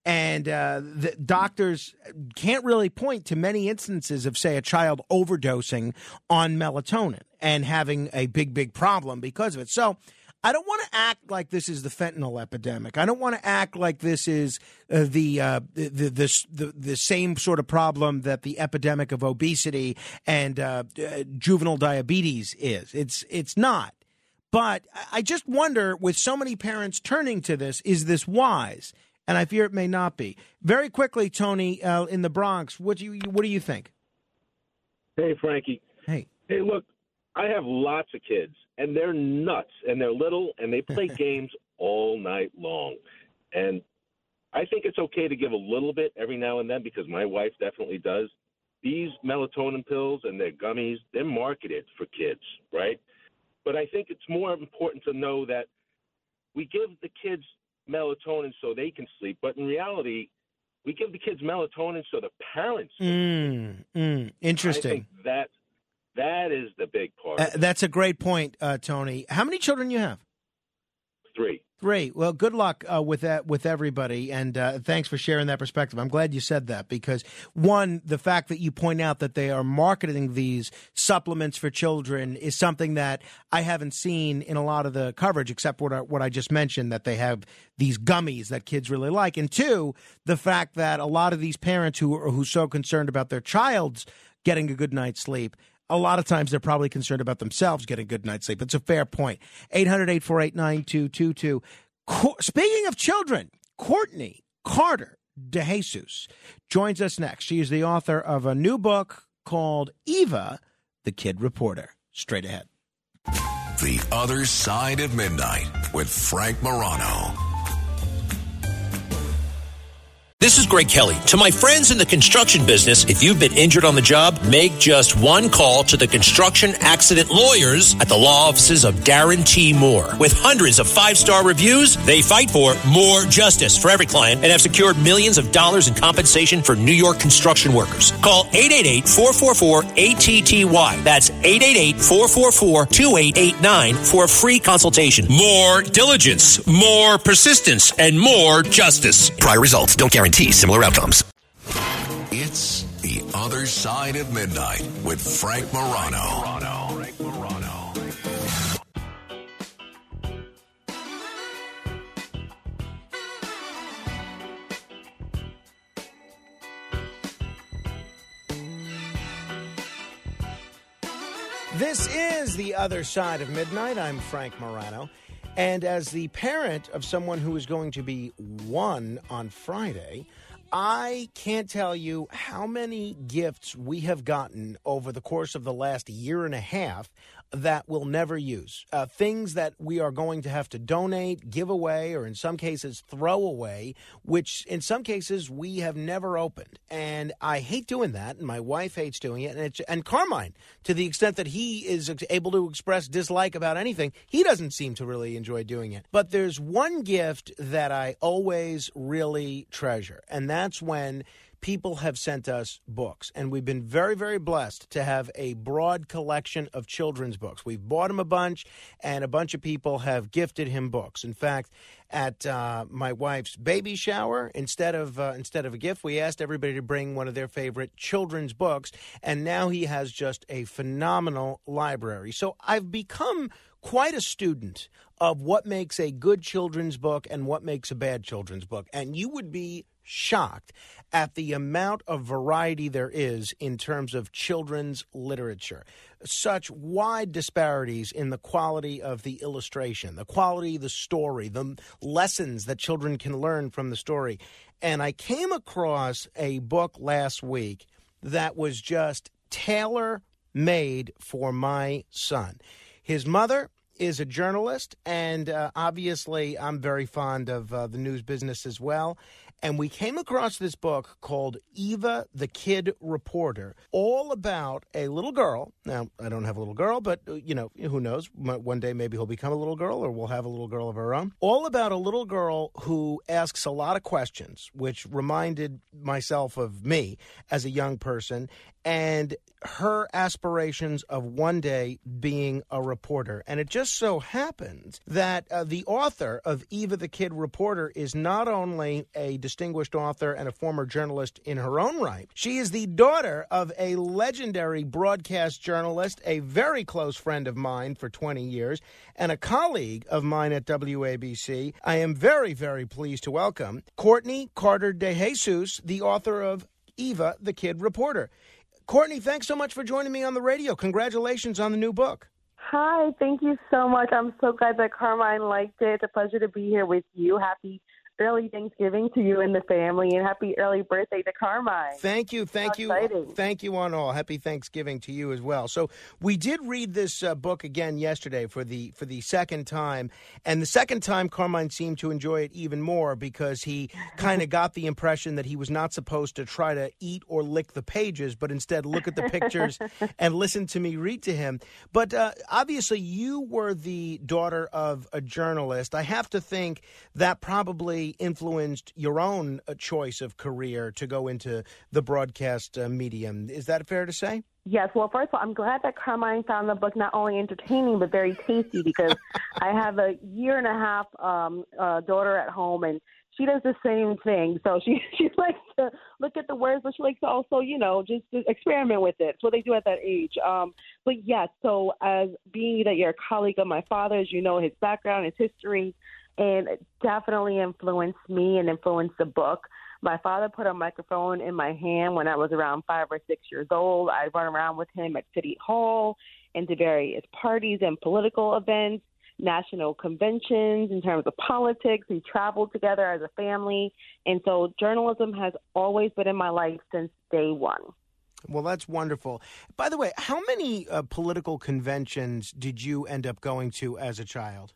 And the doctors can't really point to many instances of, say, a child overdosing on melatonin and having a big problem because of it. So I don't want to act like this is the fentanyl epidemic. I don't want to act like this is the same sort of problem that the epidemic of obesity and juvenile diabetes is. It's not. But I just wonder, with so many parents turning to this, is this wise? And I fear it may not be. Very quickly, Tony, in the Bronx, what do you think?
Hey, Frankie.
Hey,
look, I have lots of kids, and they're nuts, and they're little, and they play games all night long. And I think it's okay to give a little bit every now and then, because my wife definitely does. These melatonin pills and their gummies, they're marketed for kids, right? But I think it's more important to know that we give the kids melatonin so they can sleep, but in reality, we give the kids melatonin so the parents can sleep.
Interesting.
I think that is the big part.
That's a great point, Tony. How many children you have?
3.
3. Well, good luck with that, with everybody, and thanks for sharing that perspective. I'm glad you said that because, one, the fact that you point out that they are marketing these supplements for children is something that I haven't seen in a lot of the coverage, except what I just mentioned, that they have these gummies that kids really like. And 2, the fact that a lot of these parents who are so concerned about their child's getting a good night's sleep, a lot of times they're probably concerned about themselves getting a good night's sleep. It's a fair point. 800-848-9222. Speaking of children, Courtney Carter DeJesus joins us next. She is the author of a new book called Eva, the Kid Reporter. Straight ahead.
The Other Side of Midnight with Frank Morano.
This is Greg Kelly. To my friends in the construction business, if you've been injured on the job, make just one call to the construction accident lawyers at the law offices of Darren T. Moore. With hundreds of 5-star reviews, they fight for more justice for every client and have secured millions of dollars in compensation for New York construction workers. Call 888-444-ATTY. That's 888-444-2889 for a free consultation. More diligence, more persistence, and more justice.
Prior results don't guarantee similar outcomes. It's The Other Side of Midnight with Frank Morano.
This is The Other Side of Midnight. I'm Frank Morano. And as the parent of someone who is going to be 1 on Friday, I can't tell you how many gifts we have gotten over the course of the last year and a half that we'll never use. Things that we are going to have to donate, give away, or in some cases throw away, which in some cases we have never opened. And I hate doing that, and my wife hates doing it. And Carmine, to the extent that he is able to express dislike about anything, he doesn't seem to really enjoy doing it. But there's one gift that I always really treasure, and that's when people have sent us books, and we've been very, very blessed to have a broad collection of children's books. We've bought him a bunch, and a bunch of people have gifted him books. In fact, at my wife's baby shower, instead of a gift, we asked everybody to bring one of their favorite children's books, and now he has just a phenomenal library. So I've become quite a student of what makes a good children's book and what makes a bad children's book, and you would be shocked at the amount of variety there is in terms of children's literature. Such wide disparities in the quality of the illustration, the quality of the story, the lessons that children can learn from the story. And I came across a book last week that was just tailor-made for my son. His mother is a journalist, and obviously I'm very fond of the news business as well. And we came across this book called Eva, the Kid Reporter, all about a little girl. Now, I don't have a little girl, but, you know, who knows? One day maybe he'll become a little girl, or we'll have a little girl of our own. All about a little girl who asks a lot of questions, which reminded myself of me as a young person. And her aspirations of one day being a reporter. And it just so happens that the author of Eva the Kid Reporter is not only a distinguished author and a former journalist in her own right, she is the daughter of a legendary broadcast journalist, a very close friend of mine for 20 years, and a colleague of mine at WABC. I am very, very pleased to welcome Courtney Carter DeJesus, the author of Eva the Kid Reporter. Courtney, thanks so much for joining me on the radio. Congratulations on the new book.
Hi, thank you so much. I'm so glad that Carmine liked it. It's a pleasure to be here with you. Happy early Thanksgiving to you and the family, and happy early birthday to Carmine.
Thank you. Thank you on all. Happy Thanksgiving to you as well. So we did read this book again yesterday for the second time, and the second time Carmine seemed to enjoy it even more because he kind of got the impression that he was not supposed to try to eat or lick the pages, but instead look at the pictures and listen to me read to him. But obviously you were the daughter of a journalist. I have to think that probably influenced your own choice of career to go into the broadcast medium. Is that fair to say?
Yes. Well, first of all, I'm glad that Carmine found the book not only entertaining but very tasty because I have a 1.5-year daughter at home, and she does the same thing. So she likes to look at the words, but she likes to also, just to experiment with it. It's what they do at that age. But yes, so as being that you're a colleague of my father's, his background, his history, and it definitely influenced me and influenced the book. My father put a microphone in my hand when I was around 5 or 6 years old. I'd run around with him at City Hall and to various parties and political events, national conventions in terms of politics. We traveled together as a family. And so journalism has always been in my life since day one.
Well, that's wonderful. By the way, how many political conventions did you end up going to as a child?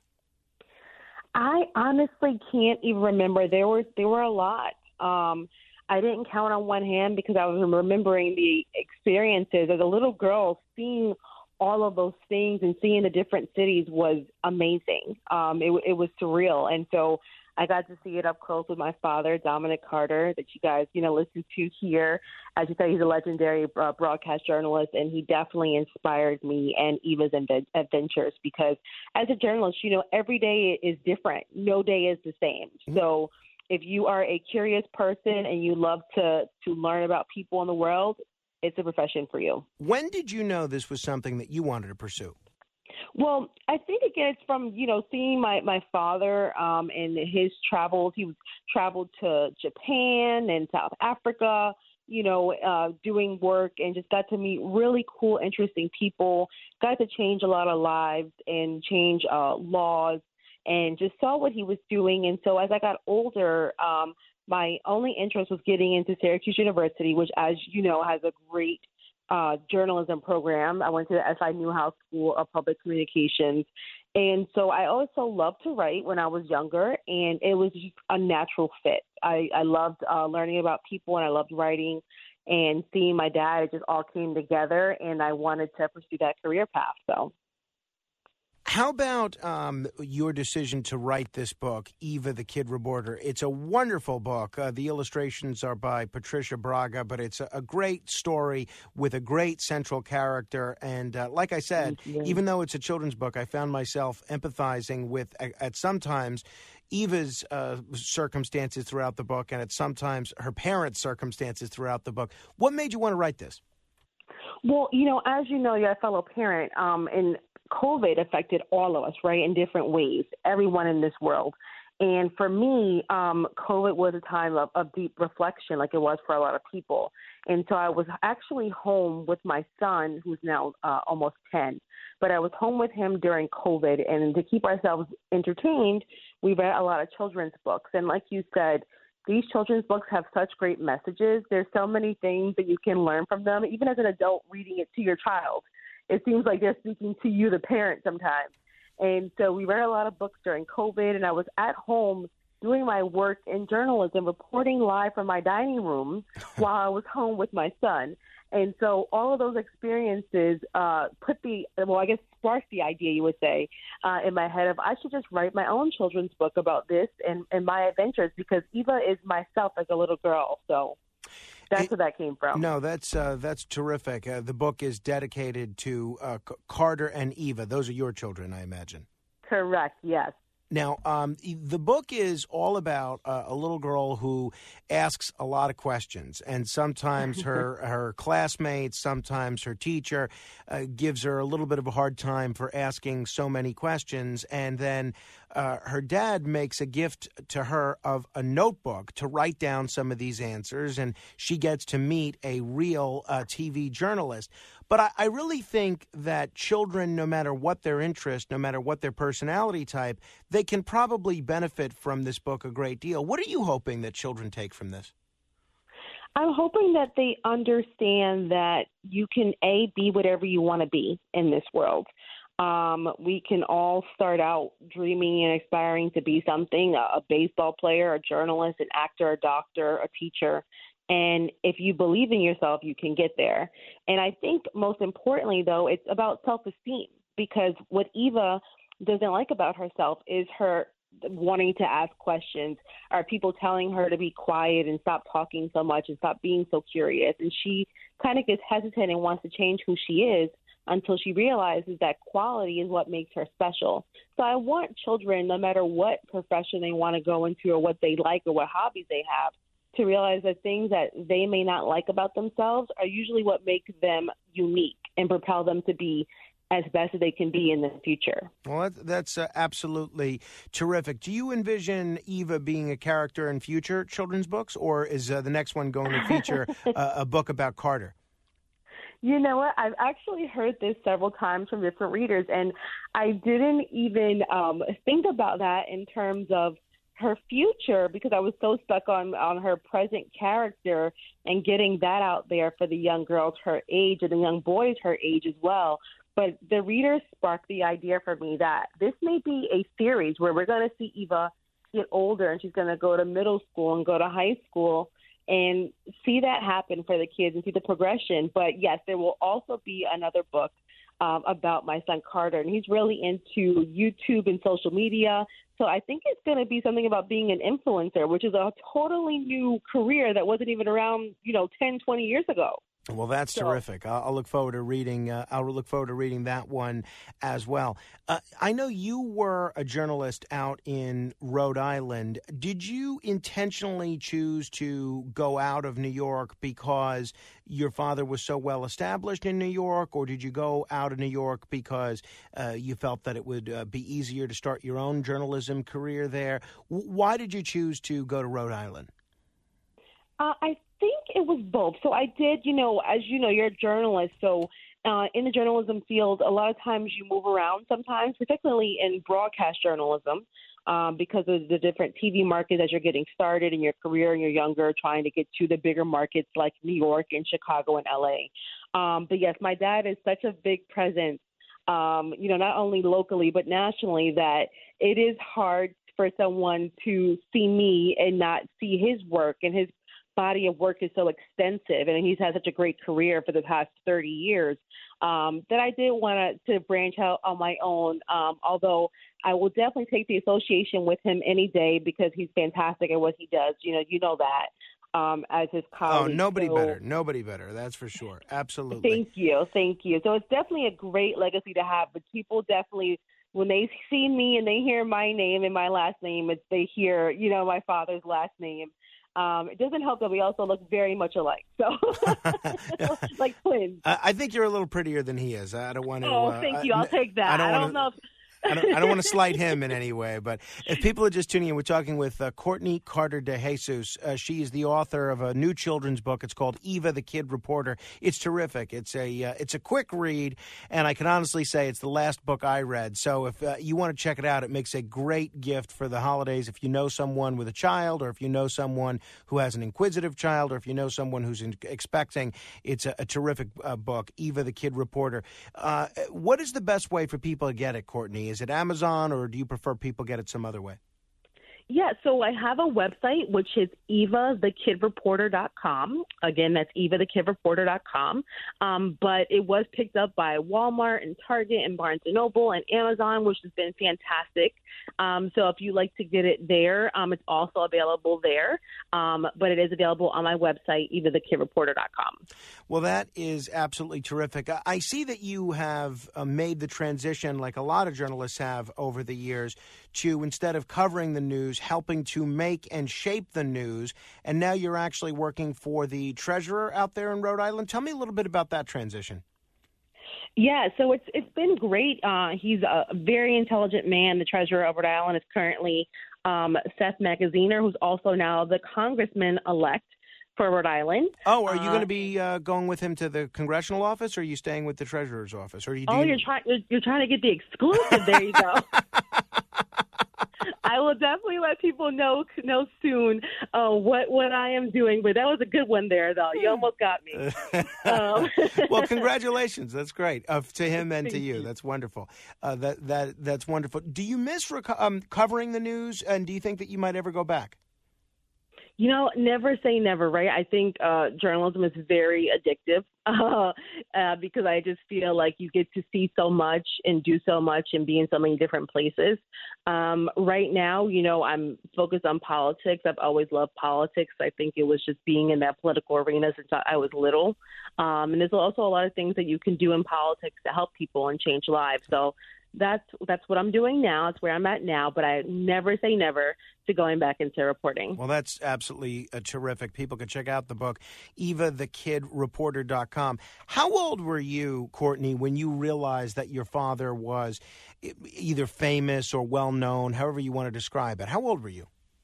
I honestly can't even remember. There were a lot. I didn't count on one hand because I was remembering the experiences as a little girl. Seeing all of those things and seeing the different cities was amazing. It was surreal, and so I got to see it up close with my father, Dominic Carter, that you guys listen to here. As you said, he's a legendary broadcast journalist, and he definitely inspired me and Eva's adventures because as a journalist, every day is different. No day is the same. So if you are a curious person and you love to learn about people in the world, it's a profession for you.
When did you know this was something that you wanted to pursue?
Well, I think, again, it's from, seeing my father and his travels. He traveled to Japan and South Africa, doing work, and just got to meet really cool, interesting people, got to change a lot of lives and change laws, and just saw what he was doing. And so as I got older, my only interest was getting into Syracuse University, which, as you know, has a great journalism program. I went to the SI Newhouse School of Public Communications. And so I also loved to write when I was younger, and it was just a natural fit. I loved learning about people, and I loved writing, and seeing my dad, it just all came together, and I wanted to pursue that career path. So.
How about your decision to write this book, Eva the Kid Reporter? It's a wonderful book. The illustrations are by Patricia Braga, but it's a great story with a great central character. And like I said, even though it's a children's book, I found myself empathizing with, at sometimes, Eva's circumstances throughout the book, and at sometimes her parents' circumstances throughout the book. What made you want to write this?
Well, as you know, you're a fellow parent, and COVID affected all of us, right, in different ways, everyone in this world. And for me, COVID was a time of deep reflection, like it was for a lot of people. And so I was actually home with my son, who's now almost 10. But I was home with him during COVID. And to keep ourselves entertained, we read a lot of children's books. And like you said, these children's books have such great messages. There's so many things that you can learn from them, even as an adult reading it to your child. It seems like they're speaking to you, the parent, sometimes. And so we read a lot of books during COVID, and I was at home doing my work in journalism, reporting live from my dining room while I was home with my son. And so all of those experiences sparked the idea, you would say, in my head of I should just write my own children's book about this and my adventures, because Eva is myself as a little girl. So. That's where that came from.
No, that's terrific. The book is dedicated to Carter and Eva. Those are your children, I imagine.
Correct, yes.
Now, the book is all about a little girl who asks a lot of questions, and sometimes her classmates, sometimes her teacher gives her a little bit of a hard time for asking so many questions, and then her dad makes a gift to her of a notebook to write down some of these answers, and she gets to meet a real TV journalist. But I really think that children, no matter what their interest, no matter what their personality type, they can probably benefit from this book a great deal. What are you hoping that children take from this?
I'm hoping that they understand that you can, be whatever you want to be in this world. We can all start out dreaming and aspiring to be something, a baseball player, a journalist, an actor, a doctor, a teacher. And if you believe in yourself, you can get there. And I think most importantly, though, it's about self-esteem, because what Eva doesn't like about herself is her wanting to ask questions, or people telling her to be quiet and stop talking so much and stop being so curious. And she kind of gets hesitant and wants to change who she is until she realizes that quality is what makes her special. So I want children, no matter what profession they want to go into or what they like or what hobbies they have, to realize that things that they may not like about themselves are usually what make them unique and propel them to be as best as they can be in the future.
Well, that's absolutely terrific. Do you envision Eva being a character in future children's books, or is the next one going to feature a book about Carter?
You know what? I've actually heard this several times from different readers, and I didn't even think about that in terms of her future, because I was so stuck on her present character and getting that out there for the young girls her age and the young boys her age as well. But the readers sparked the idea for me that this may be a series where we're going to see Eva get older, and she's going to go to middle school and go to high school and see that happen for the kids and see the progression. But yes, there will also be another book about my son Carter, and he's really into YouTube and social media. So I think it's going to be something about being an influencer, which is a totally new career that wasn't even around, 10, 20 years ago.
Well, that's terrific. I'll look forward to reading. I'll look forward to reading that one as well. I know you were a journalist out in Rhode Island. Did you intentionally choose to go out of New York because your father was so well established in New York, or did you go out of New York because you felt that it would be easier to start your own journalism career there? Why did you choose to go to Rhode Island?
I think it was both. So I did, as you know, you're a journalist. So in the journalism field, a lot of times you move around sometimes, particularly in broadcast journalism, because of the different TV markets as you're getting started in your career and you're younger, trying to get to the bigger markets like New York and Chicago and LA. But yes, my dad is such a big presence, not only locally but nationally, that it is hard for someone to see me and not see his work, and his body of work is so extensive, and he's had such a great career for the past 30 years that I did want to branch out on my own, although I will definitely take the association with him any day because he's fantastic at what he does. You know that as his colleague.
Oh, nobody better. That's for sure. Absolutely.
Thank you. So it's definitely a great legacy to have, but people definitely, when they see me and they hear my name and my last name, they hear, my father's last name. It doesn't help that we also look very much alike, so like twins.
I think you're a little prettier than he is. I don't want to.
Oh, thank you. I'll take that. I don't know if
I don't want to slight him in any way, but if people are just tuning in, we're talking with Courtney Carter DeJesus. She is the author of a new children's book. It's called Eva the Kid Reporter. It's terrific. It's a quick read, and I can honestly say it's the last book I read. So if you want to check it out, it makes a great gift for the holidays. If you know someone with a child, or if you know someone who has an inquisitive child, or if you know someone who's expecting, it's a terrific book, Eva the Kid Reporter. What is the best way for people to get it, Courtney? Is it Amazon, or do you prefer people get it some other way?
Yeah, so I have a website, which is evathekidreporter.com. Again, that's evathekidreporter.com. But it was picked up by Walmart and Target and Barnes & Noble and Amazon, which has been fantastic. So if you like to get it there, it's also available there. But it is available on my website, evethekidreporter.com.
Well, that is absolutely terrific. I see that you have made the transition, like a lot of journalists have over the years, to instead of covering the news, helping to make and shape the news. And now you're actually working for the treasurer out there in Rhode Island. Tell me a little bit about that transition.
Yeah, so it's been great. He's a very intelligent man. The treasurer of Rhode Island is currently Seth Magaziner, who's also now the congressman-elect for Rhode Island.
Oh, are you going to be going with him to the congressional office, or are you staying with the treasurer's office? Or
you're trying to get the exclusive. There you go. I will definitely let people know soon what I am doing. But that was a good one there, though. You almost got me.
Well, congratulations. That's great to him and to you. That's wonderful. That's wonderful. Do you miss covering the news, and do you think that you might ever go back?
Never say never, right? I think journalism is very addictive because I just feel like you get to see so much and do so much and be in so many different places. Right now, I'm focused on politics. I've always loved politics. I think it was just being in that political arena since I was little. And there's also a lot of things that you can do in politics to help people and change lives. So that's what I'm doing now. It's where I'm at now, but I never say never to going back into reporting.
Well, that's absolutely terrific. People can check out the book, evethekidreporter.com. How old were you, Courtney, when you realized that your father was either famous or well-known, however you want to describe it? How old were you?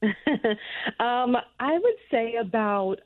I would say about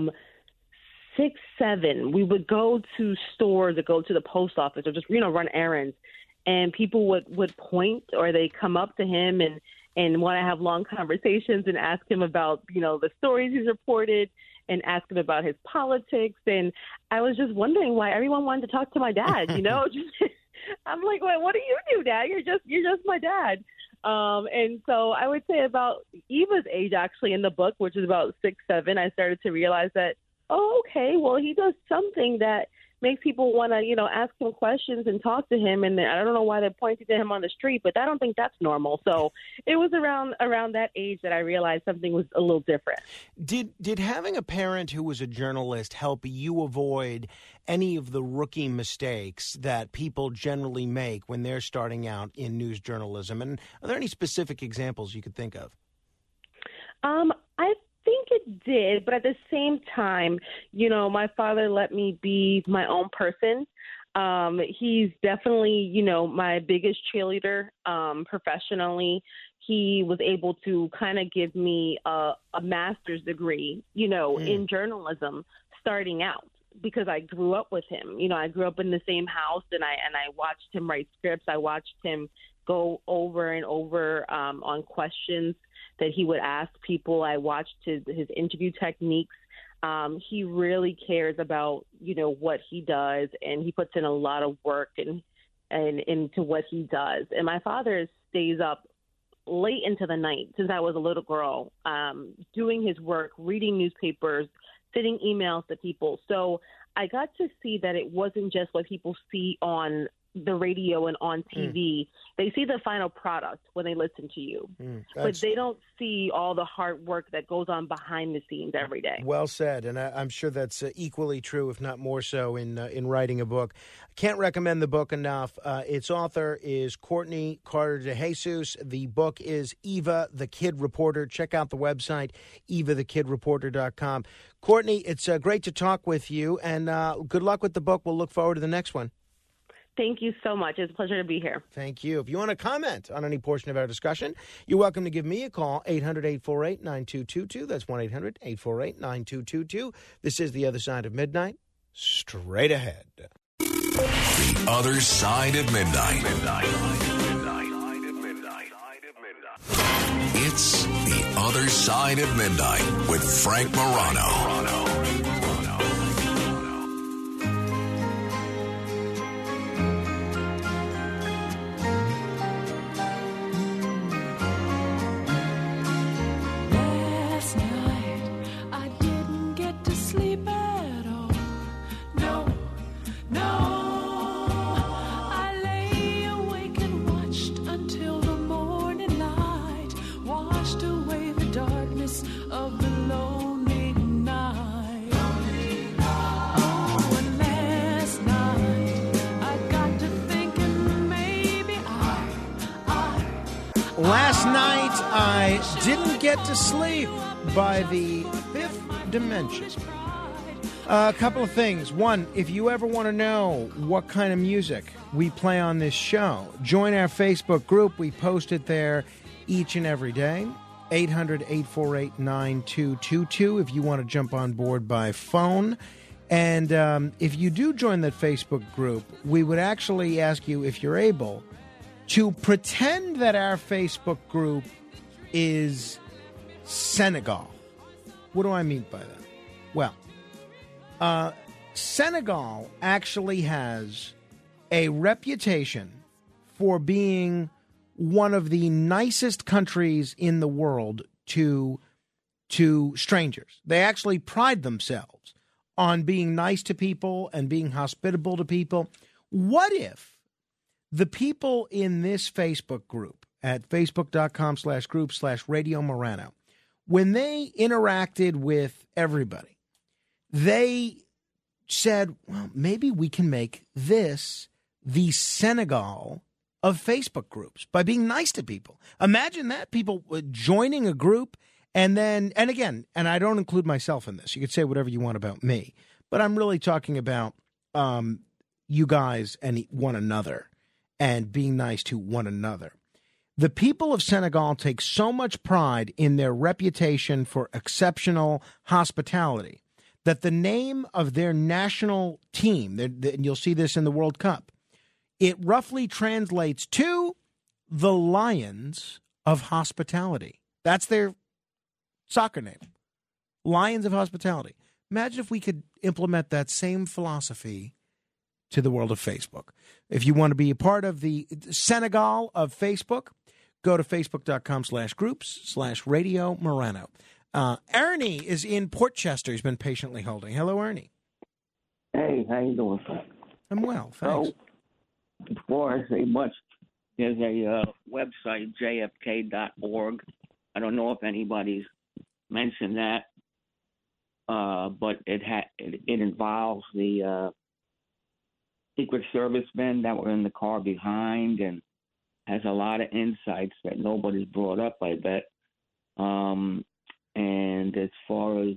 6, 7. We would go to stores or go to the post office or just, run errands. And people would point, or they come up to him and want to have long conversations and ask him about, the stories he's reported and ask him about his politics. And I was just wondering why everyone wanted to talk to my dad, I'm like, well, what do you do, Dad? You're just my dad. And so I would say about Eva's age, actually, in the book, which is about 6, 7, I started to realize that, okay, well, he does something that makes people want to, ask him questions and talk to him. And I don't know why they're pointing to him on the street, but I don't think that's normal. So it was around that age that I realized something was a little different.
Did having a parent who was a journalist help you avoid any of the rookie mistakes that people generally make when they're starting out in news journalism? And are there any specific examples you could think of?
I think it did, but at the same time, my father let me be my own person. He's definitely, my biggest cheerleader professionally. He was able to kind of give me a master's degree, in journalism starting out, because I grew up with him. I grew up in the same house, and I watched him write scripts. I watched him go over and over on questions that he would ask people. I watched his interview techniques. He really cares about, what he does, and he puts in a lot of work and into what he does. And my father stays up late into the night since I was a little girl, doing his work, reading newspapers, sending emails to people. So I got to see that it wasn't just what people see on the radio and on TV. They see the final product when they listen to you, but they don't see all the hard work that goes on behind the scenes every day.
Well said, and I'm sure that's equally true, if not more so, in writing a book. Can't recommend the book enough. Its author is Courtney Carter DeJesus. The book is Eva the Kid Reporter. Check out the website, evethekidreporter.com. Courtney, it's great to talk with you, and good luck with the book. We'll look forward to the next one.
Thank you so much. It's a pleasure to be here.
Thank you. If you want to comment on any portion of our discussion, you're welcome to give me a call, 800-848-9222. That's 1-800-848-9222. This is The Other Side of Midnight. Straight ahead.
The Other Side of Midnight. It's The Other Side of Midnight with Frank Morano.
I lay awake and watched until the morning light.
Last night, I didn't get to sleep by the Fifth Dimension. A couple of things. One, if you ever want to know what kind of music we play on this show, join our Facebook group. We post it there each and every day. 800-848-9222 if you want to jump on board by phone. And if you do join that Facebook group, we would actually ask you, if you're able, to pretend that our Facebook group is Senegal. What do I mean by that? Well, Senegal actually has a reputation for being one of the nicest countries in the world to strangers. They actually pride themselves on being nice to people and being hospitable to people. What if the people in this Facebook group at facebook.com/group/Radio Morano, when they interacted with everybody, they said, well, maybe we can make this the Senegal of Facebook groups by being nice to people. Imagine that, people joining a group and again, I don't include myself in this. You could say whatever you want about me, but I'm really talking about you guys and one another and being nice to one another. The people of Senegal take so much pride in their reputation for exceptional hospitality that the name of their national team, and you'll see this in the World Cup, it roughly translates to the Lions of Hospitality. That's their soccer name, Lions of Hospitality. Imagine if we could implement that same philosophy to the world of Facebook. If you want to be a part of the Senegal of Facebook, go to facebook.com/groups/Radio Morano. Ernie is in Port Chester. He's been patiently holding. Hello, Ernie.
Hey, how you doing, Frank?
I'm well, thanks.
So, before I say much, there's a website, jfk.org. I don't know if anybody's mentioned that, but it involves the Secret Service men that were in the car behind and has a lot of insights that nobody's brought up, I bet. And as far as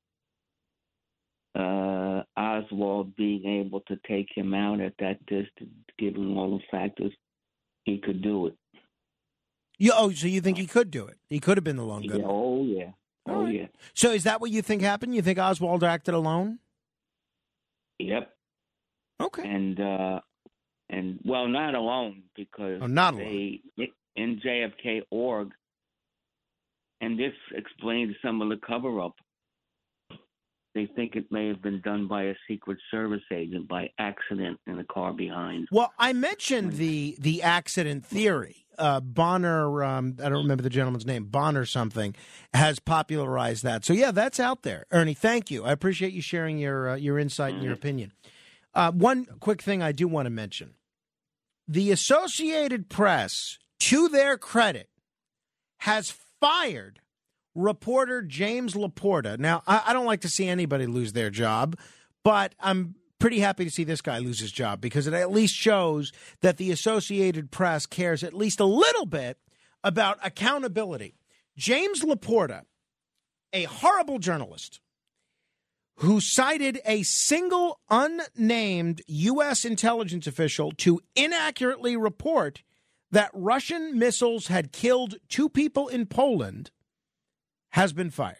Oswald being able to take him out at that distance, given all the factors, he could do it.
So you think he could do it? He could have been the lone gunman.
Oh, yeah. Oh, yeah.
So is that what you think happened? You think Oswald acted alone?
Yep.
Okay.
And well, not alone, because
not alone.
In JFK.org, and this explains some of the cover-up, they think it may have been done by a Secret Service agent by accident in the car behind.
Well, I mentioned the accident theory. Bonner, I don't remember the gentleman's name, Bonner something, has popularized that. So, yeah, that's out there. Ernie, thank you. I appreciate you sharing your insight and your opinion. One quick thing I do want to mention. The Associated Press, to their credit, has fired reporter James Laporta. Now, I don't like to see anybody lose their job, but I'm pretty happy to see this guy lose his job because it at least shows that the Associated Press cares at least a little bit about accountability. James Laporta, a horrible journalist who cited a single unnamed U.S. intelligence official to inaccurately report that Russian missiles had killed 2 people in Poland, has been fired.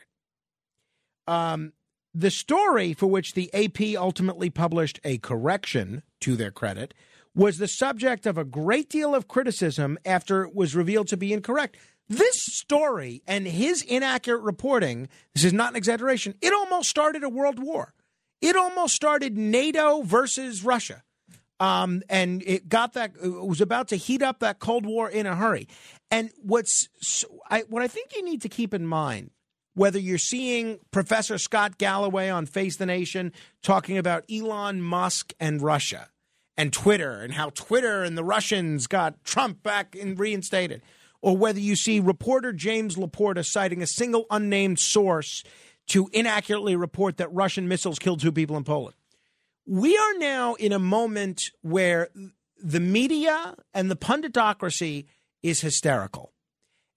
The story, for which the AP ultimately published a correction, to their credit, was the subject of a great deal of criticism after it was revealed to be incorrect. This story and his inaccurate reporting, this is not an exaggeration, it almost started a world war. It almost started NATO versus Russia. And it was about to heat up that Cold War in a hurry. And what I think you need to keep in mind, whether you're seeing Professor Scott Galloway on Face the Nation talking about Elon Musk and Russia and Twitter and how Twitter and the Russians got Trump back and reinstated, or whether you see reporter James Laporta citing a single unnamed source to inaccurately report that Russian missiles killed 2 people in Poland. We are now in a moment where the media and the punditocracy is hysterical.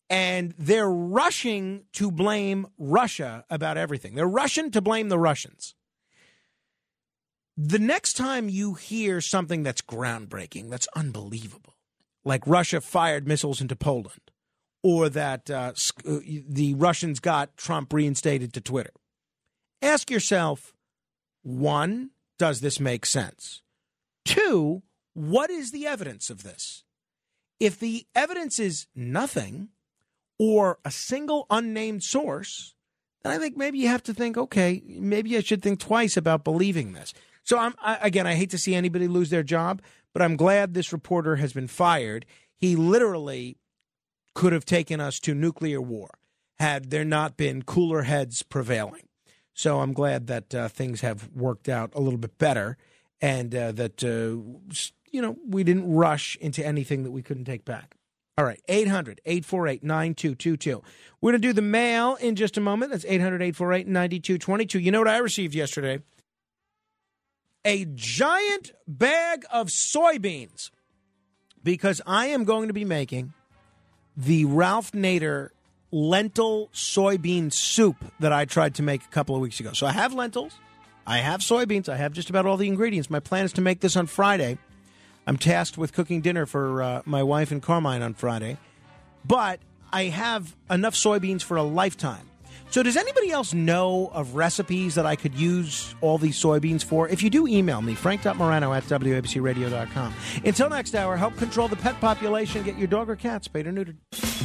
And they're rushing to blame Russia about everything. They're rushing to blame the Russians. The next time you hear something that's groundbreaking, that's unbelievable, like Russia fired missiles into Poland, or that the Russians got Trump reinstated to Twitter, ask yourself, one, does this make sense? Two, what is the evidence of this? If the evidence is nothing or a single unnamed source, then I think maybe you have to think, okay, maybe I should think twice about believing this. So, I hate to see anybody lose their job, but I'm glad this reporter has been fired. He literally could have taken us to nuclear war had there not been cooler heads prevailing. So I'm glad that things have worked out a little bit better and that, we didn't rush into anything that we couldn't take back. All right, 800-848-9222. We're going to do the mail in just a moment. That's 800-848-9222. You know what I received yesterday? A giant bag of soybeans, because I am going to be making the Ralph Nader lentil soybean soup that I tried to make a couple of weeks ago. So I have lentils, I have soybeans, I have just about all the ingredients. My plan is to make this on Friday. I'm tasked with cooking dinner for my wife and Carmine on Friday. But I have enough soybeans for a lifetime. So does anybody else know of recipes that I could use all these soybeans for? If you do, email me, frank.morano@wabcradio.com. Until next hour, help control the pet population. Get your dog or cat spayed or neutered.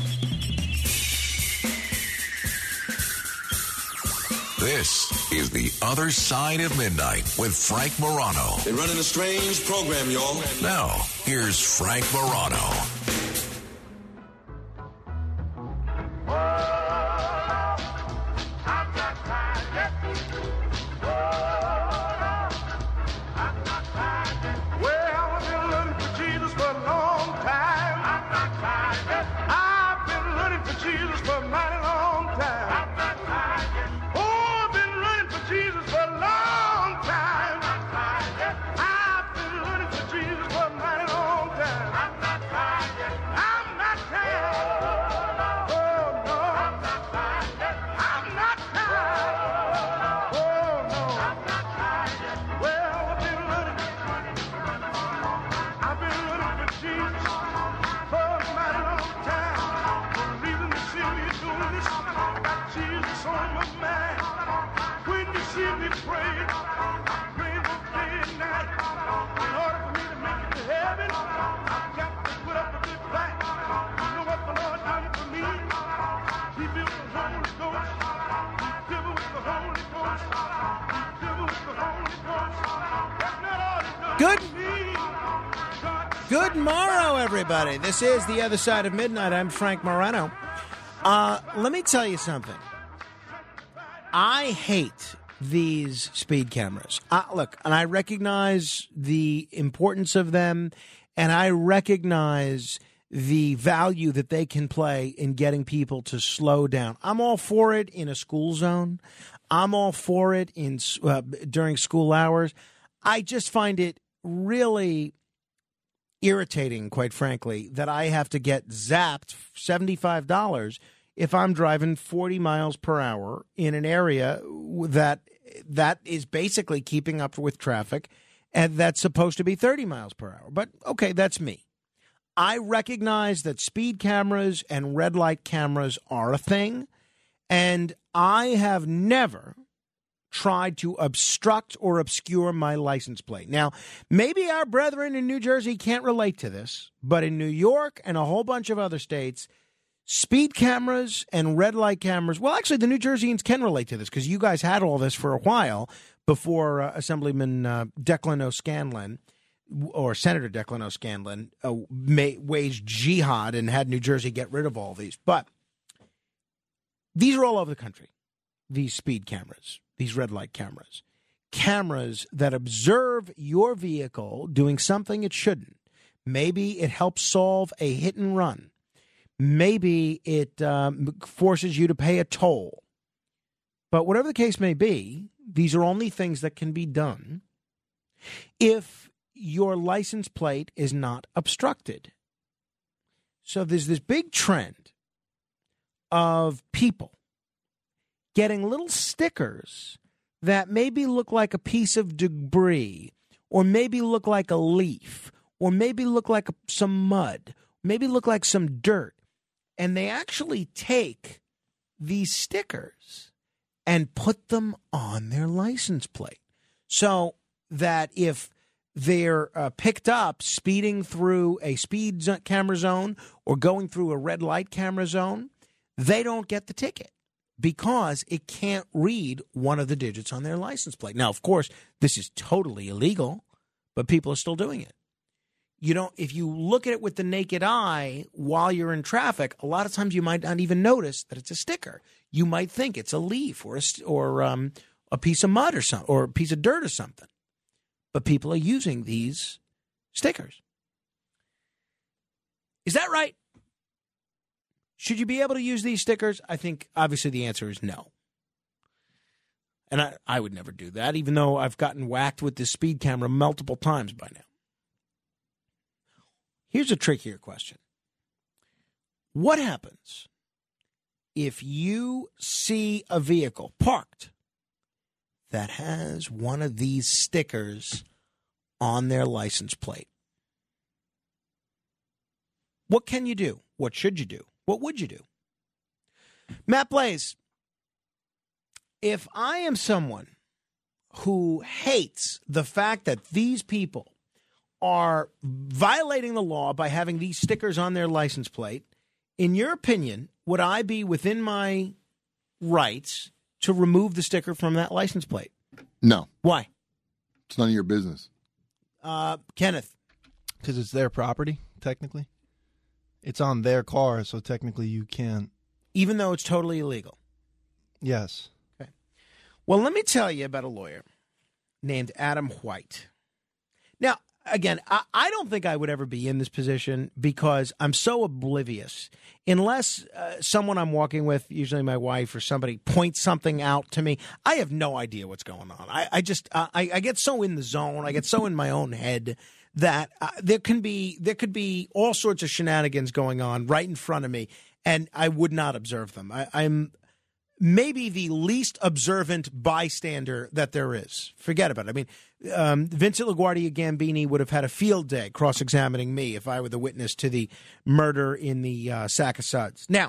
This is The Other Side of Midnight with Frank Morano.
They're running a strange program, y'all.
Now, here's Frank Morano.
Good morrow, everybody. This is The Other Side of Midnight. I'm Frank Morano. Let me tell you something. I hate these speed cameras. Look, and I recognize the importance of them, and I recognize the value that they can play in getting people to slow down. I'm all for it in a school zone. I'm all for it in during school hours. I just find it really irritating, quite frankly, that I have to get zapped $75 if I'm driving 40 miles per hour in an area that is basically keeping up with traffic, and that's supposed to be 30 miles per hour. But, okay, that's me. I recognize that speed cameras and red light cameras are a thing, and I have never tried to obstruct or obscure my license plate. Now, maybe our brethren in New Jersey can't relate to this, but in New York and a whole bunch of other states, speed cameras and red light cameras, well, actually, the New Jerseyans can relate to this because you guys had all this for a while before Assemblyman Declan O'Scanlan or Senator Declan O'Scanlan waged jihad and had New Jersey get rid of all these. But these are all over the country, these speed cameras, these red light cameras, cameras that observe your vehicle doing something it shouldn't. Maybe it helps solve a hit and run. Maybe it forces you to pay a toll. But whatever the case may be, these are only things that can be done if your license plate is not obstructed. So there's this big trend of people getting little stickers that maybe look like a piece of debris, or maybe look like a leaf, or maybe look like some mud, maybe look like some dirt. And they actually take these stickers and put them on their license plate so that if they're picked up speeding through a speed camera zone or going through a red light camera zone, they don't get the ticket because it can't read one of the digits on their license plate. Now, of course, this is totally illegal, but people are still doing it. You know, if you look at it with the naked eye while you're in traffic, a lot of times you might not even notice that it's a sticker. You might think it's a leaf or a piece of mud or something, or a piece of dirt or something. But people are using these stickers. Is that right? Should you be able to use these stickers? I think obviously the answer is no. And I would never do that, even though I've gotten whacked with this speed camera multiple times by now. Here's a trickier question. What happens if you see a vehicle parked that has one of these stickers on their license plate? What can you do? What should you do? What would you do? Matt Blaze, if I am someone who hates the fact that these people are violating the law by having these stickers on their license plate, in your opinion, would I be within my rights to remove the sticker from that license plate?
No.
Why?
It's none of your business.
Kenneth?
Because it's their property, technically. It's on their car, so technically you can't.
Even though it's totally illegal?
Yes.
Okay. Well, let me tell you about a lawyer named Adam White. Now, again, I don't think I would ever be in this position because I'm so oblivious. Unless someone I'm walking with, usually my wife or somebody, points something out to me, I have no idea what's going on. I get so in the zone, I get so in my own head that there could be all sorts of shenanigans going on right in front of me, and I would not observe them. I'm maybe the least observant bystander that there is. Forget about it. I mean, Vincent LaGuardia Gambini would have had a field day cross-examining me if I were the witness to the murder in the sack of suds. Now,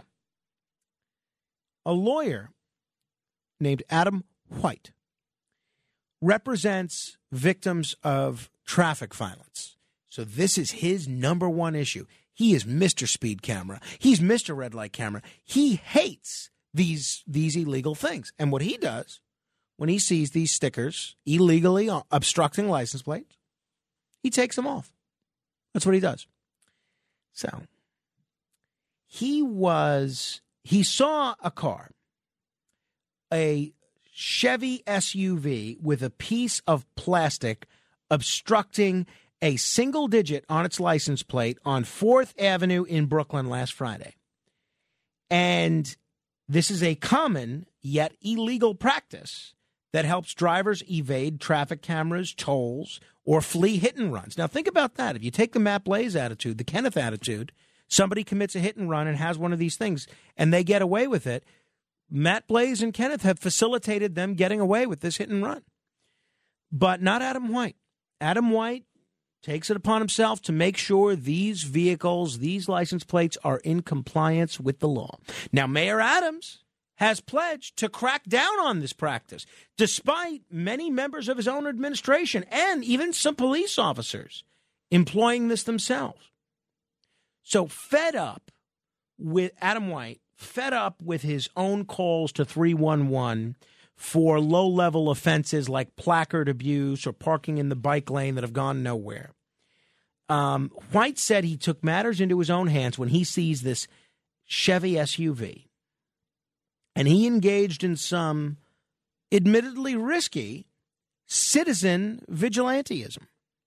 a lawyer named Adam White represents victims of traffic violence. So this is his number one issue. He is Mr. Speed Camera. He's Mr. Red Light Camera. He hates these illegal things. And what he does when he sees these stickers illegally obstructing license plates, he takes them off. That's what he does. So he saw a car, a Chevy SUV with a piece of plastic obstructing a single digit on its license plate on 4th Avenue in Brooklyn last Friday. And this is a common yet illegal practice that helps drivers evade traffic cameras, tolls, or flee hit and runs. Now, think about that. If you take the Matt Blaze attitude, the Kenneth attitude, somebody commits a hit and run and has one of these things, and they get away with it, Matt Blaze and Kenneth have facilitated them getting away with this hit and run. But not Adam White. Adam White takes it upon himself to make sure these vehicles, these license plates are in compliance with the law. Now, Mayor Adams has pledged to crack down on this practice, despite many members of his own administration and even some police officers employing this themselves. So fed up with Adam White, fed up with his own calls to 311 for low-level offenses like placard abuse or parking in the bike lane that have gone nowhere. White said he took matters into his own hands when he sees this Chevy SUV, and he engaged in some admittedly risky citizen vigilantism,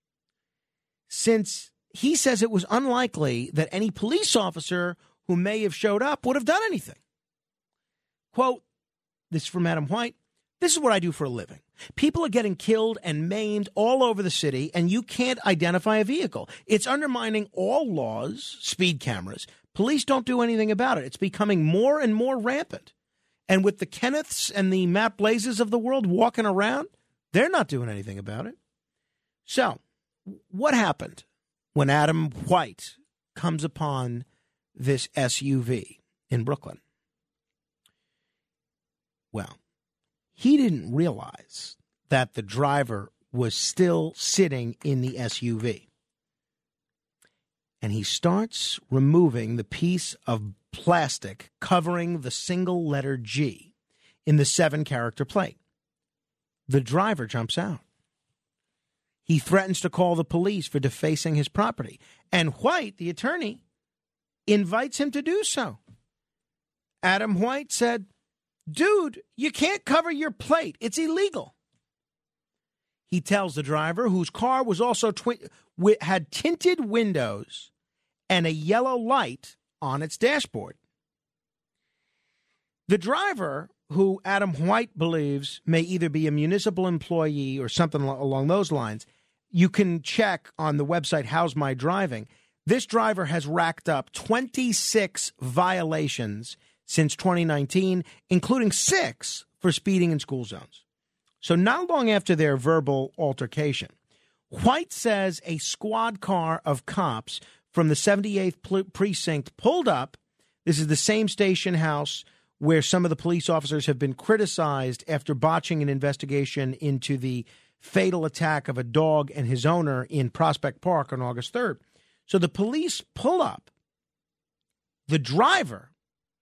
since he says it was unlikely that any police officer who may have showed up would have done anything. Quote, this is from Adam White, "This is what I do for a living. People are getting killed and maimed all over the city, and you can't identify a vehicle. It's undermining all laws, speed cameras, Police don't do anything about it. It's becoming more and more rampant. And with the Kenneths and the Matt Blazes of the world walking around, they're not doing anything about it. So, what happened when Adam White comes upon this SUV in Brooklyn? Well, he didn't realize that the driver was still sitting in the SUV. And he starts removing the piece of plastic covering the single letter G in the 7-character plate. The driver jumps out. He threatens to call the police for defacing his property. And White, the attorney, invites him to do so. Adam White said, "Dude, you can't cover your plate. It's illegal." He tells the driver, whose car was also had tinted windows and a yellow light on its dashboard. The driver, who Adam White believes may either be a municipal employee or something along those lines, you can check on the website How's My Driving. This driver has racked up 26 violations since 2019, including 6 for speeding in school zones. So not long after their verbal altercation, White says a squad car of cops from the 78th precinct pulled up. This is the same station house where some of the police officers have been criticized after botching an investigation into the fatal attack of a dog and his owner in Prospect Park on August 3rd. So the police pull up. The driver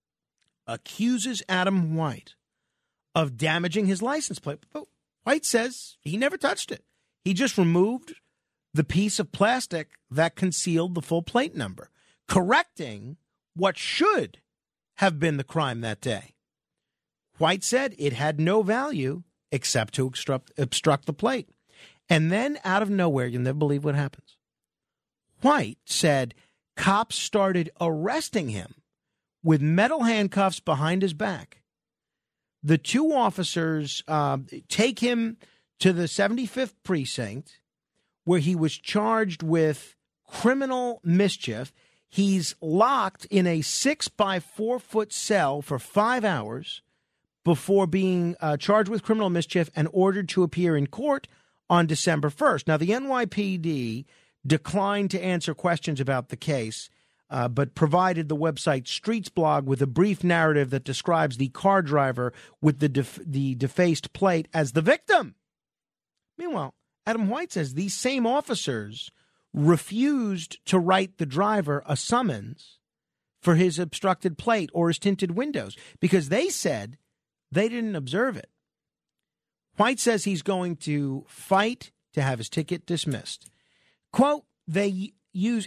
accuses Adam White of damaging his license plate. But White says he never touched it. He just removed the piece of plastic that concealed the full plate number, correcting what should have been the crime that day. White said it had no value except to obstruct the plate. And then out of nowhere, you'll never believe what happens. White said cops started arresting him with metal handcuffs behind his back. The 2 officers take him to the 75th precinct, where he was charged with criminal mischief. He's locked in a 6-by-4-foot cell for 5 hours before being charged with criminal mischief and ordered to appear in court on December 1st. Now, the NYPD declined to answer questions about the case, but provided the website Streets Blog with a brief narrative that describes the car driver with the defaced plate as the victim. Meanwhile, Adam White says these same officers refused to write the driver a summons for his obstructed plate or his tinted windows because they said they didn't observe it. White says he's going to fight to have his ticket dismissed. Quote, they use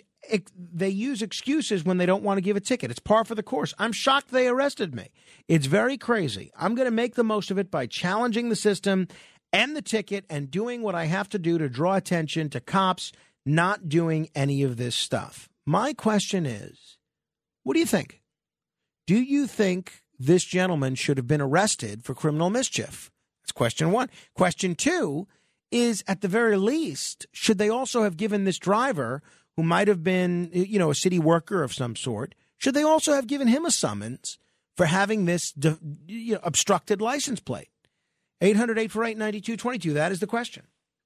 excuses when they don't want to give a ticket. It's par for the course. I'm shocked they arrested me. It's very crazy. I'm going to make the most of it by challenging the system and the ticket and doing what I have to do to draw attention to cops not doing any of this stuff. My question is, what do you think? Do you think this gentleman should have been arrested for criminal mischief? That's question 1. Question 2 is, at the very least, should they also have given this driver, who might have been, a city worker of some sort, should they also have given him a summons for having this obstructed license plate? 800-848-9222. That is the question.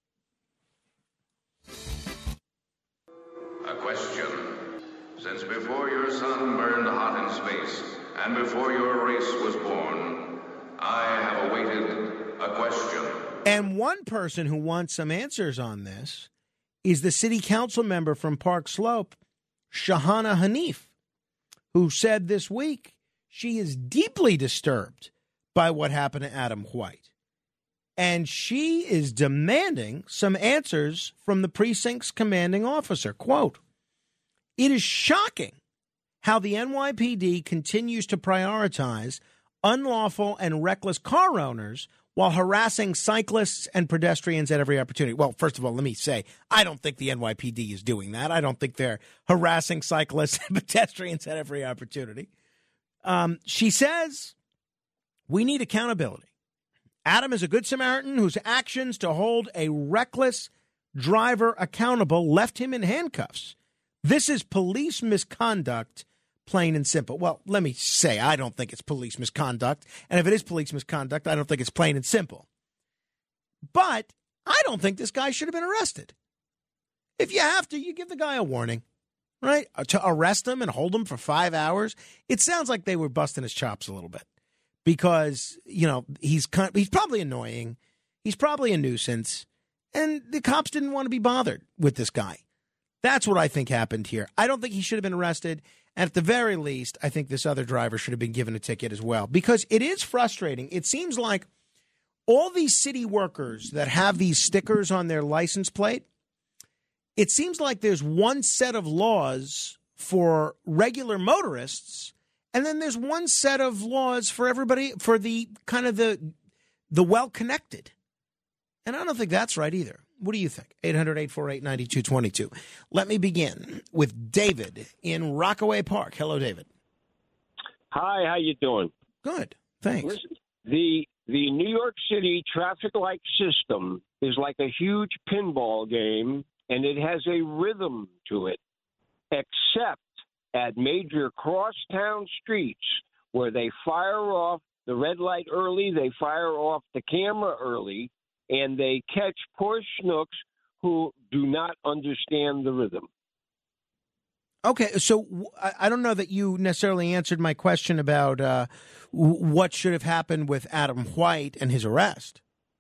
A question. Since before your sun burned hot in space and before your race was born, I have awaited a question.
And one person who wants some answers on this is the city council member from Park Slope, Shahana Hanif, who said this week she is deeply disturbed by what happened to Adam White. And she is demanding some answers from the precinct's commanding officer. Quote, "It is shocking how the NYPD continues to prioritize unlawful and reckless car owners while harassing cyclists and pedestrians at every opportunity." Well, first of all, let me say, I don't think the NYPD is doing that. I don't think they're harassing cyclists and pedestrians at every opportunity. She says, we need accountability. Adam is a good Samaritan whose actions to hold a reckless driver accountable left him in handcuffs. This is police misconduct plain and simple. Well, let me say, I don't think it's police misconduct. And if it is police misconduct, I don't think it's plain and simple. But I don't think this guy should have been arrested. If you have to, you give the guy a warning, right? To arrest him and hold him for 5 hours. It sounds like they were busting his chops a little bit because, he's probably annoying. He's probably a nuisance. And the cops didn't want to be bothered with this guy. That's what I think happened here. I don't think he should have been arrested. And at the very least, I think this other driver should have been given a ticket as well, because it is frustrating. It seems like all these city workers that have these stickers on their license plate, it seems like there's one set of laws for regular motorists, and then there's one set of laws for everybody, for the kind of the well-connected. And I don't think that's right either. What do you think? 800-848-9222. Let me begin with David in Rockaway Park. Hello, David.
Hi, how you doing?
Good, thanks.
Listen, the New York City traffic light system is like a huge pinball game, and it has a rhythm to it, except at major crosstown streets where they fire off the red light early, they fire off the camera early, and they catch poor schnooks who do not understand the rhythm.
Okay, so I don't know that you necessarily answered my question about what should have happened with Adam White and his arrest.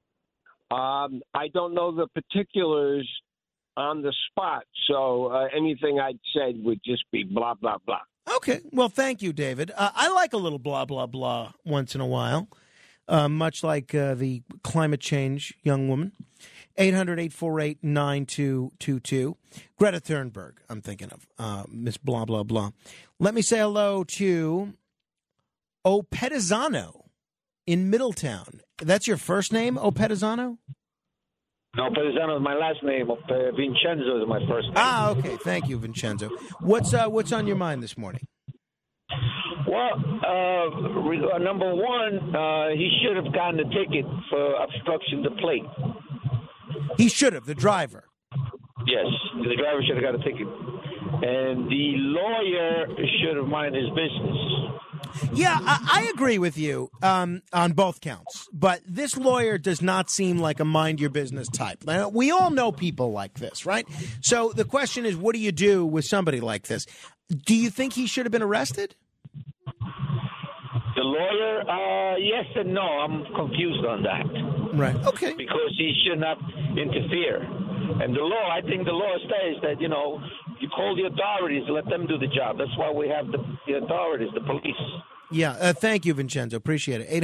I don't know the particulars on the spot, so anything I'd said would just be blah, blah, blah.
Okay, well, thank you, David. I like a little blah, blah, blah once in a while. Much like the climate change young woman. 800-848-9222. Greta Thunberg, I'm thinking of. Miss blah, blah, blah. Let me say hello to Opetizano in Middletown. That's your first name, Opetizano?
No, Opetizano is my last name. Vincenzo is my first name.
Ah, okay. Thank you, Vincenzo. What's on your mind this morning?
Well, number one, he should have gotten a ticket for obstruction to plate.
He should have, the driver.
Yes, the driver should have got a ticket. And the lawyer should have minded his business.
Yeah, I agree with you on both counts. But this lawyer does not seem like a mind-your-business type. Now, we all know people like this, right? So the question is, what do you do with somebody like this? Do you think he should have been arrested?
The lawyer, yes and no. I'm confused on that.
Right. Okay.
Because he should not interfere. And the law, I think the law says that, you call the authorities, let them do the job. That's why we have the authorities, the police.
Yeah. Thank you, Vincenzo. Appreciate it.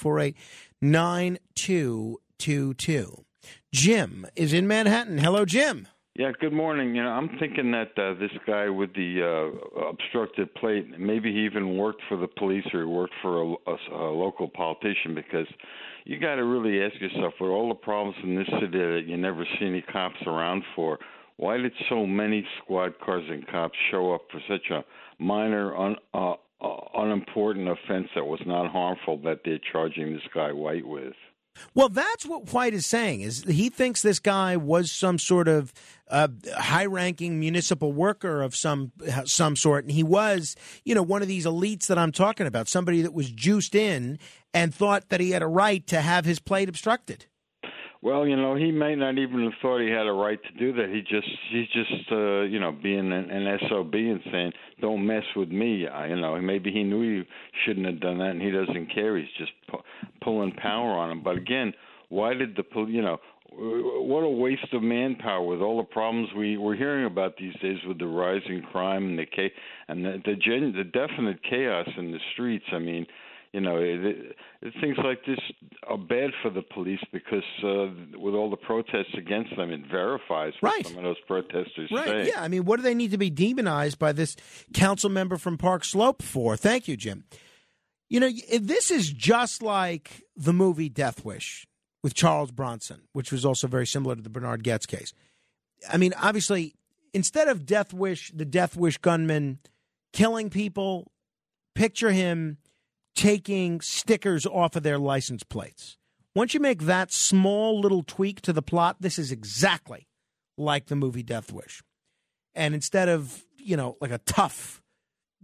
800-848-9222. Jim is in Manhattan. Hello, Jim.
Yeah, good morning. I'm thinking that this guy with the obstructed plate, maybe he even worked for the police or he worked for a local politician, because you got to really ask yourself, with all the problems in this city that you never see any cops around for, why did so many squad cars and cops show up for such a minor, unimportant offense that was not harmful that they're charging this guy White with?
Well, that's what White is saying, is he thinks this guy was some sort of high-ranking municipal worker of some sort, and he was, one of these elites that I'm talking about, somebody that was juiced in and thought that he had a right to have his plate obstructed.
Well, he may not even have thought he had a right to do that. He's just being an SOB and saying, "Don't mess with me." Maybe he knew he shouldn't have done that, and he doesn't care. He's just pulling power on him. But again, why did the police? What a waste of manpower with all the problems we're hearing about these days with the rising crime and the definite chaos in the streets. I mean, things like this are bad for the police because with all the protests against them, it verifies what some of those protesters say.
Yeah, I mean, what do they need to be demonized by this council member from Park Slope for? Thank you, Jim. This is just like the movie Death Wish with Charles Bronson, which was also very similar to the Bernard Goetz case. I mean, obviously, instead of Death Wish, the Death Wish gunman killing people, picture him taking stickers off of their license plates. Once you make that small little tweak to the plot, this is exactly like the movie Death Wish. And instead of, like a tough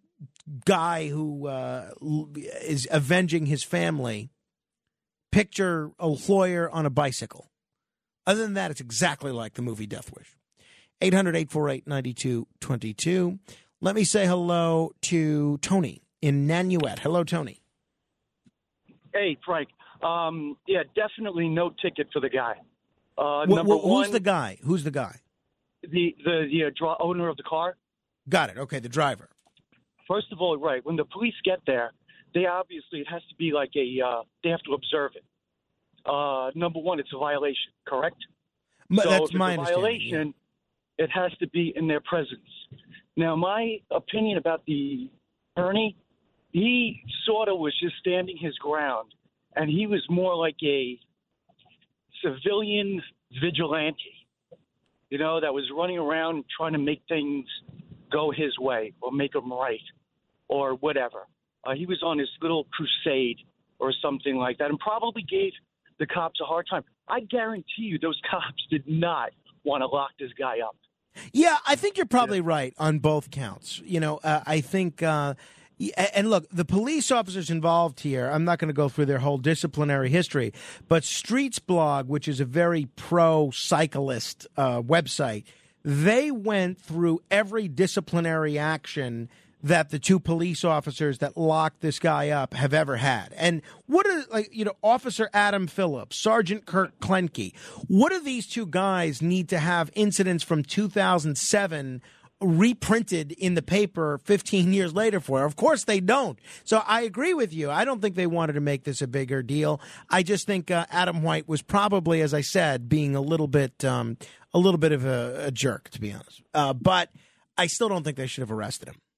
guy who is avenging his family. Picture a lawyer on a bicycle. Other than that, it's exactly like the movie Death Wish. 800-848-9222. Let me say hello to Tony in Nanuet. Hello, Tony.
Hey, Frank. Yeah, definitely no ticket for the guy.
Who's the guy? Who's the guy?
The owner of the car.
Got it. Okay, the driver.
First of all, right, when the police get there, they obviously, it has to be like they have to observe it. Number one, it's a violation, correct? So
that's
if
my
it's a
understanding.
violation, it has to be in their presence. Now, my opinion about the attorney, he sort of was just standing his ground, and he was more like a civilian vigilante, that was running around trying to make things go his way or make them right or whatever. He was on his little crusade or something like that and probably gave the cops a hard time. I guarantee you those cops did not want to lock this guy up.
Yeah, I think you're probably right on both counts. I think, and look, the police officers involved here, I'm not going to go through their whole disciplinary history, but Streets Blog, which is a very pro-cyclist website, they went through every disciplinary action that the two police officers that locked this guy up have ever had. And what are, Officer Adam Phillips, Sergeant Kirk Klenke, what do these two guys need to have incidents from 2007 reprinted in the paper 15 years later for? Of course they don't. So I agree with you. I don't think they wanted to make this a bigger deal. I just think Adam White was probably, as I said, being a little bit of a jerk, to be honest. But I still don't think they should have arrested him.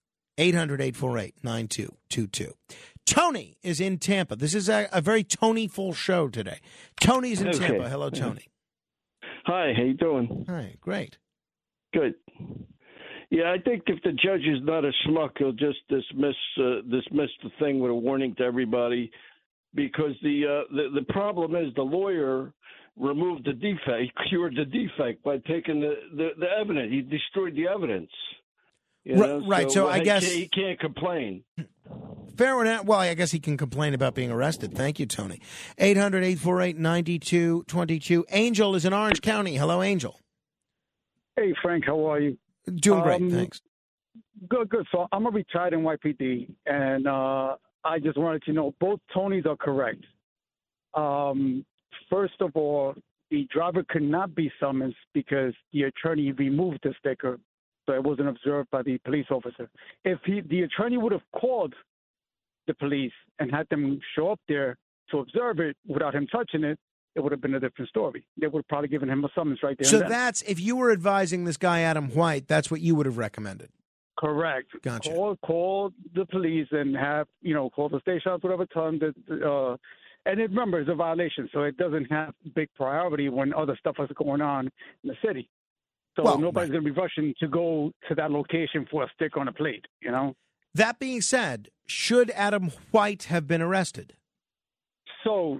800-848-9222. Tony is in Tampa. This is a very Tony-full show today. Tony's in Tampa. Hello, Tony.
Hi, how you doing?
Hi, great.
Good. Yeah, I think if the judge is not a schmuck, he'll just dismiss the thing with a warning to everybody, because the problem is the lawyer removed the defect, cured the defect by taking the evidence. He destroyed the evidence.
Right. So I guess
he can't complain.
Fair enough. Well, I guess he can complain about being arrested. Thank you, Tony. 800-848-9222. Angel is in Orange County. Hello, Angel.
Hey, Frank. How are you?
Doing great. Thanks.
Good. So I'm a retired NYPD, and I just wanted to know both Tonys are correct. First of all, the driver could not be summoned because the attorney removed the sticker, so it wasn't observed by the police officer. If the attorney would have called the police and had them show up there to observe it without him touching it, it would have been a different story. They would have probably given him a summons right there.
So
and then.
that's, if you were advising this guy, Adam White, that's what you would have recommended.
Correct.
Gotcha.
Call the police and have, call the station house, whatever time that, and remember, it's a violation, so it doesn't have big priority when other stuff is going on in the city. So nobody's going to be rushing to go to that location for a stick on a plate,
That being said, should Adam White have been arrested?
So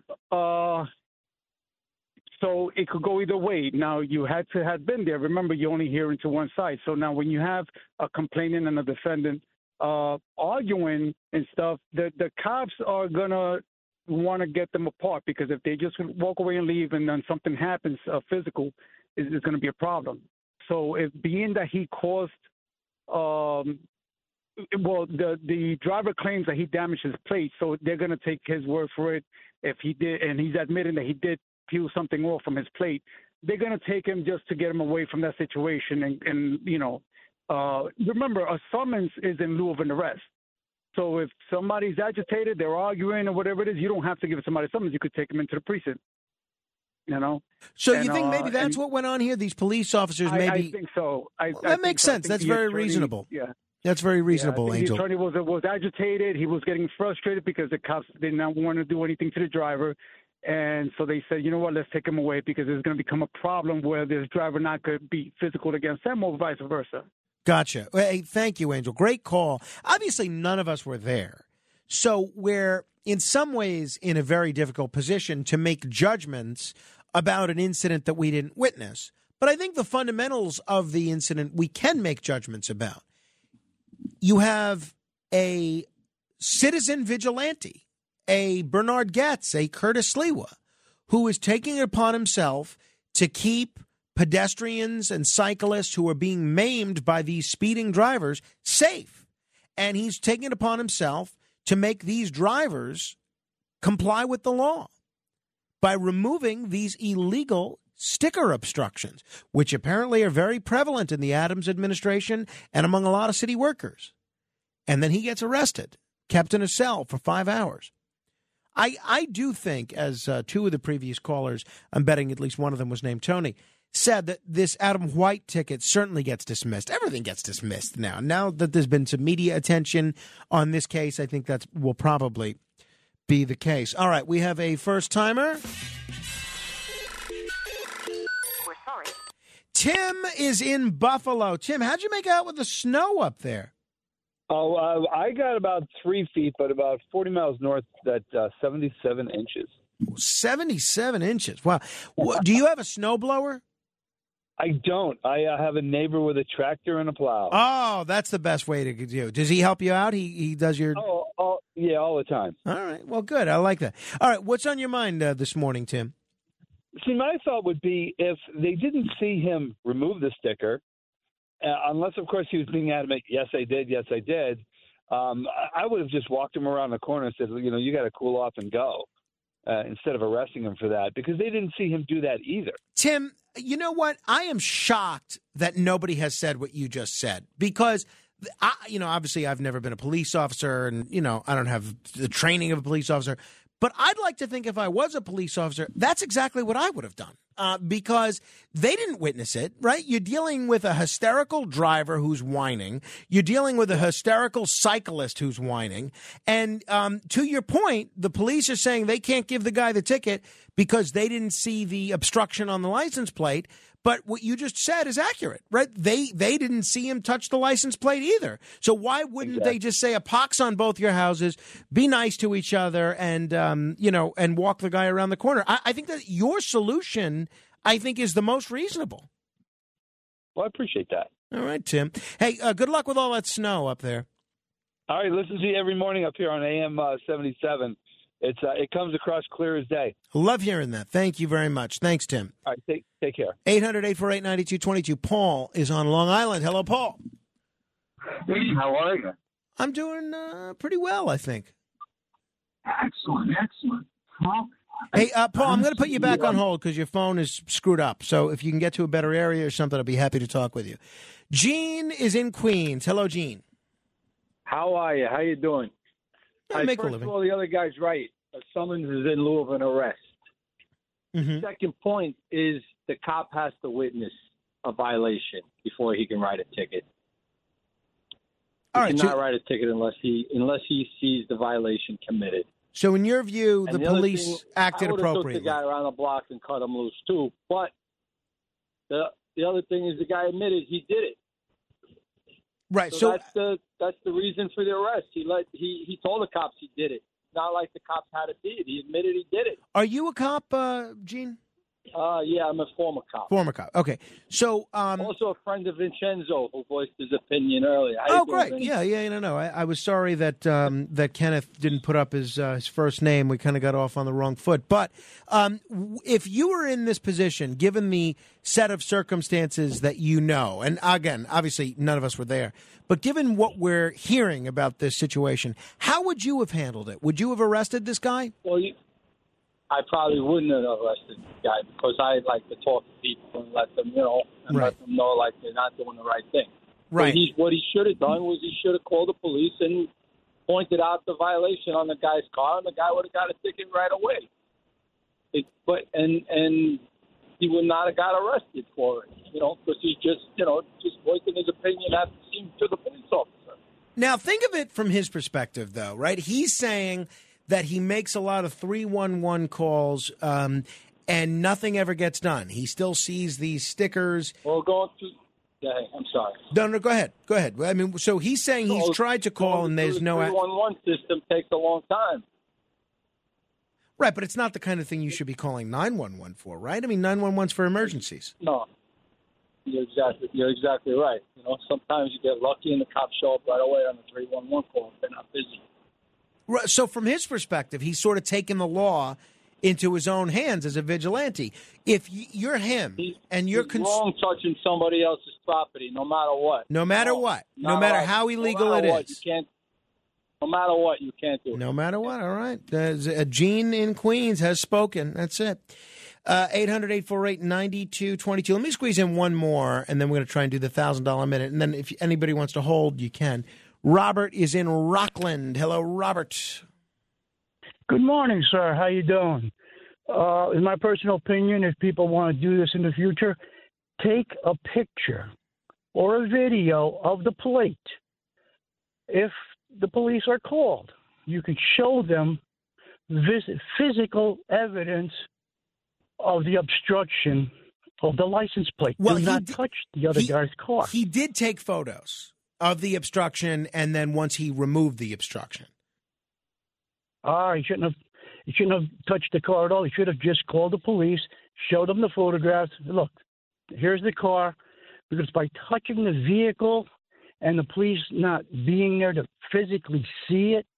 it could go either way. Now, you had to have been there. Remember, you're only hearing to one side. So now when you have a complainant and a defendant arguing and stuff, the cops are going to want to get them apart, because if they just walk away and leave and then something happens physical, is going to be a problem. So if being that he caused, the driver claims that he damaged his plate, so they're going to take his word for it. If he did, and he's admitting that he did peel something off from his plate, they're going to take him just to get him away from that situation. And remember, a summons is in lieu of an arrest. So if somebody's agitated, they're arguing or whatever it is, you don't have to give somebody a summons. You could take them into the precinct.
So you think maybe that's what went on here? These police officers maybe.
I think so.
That makes sense. That's very reasonable.
Yeah.
That's very reasonable,
yeah,
Angel.
The attorney was agitated. He was getting frustrated because the cops did not want to do anything to the driver. And so they said, you know what, let's take him away, because there's going to become a problem where this driver not going to be physical against them or vice versa.
Gotcha. Hey, thank you, Angel. Great call. Obviously, none of us were there. So we're in some ways in a very difficult position to make judgments about an incident that we didn't witness. But I think the fundamentals of the incident we can make judgments about. You have a citizen vigilante, a Bernard Goetz, a Curtis Sliwa, who is taking it upon himself to keep pedestrians and cyclists who are being maimed by these speeding drivers safe. And he's taking it upon himself to make these drivers comply with the law by removing these illegal sticker obstructions, which apparently are very prevalent in the Adams administration and among a lot of city workers. And then he gets arrested, kept in a cell for 5 hours. I do think, as two of the previous callers, I'm betting at least one of them was named Tony, said that this Adam White ticket certainly gets dismissed. Everything gets dismissed now. Now that there's been some media attention on this case, I think that will probably be the case. All right, we have a first-timer.
We're sorry.
Tim is in Buffalo. Tim, how'd you make out with the snow up there?
Oh, I got about 3 feet, but about 40 miles north at 77 inches.
77 inches. Wow. Do you have a snowblower?
I don't. I have a neighbor with a tractor and a plow.
Oh, that's the best way to do. Does he help you out? He does your...
Yeah, all the time.
All right. Well, good. I like that. All right. What's on your mind this morning, Tim?
See, my thought would be if they didn't see him remove the sticker, unless, of course, he was being adamant, yes, I did, I would have just walked him around the corner and said, you got to cool off and go, instead of arresting him for that, because they didn't see him do that either.
Tim, you know what? I am shocked that nobody has said what you just said, because obviously I've never been a police officer and, I don't have the training of a police officer. But I'd like to think if I was a police officer, that's exactly what I would have done, because they didn't witness it, right? You're dealing with a hysterical driver who's whining. You're dealing with a hysterical cyclist who's whining. And to your point, the police are saying they can't give the guy the ticket because they didn't see the obstruction on the license plate. But what you just said is accurate, right? They didn't see him touch the license plate either. So why wouldn't they just say a pox on both your houses, be nice to each other, and and walk the guy around the corner? I think that your solution, is the most reasonable.
Well, I appreciate that.
All right, Tim. Hey, good luck with all that snow up there.
All right, listen to you every morning up here on AM 77. It comes across clear as day.
Love hearing that. Thank you very much. Thanks, Tim.
All right, take care.
800-848-9222. Paul is on Long Island. Hello, Paul.
Hey, how are you?
I'm doing pretty well, I think.
Excellent. Well,
hey, Paul, I'm going to put you back on hold because your phone is screwed up. So if you can get to a better area or something, I'll be happy to talk with you. Gene is in Queens. Hello, Gene.
How are you? How you doing?
Make a
first
living.
of all, the other guy's right. A summons is in lieu of an arrest.
Mm-hmm.
Second point is the cop has to witness a violation before he can write a ticket. He cannot write a ticket unless he sees the violation committed.
So in your view,
And
the
other
police
thing,
acted
I
appropriately.
took the guy around the block and cut him loose too. But the other thing is the guy admitted he did it.
Right.
So that's the reason for the arrest. He told the cops he did it. It's not like the cops had to see it. He admitted he did it.
Are you a cop, Gene?
Yeah, I'm a former cop.
Former cop. Okay. So
also a friend of Vincenzo who voiced his opinion earlier. How you doing,
great.
Vinny?
Yeah. No. I was sorry that that Kenneth didn't put up his first name. We kind of got off on the wrong foot. But if you were in this position, given the set of circumstances that you know, and again, obviously none of us were there, but given what we're hearing about this situation, how would you have handled it? Would you have arrested this guy?
Well, I probably wouldn't have arrested the guy because I like to talk to people and let them, let them know like they're not doing the right thing.
Right.
But what he should have done was he should have called the police and pointed out the violation on the guy's car, and the guy would have got a ticket right away. And he would not have got arrested for it, because he's just voicing his opinion after seeing to the police officer.
Now, think of it from his perspective, though, right? He's saying that he makes a lot of 311 calls and nothing ever gets done. He still sees these stickers.
Well, I'm sorry.
No, go ahead. I mean, so he's saying he's tried to call and there's no...
The 311 system takes a long time.
Right, but it's not the kind of thing you should be calling 911 for, right? I mean, 911's for emergencies.
No. You're exactly right. You know, sometimes you get lucky and the cops show up right away on the 311 call if they're not busy.
Right, so from his perspective, he's sort of taken the law into his own hands as a vigilante. If you're him and you're
He's wrong touching somebody else's property, no matter what.
no matter how illegal it is.
You can't. No matter what, you can't do it.
No matter what. All right. Gene in Queens has spoken. That's it. 800-848-9222. Let me squeeze in one more, and then we're going to try and do the $1,000 minute. And then if anybody wants to hold, you can. Robert is in Rockland. Hello, Robert.
Good morning, sir. How you doing? In my personal opinion, if people want to do this in the future, take a picture or a video of the plate. If the police are called, you can show them physical evidence of the obstruction of the license plate.
Well,
do not touch the other guy's car.
He did take photos of the obstruction, and then once he removed the obstruction.
He shouldn't have touched the car at all. He should have just called the police, showed them the photographs. Look, here's the car. Because by touching the vehicle and the police not being there to physically see it,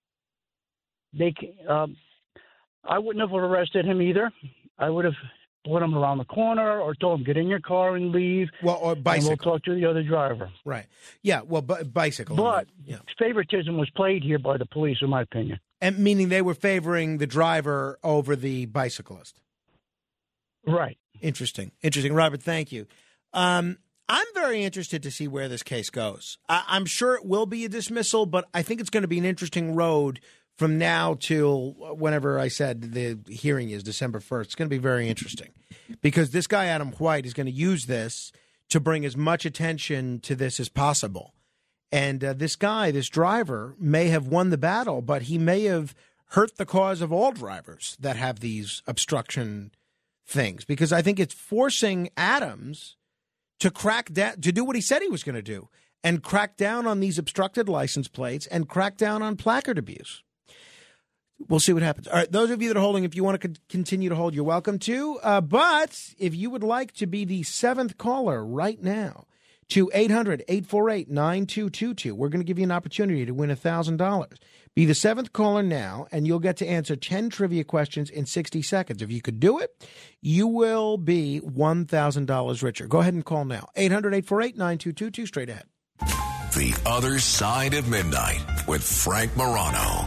I wouldn't have arrested him either. I would have put him around the corner or told him, get in your car and leave.
Well, or bicycle.
And we'll talk to the other driver.
Right. Yeah, well, bicycle.
But
yeah.
Favoritism was played here by the police, in my opinion.
And meaning they were favoring the driver over the bicyclist.
Right.
Interesting. Robert, thank you. I'm very interested to see where this case goes. I'm sure it will be a dismissal, but I think it's going to be an interesting road from now till whenever I said the hearing is December 1st. It's going to be very interesting because this guy, Adam White, is going to use this to bring as much attention to this as possible. And this guy, this driver, may have won the battle, but he may have hurt the cause of all drivers that have these obstruction things, because I think it's forcing Adams to crack down, to do what he said he was going to do, and crack down on these obstructed license plates and crack down on placard abuse. We'll see what happens. All right, those of you that are holding, if you want to continue to hold, you're welcome to. But if you would like to be the seventh caller right now to 800-848-9222, we're going to give you an opportunity to win $1,000. Be the seventh caller now, and you'll get to answer 10 trivia questions in 60 seconds. If you could do it, you will be $1,000 richer. Go ahead and call now. 800-848-9222, straight ahead.
The Other Side of Midnight with Frank Morano.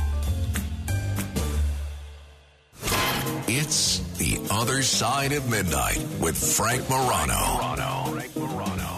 It's The Other Side of Midnight with Frank Morano. Frank Morano.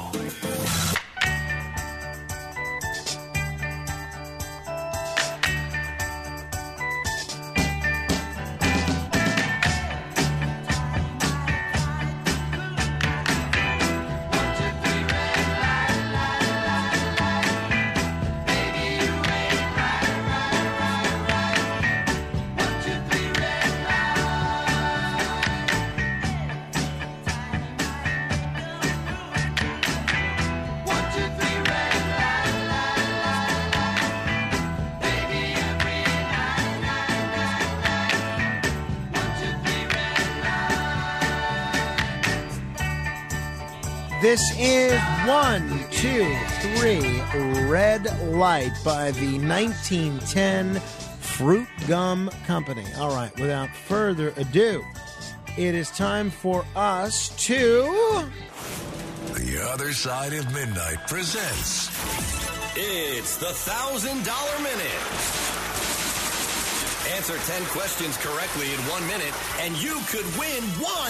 This is 1, 2, 3 Red Light by the 1910 Fruit Gum Company. All right, without further ado, it is time for us to...
The Other Side of Midnight presents...
It's the $1,000 Minute. Answer 10 questions correctly in 1 minute, and you could win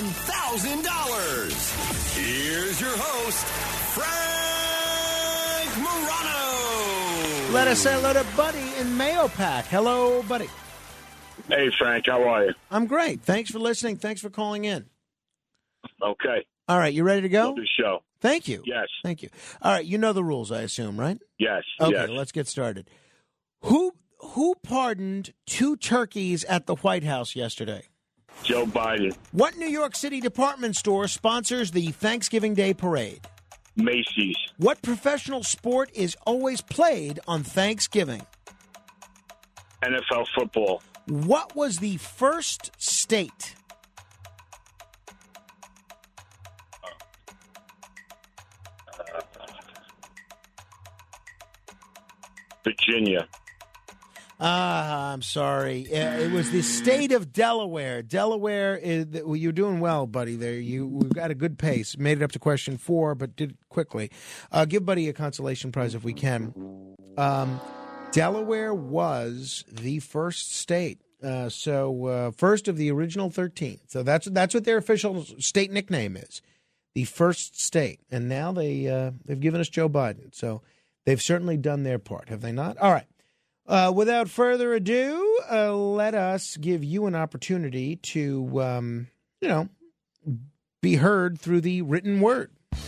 $1,000. Here's your host, Frank Morano.
Let us say hello to Buddy in Mahopac. Hello, Buddy.
Hey, Frank. How are you?
I'm great. Thanks for listening. Thanks for calling in.
Okay.
All right, you ready to go?
Love the show.
Thank you.
Yes.
Thank you. All right, you know the rules, I assume, right?
Yes.
Okay,
yes.
Let's get started. Who pardoned 2 turkeys at the White House yesterday?
Joe Biden.
What New York City department store sponsors the Thanksgiving Day Parade?
Macy's.
What professional sport is always played on Thanksgiving?
NFL football.
What was the first state
Virginia.
I'm sorry. It was the state of Delaware. Delaware is. Well, you're doing well, buddy. There, we've got a good pace. Made it up to question 4, but did it quickly. Give Buddy a consolation prize if we can. Delaware was the first state. First of the original 13. So that's what their official state nickname is, the first state. And now they've given us Joe Biden. So they've certainly done their part, have they not? All right. Without further ado, let us give you an opportunity to, be heard through the written word.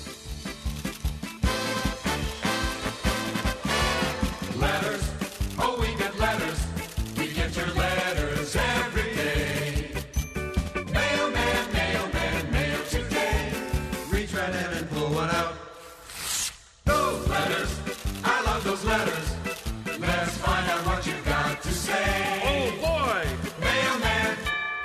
Letters, oh, we get letters. We get your letters every day. Mailman, mailman, mail today. Reach right in and pull one out. Those letters, I love those letters. Let's find out what you got to say. Oh, boy! Mailman,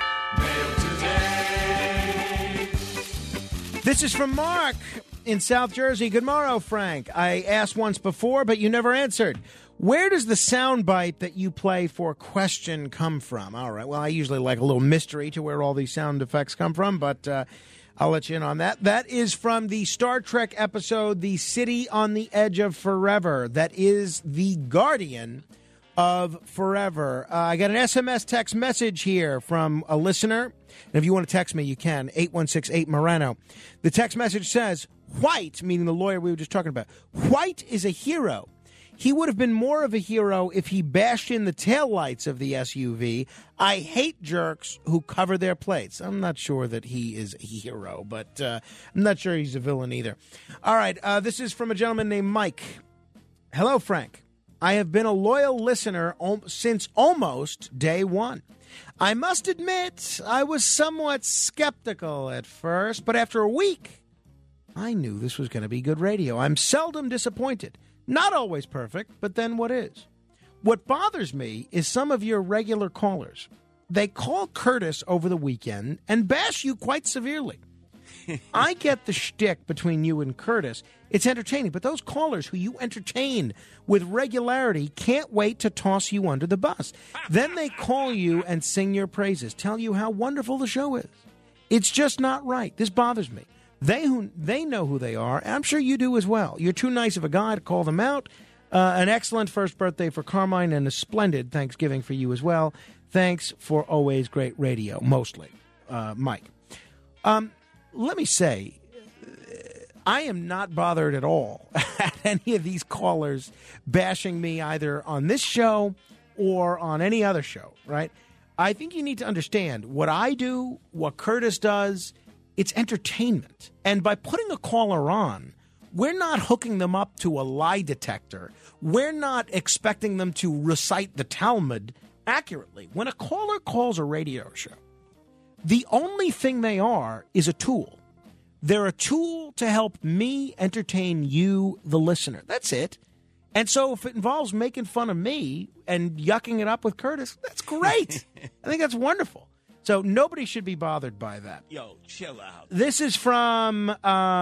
mail today.
This is from Mark in South Jersey. Good morrow, Frank. I asked once before, but you never answered. Where does the sound bite that you play for question come from? All right. Well, I usually like a little mystery to where all these sound effects come from, but I'll let you in on that. That is from the Star Trek episode, The City on the Edge of Forever. That is the Guardian of Forever. I got an SMS text message here from a listener. And if you want to text me, you can, 816-8-Morano. The text message says, White, meaning the lawyer we were just talking about, White is a hero. He would have been more of a hero if he bashed in the taillights of the SUV. I hate jerks who cover their plates. I'm not sure that he is a hero, but I'm not sure he's a villain either. All right, this is from a gentleman named Mike. Hello, Frank. I have been a loyal listener since almost day one. I must admit, I was somewhat skeptical at first, but after a week, I knew this was going to be good radio. I'm seldom disappointed. Not always perfect, but then what is? What bothers me is some of your regular callers. They call Curtis over the weekend and bash you quite severely. I get the shtick between you and Curtis. It's entertaining, but those callers who you entertain with regularity can't wait to toss you under the bus. Then they call you and sing your praises, tell you how wonderful the show is. It's just not right. This bothers me. They know who they are, and I'm sure you do as well. You're too nice of a guy to call them out. An excellent first birthday for Carmine and a splendid Thanksgiving for you as well. Thanks for always great radio, mostly, Mike. Let me say, I am not bothered at all at any of these callers bashing me either on this show or on any other show, right? I think you need to understand what I do, what Curtis does. It's entertainment. And by putting a caller on, we're not hooking them up to a lie detector. We're not expecting them to recite the Talmud accurately. When a caller calls a radio show, the only thing they are is a tool. They're a tool to help me entertain you, the listener. That's it. And so if it involves making fun of me and yucking it up with Curtis, that's great. I think that's wonderful. So nobody should be bothered by that.
Yo, chill out.
This is from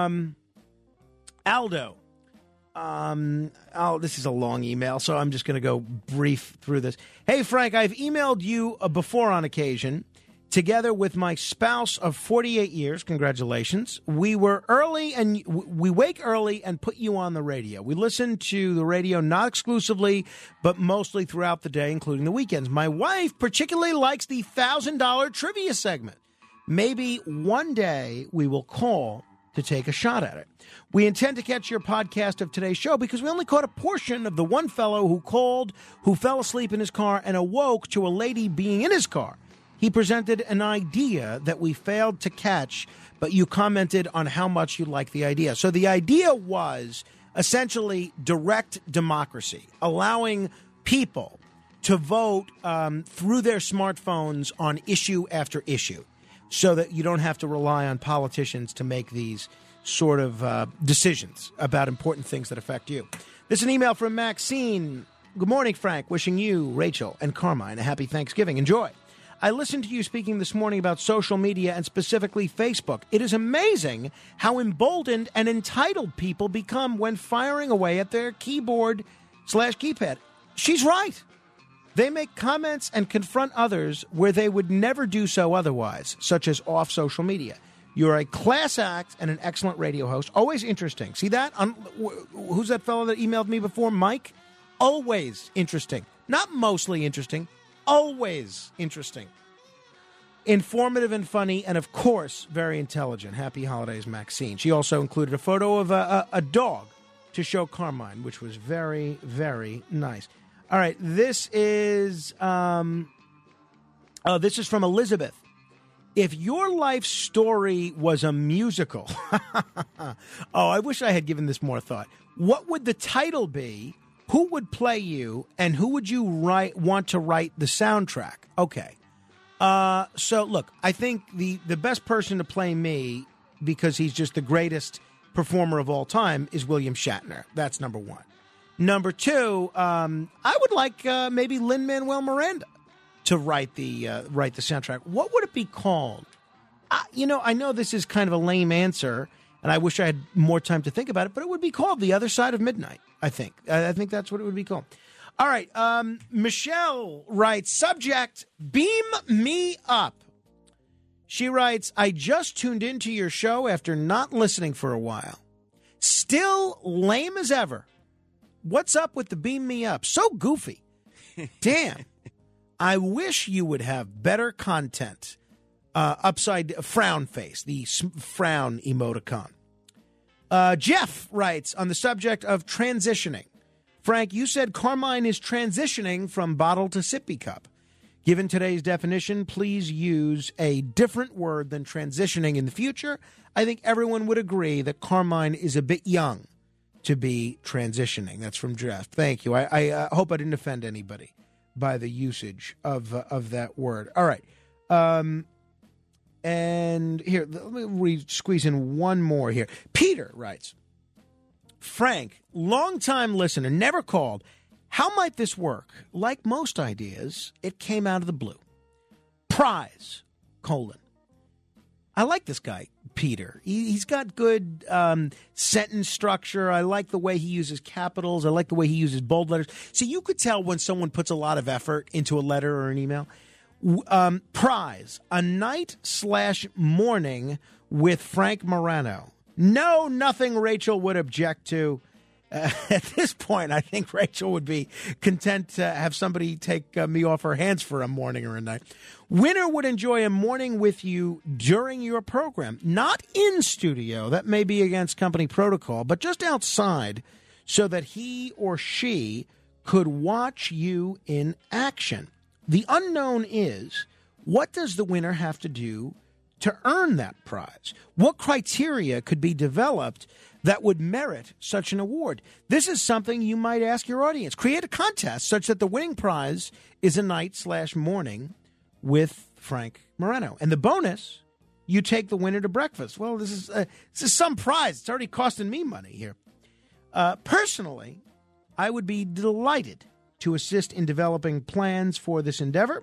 Aldo. This is a long email, so I'm just going to go brief through this. Hey, Frank, I've emailed you before on occasion, together with my spouse of 48 years. Congratulations. We were early, and we wake early and put you on the radio. We listen to the radio not exclusively, but mostly throughout the day, including the weekends. My wife particularly likes the $1,000 trivia segment. Maybe one day we will call to take a shot at it. We intend to catch your podcast of today's show because we only caught a portion of the one fellow who called, who fell asleep in his car and awoke to a lady being in his car. He presented an idea that we failed to catch, but you commented on how much you liked the idea. So the idea was essentially direct democracy, allowing people to vote through their smartphones on issue after issue, so that you don't have to rely on politicians to make these sort of decisions about important things that affect you. This is an email from Maxine. Good morning, Frank. Wishing you, Rachel, and Carmine a happy Thanksgiving. Enjoy. I listened to you speaking this morning about social media and specifically Facebook. It is amazing how emboldened and entitled people become when firing away at their keyboard/keypad. she's right. They make comments and confront others where they would never do so otherwise, such as off social media. You're a class act and an excellent radio host. Always interesting. See that? Who's that fellow that emailed me before? Mike? Always interesting. Not mostly interesting. Always interesting. Informative and funny, and of course, very intelligent. Happy holidays, Maxine. She also included a photo of a dog to show Carmine, which was very, very nice. All right, this is from Elizabeth. If your life story was a musical, I wish I had given this more thought. What would the title be? Who would play you, and who would you want to write the soundtrack? Okay. So, look, I think the best person to play me, because he's just the greatest performer of all time, is William Shatner. That's number one. Number two, I would like maybe Lin-Manuel Miranda to write the soundtrack. What would it be called? I know this is kind of a lame answer, and I wish I had more time to think about it, but it would be called The Other Side of Midnight, I think. I think that's what it would be called. All right, Michelle writes, subject, beam me up. She writes, I just tuned into your show after not listening for a while. Still lame as ever. What's up with the beam me up? So goofy. Damn. I wish you would have better content. Upside frown face, the frown emoticon. Jeff writes on the subject of transitioning. Frank, you said Carmine is transitioning from bottle to sippy cup. Given today's definition, please use a different word than transitioning in the future. I think everyone would agree that Carmine is a bit young to be transitioning. That's from Jeff. Thank you. I hope I didn't offend anybody by the usage of that word. All right. And here, let me squeeze in one more here. Peter writes, Frank, longtime listener, never called. How might this work? Like most ideas, it came out of the blue. Prize, : I like this guy, Peter. He's got good sentence structure. I like the way he uses capitals. I like the way he uses bold letters. So you could tell when someone puts a lot of effort into a letter or an email. Prize, a night/morning with Frank Morano. No, nothing Rachel would object to. At this point, I think Rachel would be content to have somebody take me off her hands for a morning or a night. Winner would enjoy a morning with you during your program. Not in studio, that may be against company protocol, but just outside so that he or she could watch you in action. The unknown is, what does the winner have to do to earn that prize? What criteria could be developed that would merit such an award? This is something you might ask your audience. Create a contest such that the winning prize is a night/morning with Frank Morano. And the bonus, you take the winner to breakfast. Well, this is some prize. It's already costing me money here. Personally, I would be delighted to assist in developing plans for this endeavor.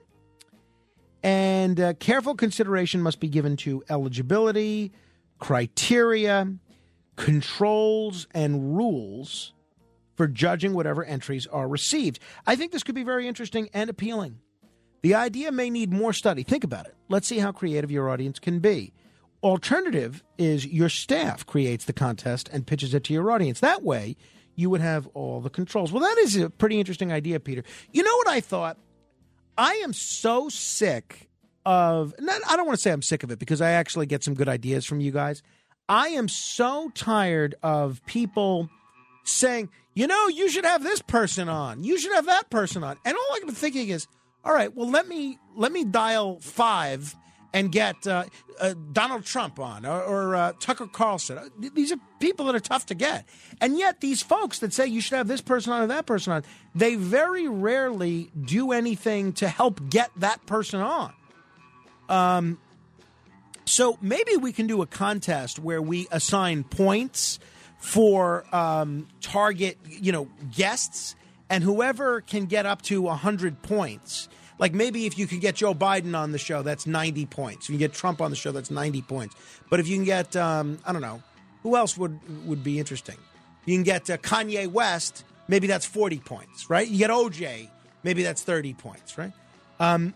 And careful consideration must be given to eligibility, criteria, controls, and rules for judging whatever entries are received. I think this could be very interesting and appealing. The idea may need more study. Think about it. Let's see how creative your audience can be. Alternative is your staff creates the contest and pitches it to your audience. That way, you would have all the controls. Well, that is a pretty interesting idea, Peter. You know what I thought? I am so sick of, I don't want to say I'm sick of it because I actually get some good ideas from you guys. I am so tired of people saying, you should have this person on. You should have that person on. And all I'm thinking is, all right, well, let me dial 5 and get Donald Trump on or Tucker Carlson. These are people that are tough to get. And yet these folks that say you should have this person on or that person on, they very rarely do anything to help get that person on. So maybe we can do a contest where we assign points for target, guests, and whoever can get up to 100 points. Like maybe if you could get Joe Biden on the show, that's 90 points. If you can get Trump on the show, that's 90 points. But if you can get, I don't know, who else would be interesting? You can get Kanye West maybe that's 40 points, right? You get OJ, maybe that's 30 points, right? I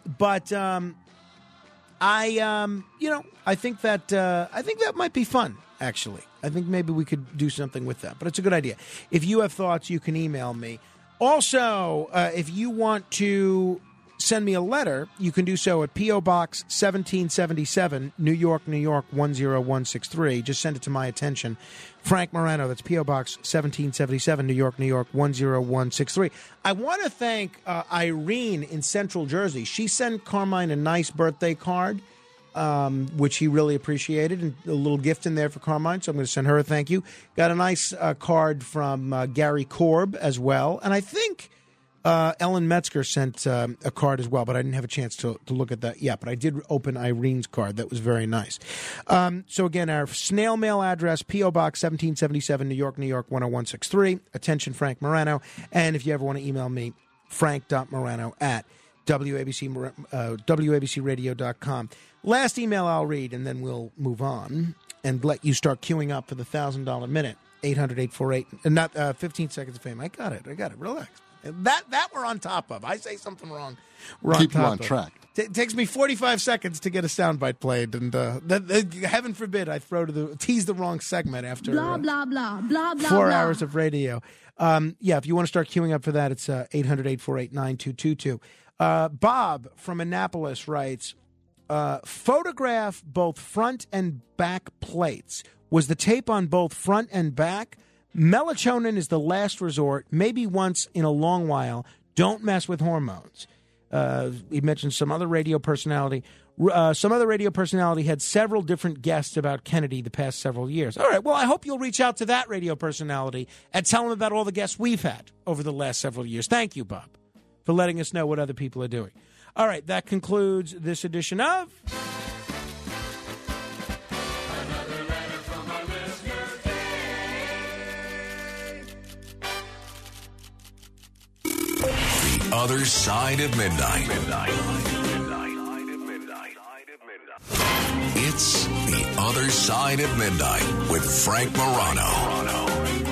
think that might be fun, actually. I think maybe we could do something with that, but it's a good idea. If you have thoughts, you can email me. Also, if you want to send me a letter, you can do so at P.O. Box 1777, New York, New York 10163. Just send it to my attention. Frank Morano, that's P.O. Box 1777, New York, New York 10163. I want to thank Irene in Central Jersey. She sent Carmine a nice birthday card, which he really appreciated, and a little gift in there for Carmine, so I'm going to send her a thank you. Got a nice card from Gary Korb as well, and I think Ellen Metzger sent a card as well, but I didn't have a chance to look at that yet. But I did open Irene's card. That was very nice. So again, our snail mail address, P.O. Box 1777, New York, New York 10163. Attention, Frank Morano. And if you ever want to email me, frank.morano at WABCradio.com. Last email I'll read, and then we'll move on and let you start queuing up for the $1,000 minute. 800-848, not 15 seconds of fame. I got it. Relax. That we're on top of. I say something wrong, we're
Keep
on top
you on
of.
track.
It takes me 45 seconds to get a soundbite played, and heaven forbid I tease the wrong segment after
blah, blah, blah, blah, blah,
4
blah.
hours of radio. If you want to start queuing up for that, it's 800-848-9222. Bob from Annapolis writes, photograph both front and back plates. Was the tape on both front and back? Melatonin is the last resort, maybe once in a long while. Don't mess with hormones. He mentioned some other radio personality. Some other radio personality had several different guests about Kennedy the past several years. All right, well, I hope you'll reach out to that radio personality and tell them about all the guests we've had over the last several years. Thank you, Bob, for letting us know what other people are doing. All right, that concludes this edition of...
The Other Side of Midnight. It's The Other Side of Midnight with Frank Morano.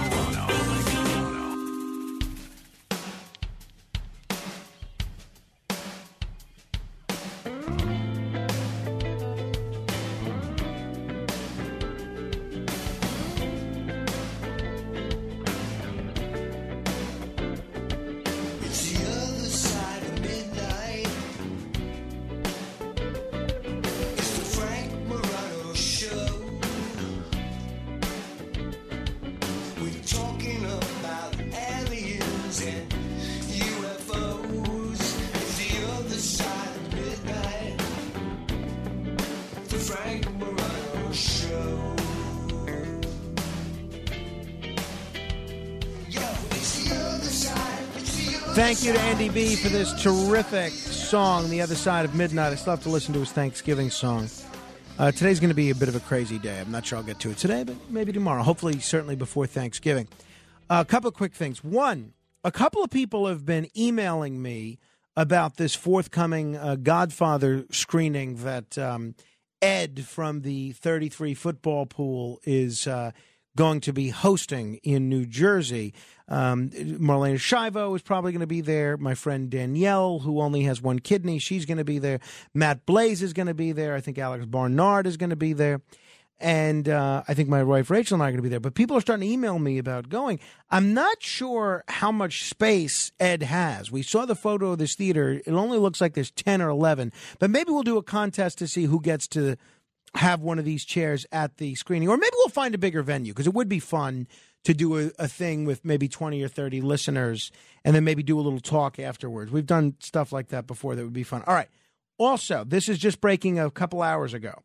Thank you to Andy B for this terrific song, The Other Side of Midnight. I still have to listen to his Thanksgiving song. Today's going to be a bit of a crazy day. I'm not sure I'll get to it today, but maybe tomorrow. Hopefully, certainly before Thanksgiving. A couple of quick things. One, a couple of people have been emailing me about this forthcoming Godfather screening that Ed from the 33 football pool is going to be hosting in New Jersey. Marlena Shivo is probably going to be there. My friend Danielle, who only has one kidney, she's going to be there. Matt Blaze is going to be there. I think Alex Barnard is going to be there. And I think my wife Rachel and I are going to be there. But people are starting to email me about going. I'm not sure how much space Ed has. We saw the photo of this theater. It only looks like there's 10 or 11. But maybe we'll do a contest to see who gets to have one of these chairs at the screening. Or maybe we'll find a bigger venue, because it would be fun to do a thing with maybe 20 or 30 listeners and then maybe do a little talk afterwards. We've done stuff like that before that would be fun. All right. Also, this is just breaking a couple hours ago.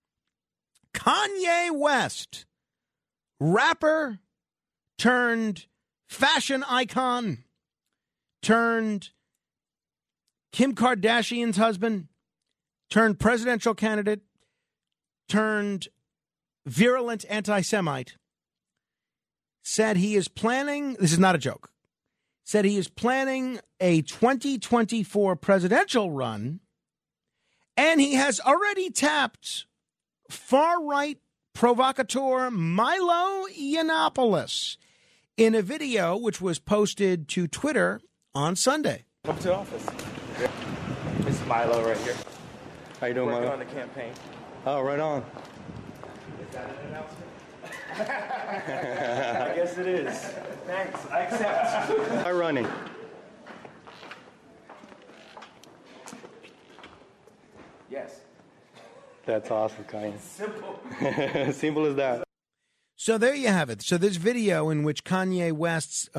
Kanye West, rapper turned fashion icon, turned Kim Kardashian's husband, turned presidential candidate, turned virulent anti-Semite, said he is planning, this is not a joke, said he is planning a 2024 presidential run, and he has already tapped far-right provocateur Milo Yiannopoulos in a video which was posted to Twitter on Sunday.
Welcome to the office. This is Milo right here.
How you doing,
Working
Milo?
on the campaign.
Oh, right on.
Is that an announcement? I guess it is. Thanks. I accept.
How running?
Yes.
That's awesome, Kanye.
Simple.
Simple as that.
So there you have it. So this video in which Kanye West,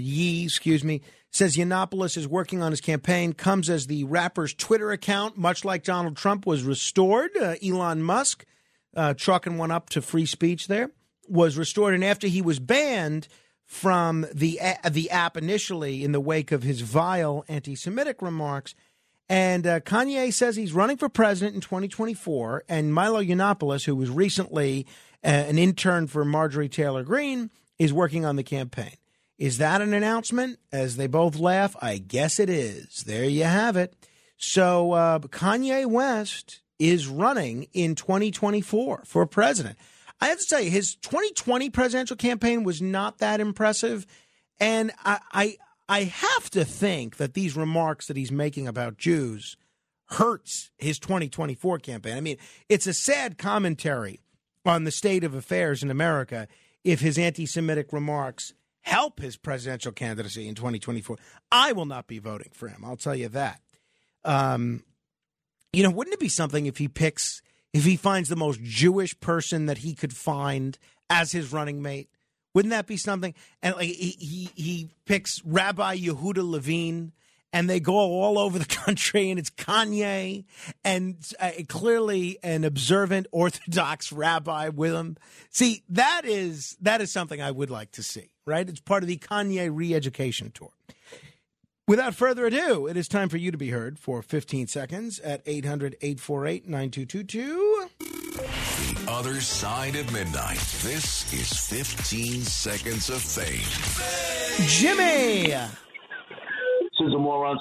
says Yiannopoulos is working on his campaign comes as the rapper's Twitter account, much like Donald Trump, was restored. Elon Musk, chalking one up to free speech there, was restored. And after he was banned from the app initially in the wake of his vile anti-Semitic remarks, and Kanye says he's running for president in 2024, and Milo Yiannopoulos, who was recently an intern for Marjorie Taylor Greene, is working on the campaign. Is that an announcement? As they both laugh, I guess it is. There you have it. So Kanye West is running in 2024 for president. I have to say, his 2020 presidential campaign was not that impressive, and I have to think that these remarks that he's making about Jews hurts his 2024 campaign. I mean, it's a sad commentary on the state of affairs in America if his anti-Semitic remarks help his presidential candidacy in 2024. I will not be voting for him. I'll tell you that. Wouldn't it be something if he finds the most Jewish person that he could find as his running mate? Wouldn't that be something? And like he picks Rabbi Yehuda Levine, and they go all over the country, and it's Kanye, and clearly an observant Orthodox rabbi with him. See, that is something I would like to see, right? It's part of the Kanye re-education tour. Without further ado, it is time for you to be heard for 15 seconds at 800-848-9222.
The Other Side of Midnight. This is 15 Seconds of Fame.
Jimmy!
Moron.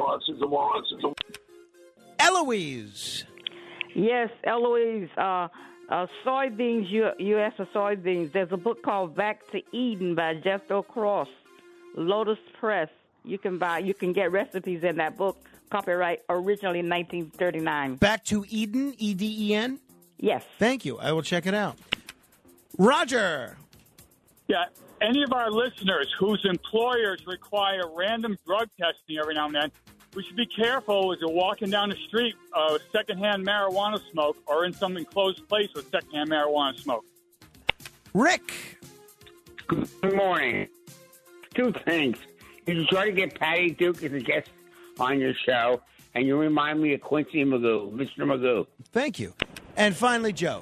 Eloise.
Yes, Eloise. Soybeans, you asked for soybeans. There's a book called Back to Eden by Jethro Cross, Lotus Press. You can get recipes in that book, copyright originally in 1939.
Back to Eden, E-D-E-N?
Yes.
Thank you. I will check it out. Roger.
Yeah, any of our listeners whose employers require random drug testing every now and then, we should be careful as you're walking down the street with secondhand marijuana smoke or in some enclosed place with secondhand marijuana smoke.
Rick.
Good morning. Two things. You try to get Patty Duke as a guest on your show, and you remind me of Quincy Magoo, Mr. Magoo.
Thank you. And finally, Joe.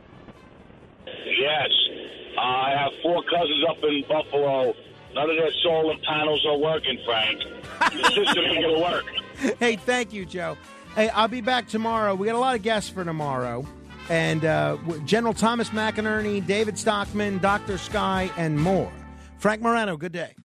Yes. I have 4 cousins up in Buffalo. None of their solar panels are working, Frank. The system ain't going to work.
Hey, thank you, Joe. Hey, I'll be back tomorrow. We got a lot of guests for tomorrow. And General Thomas McInerney, David Stockman, Dr. Sky, and more. Frank Morano, good day.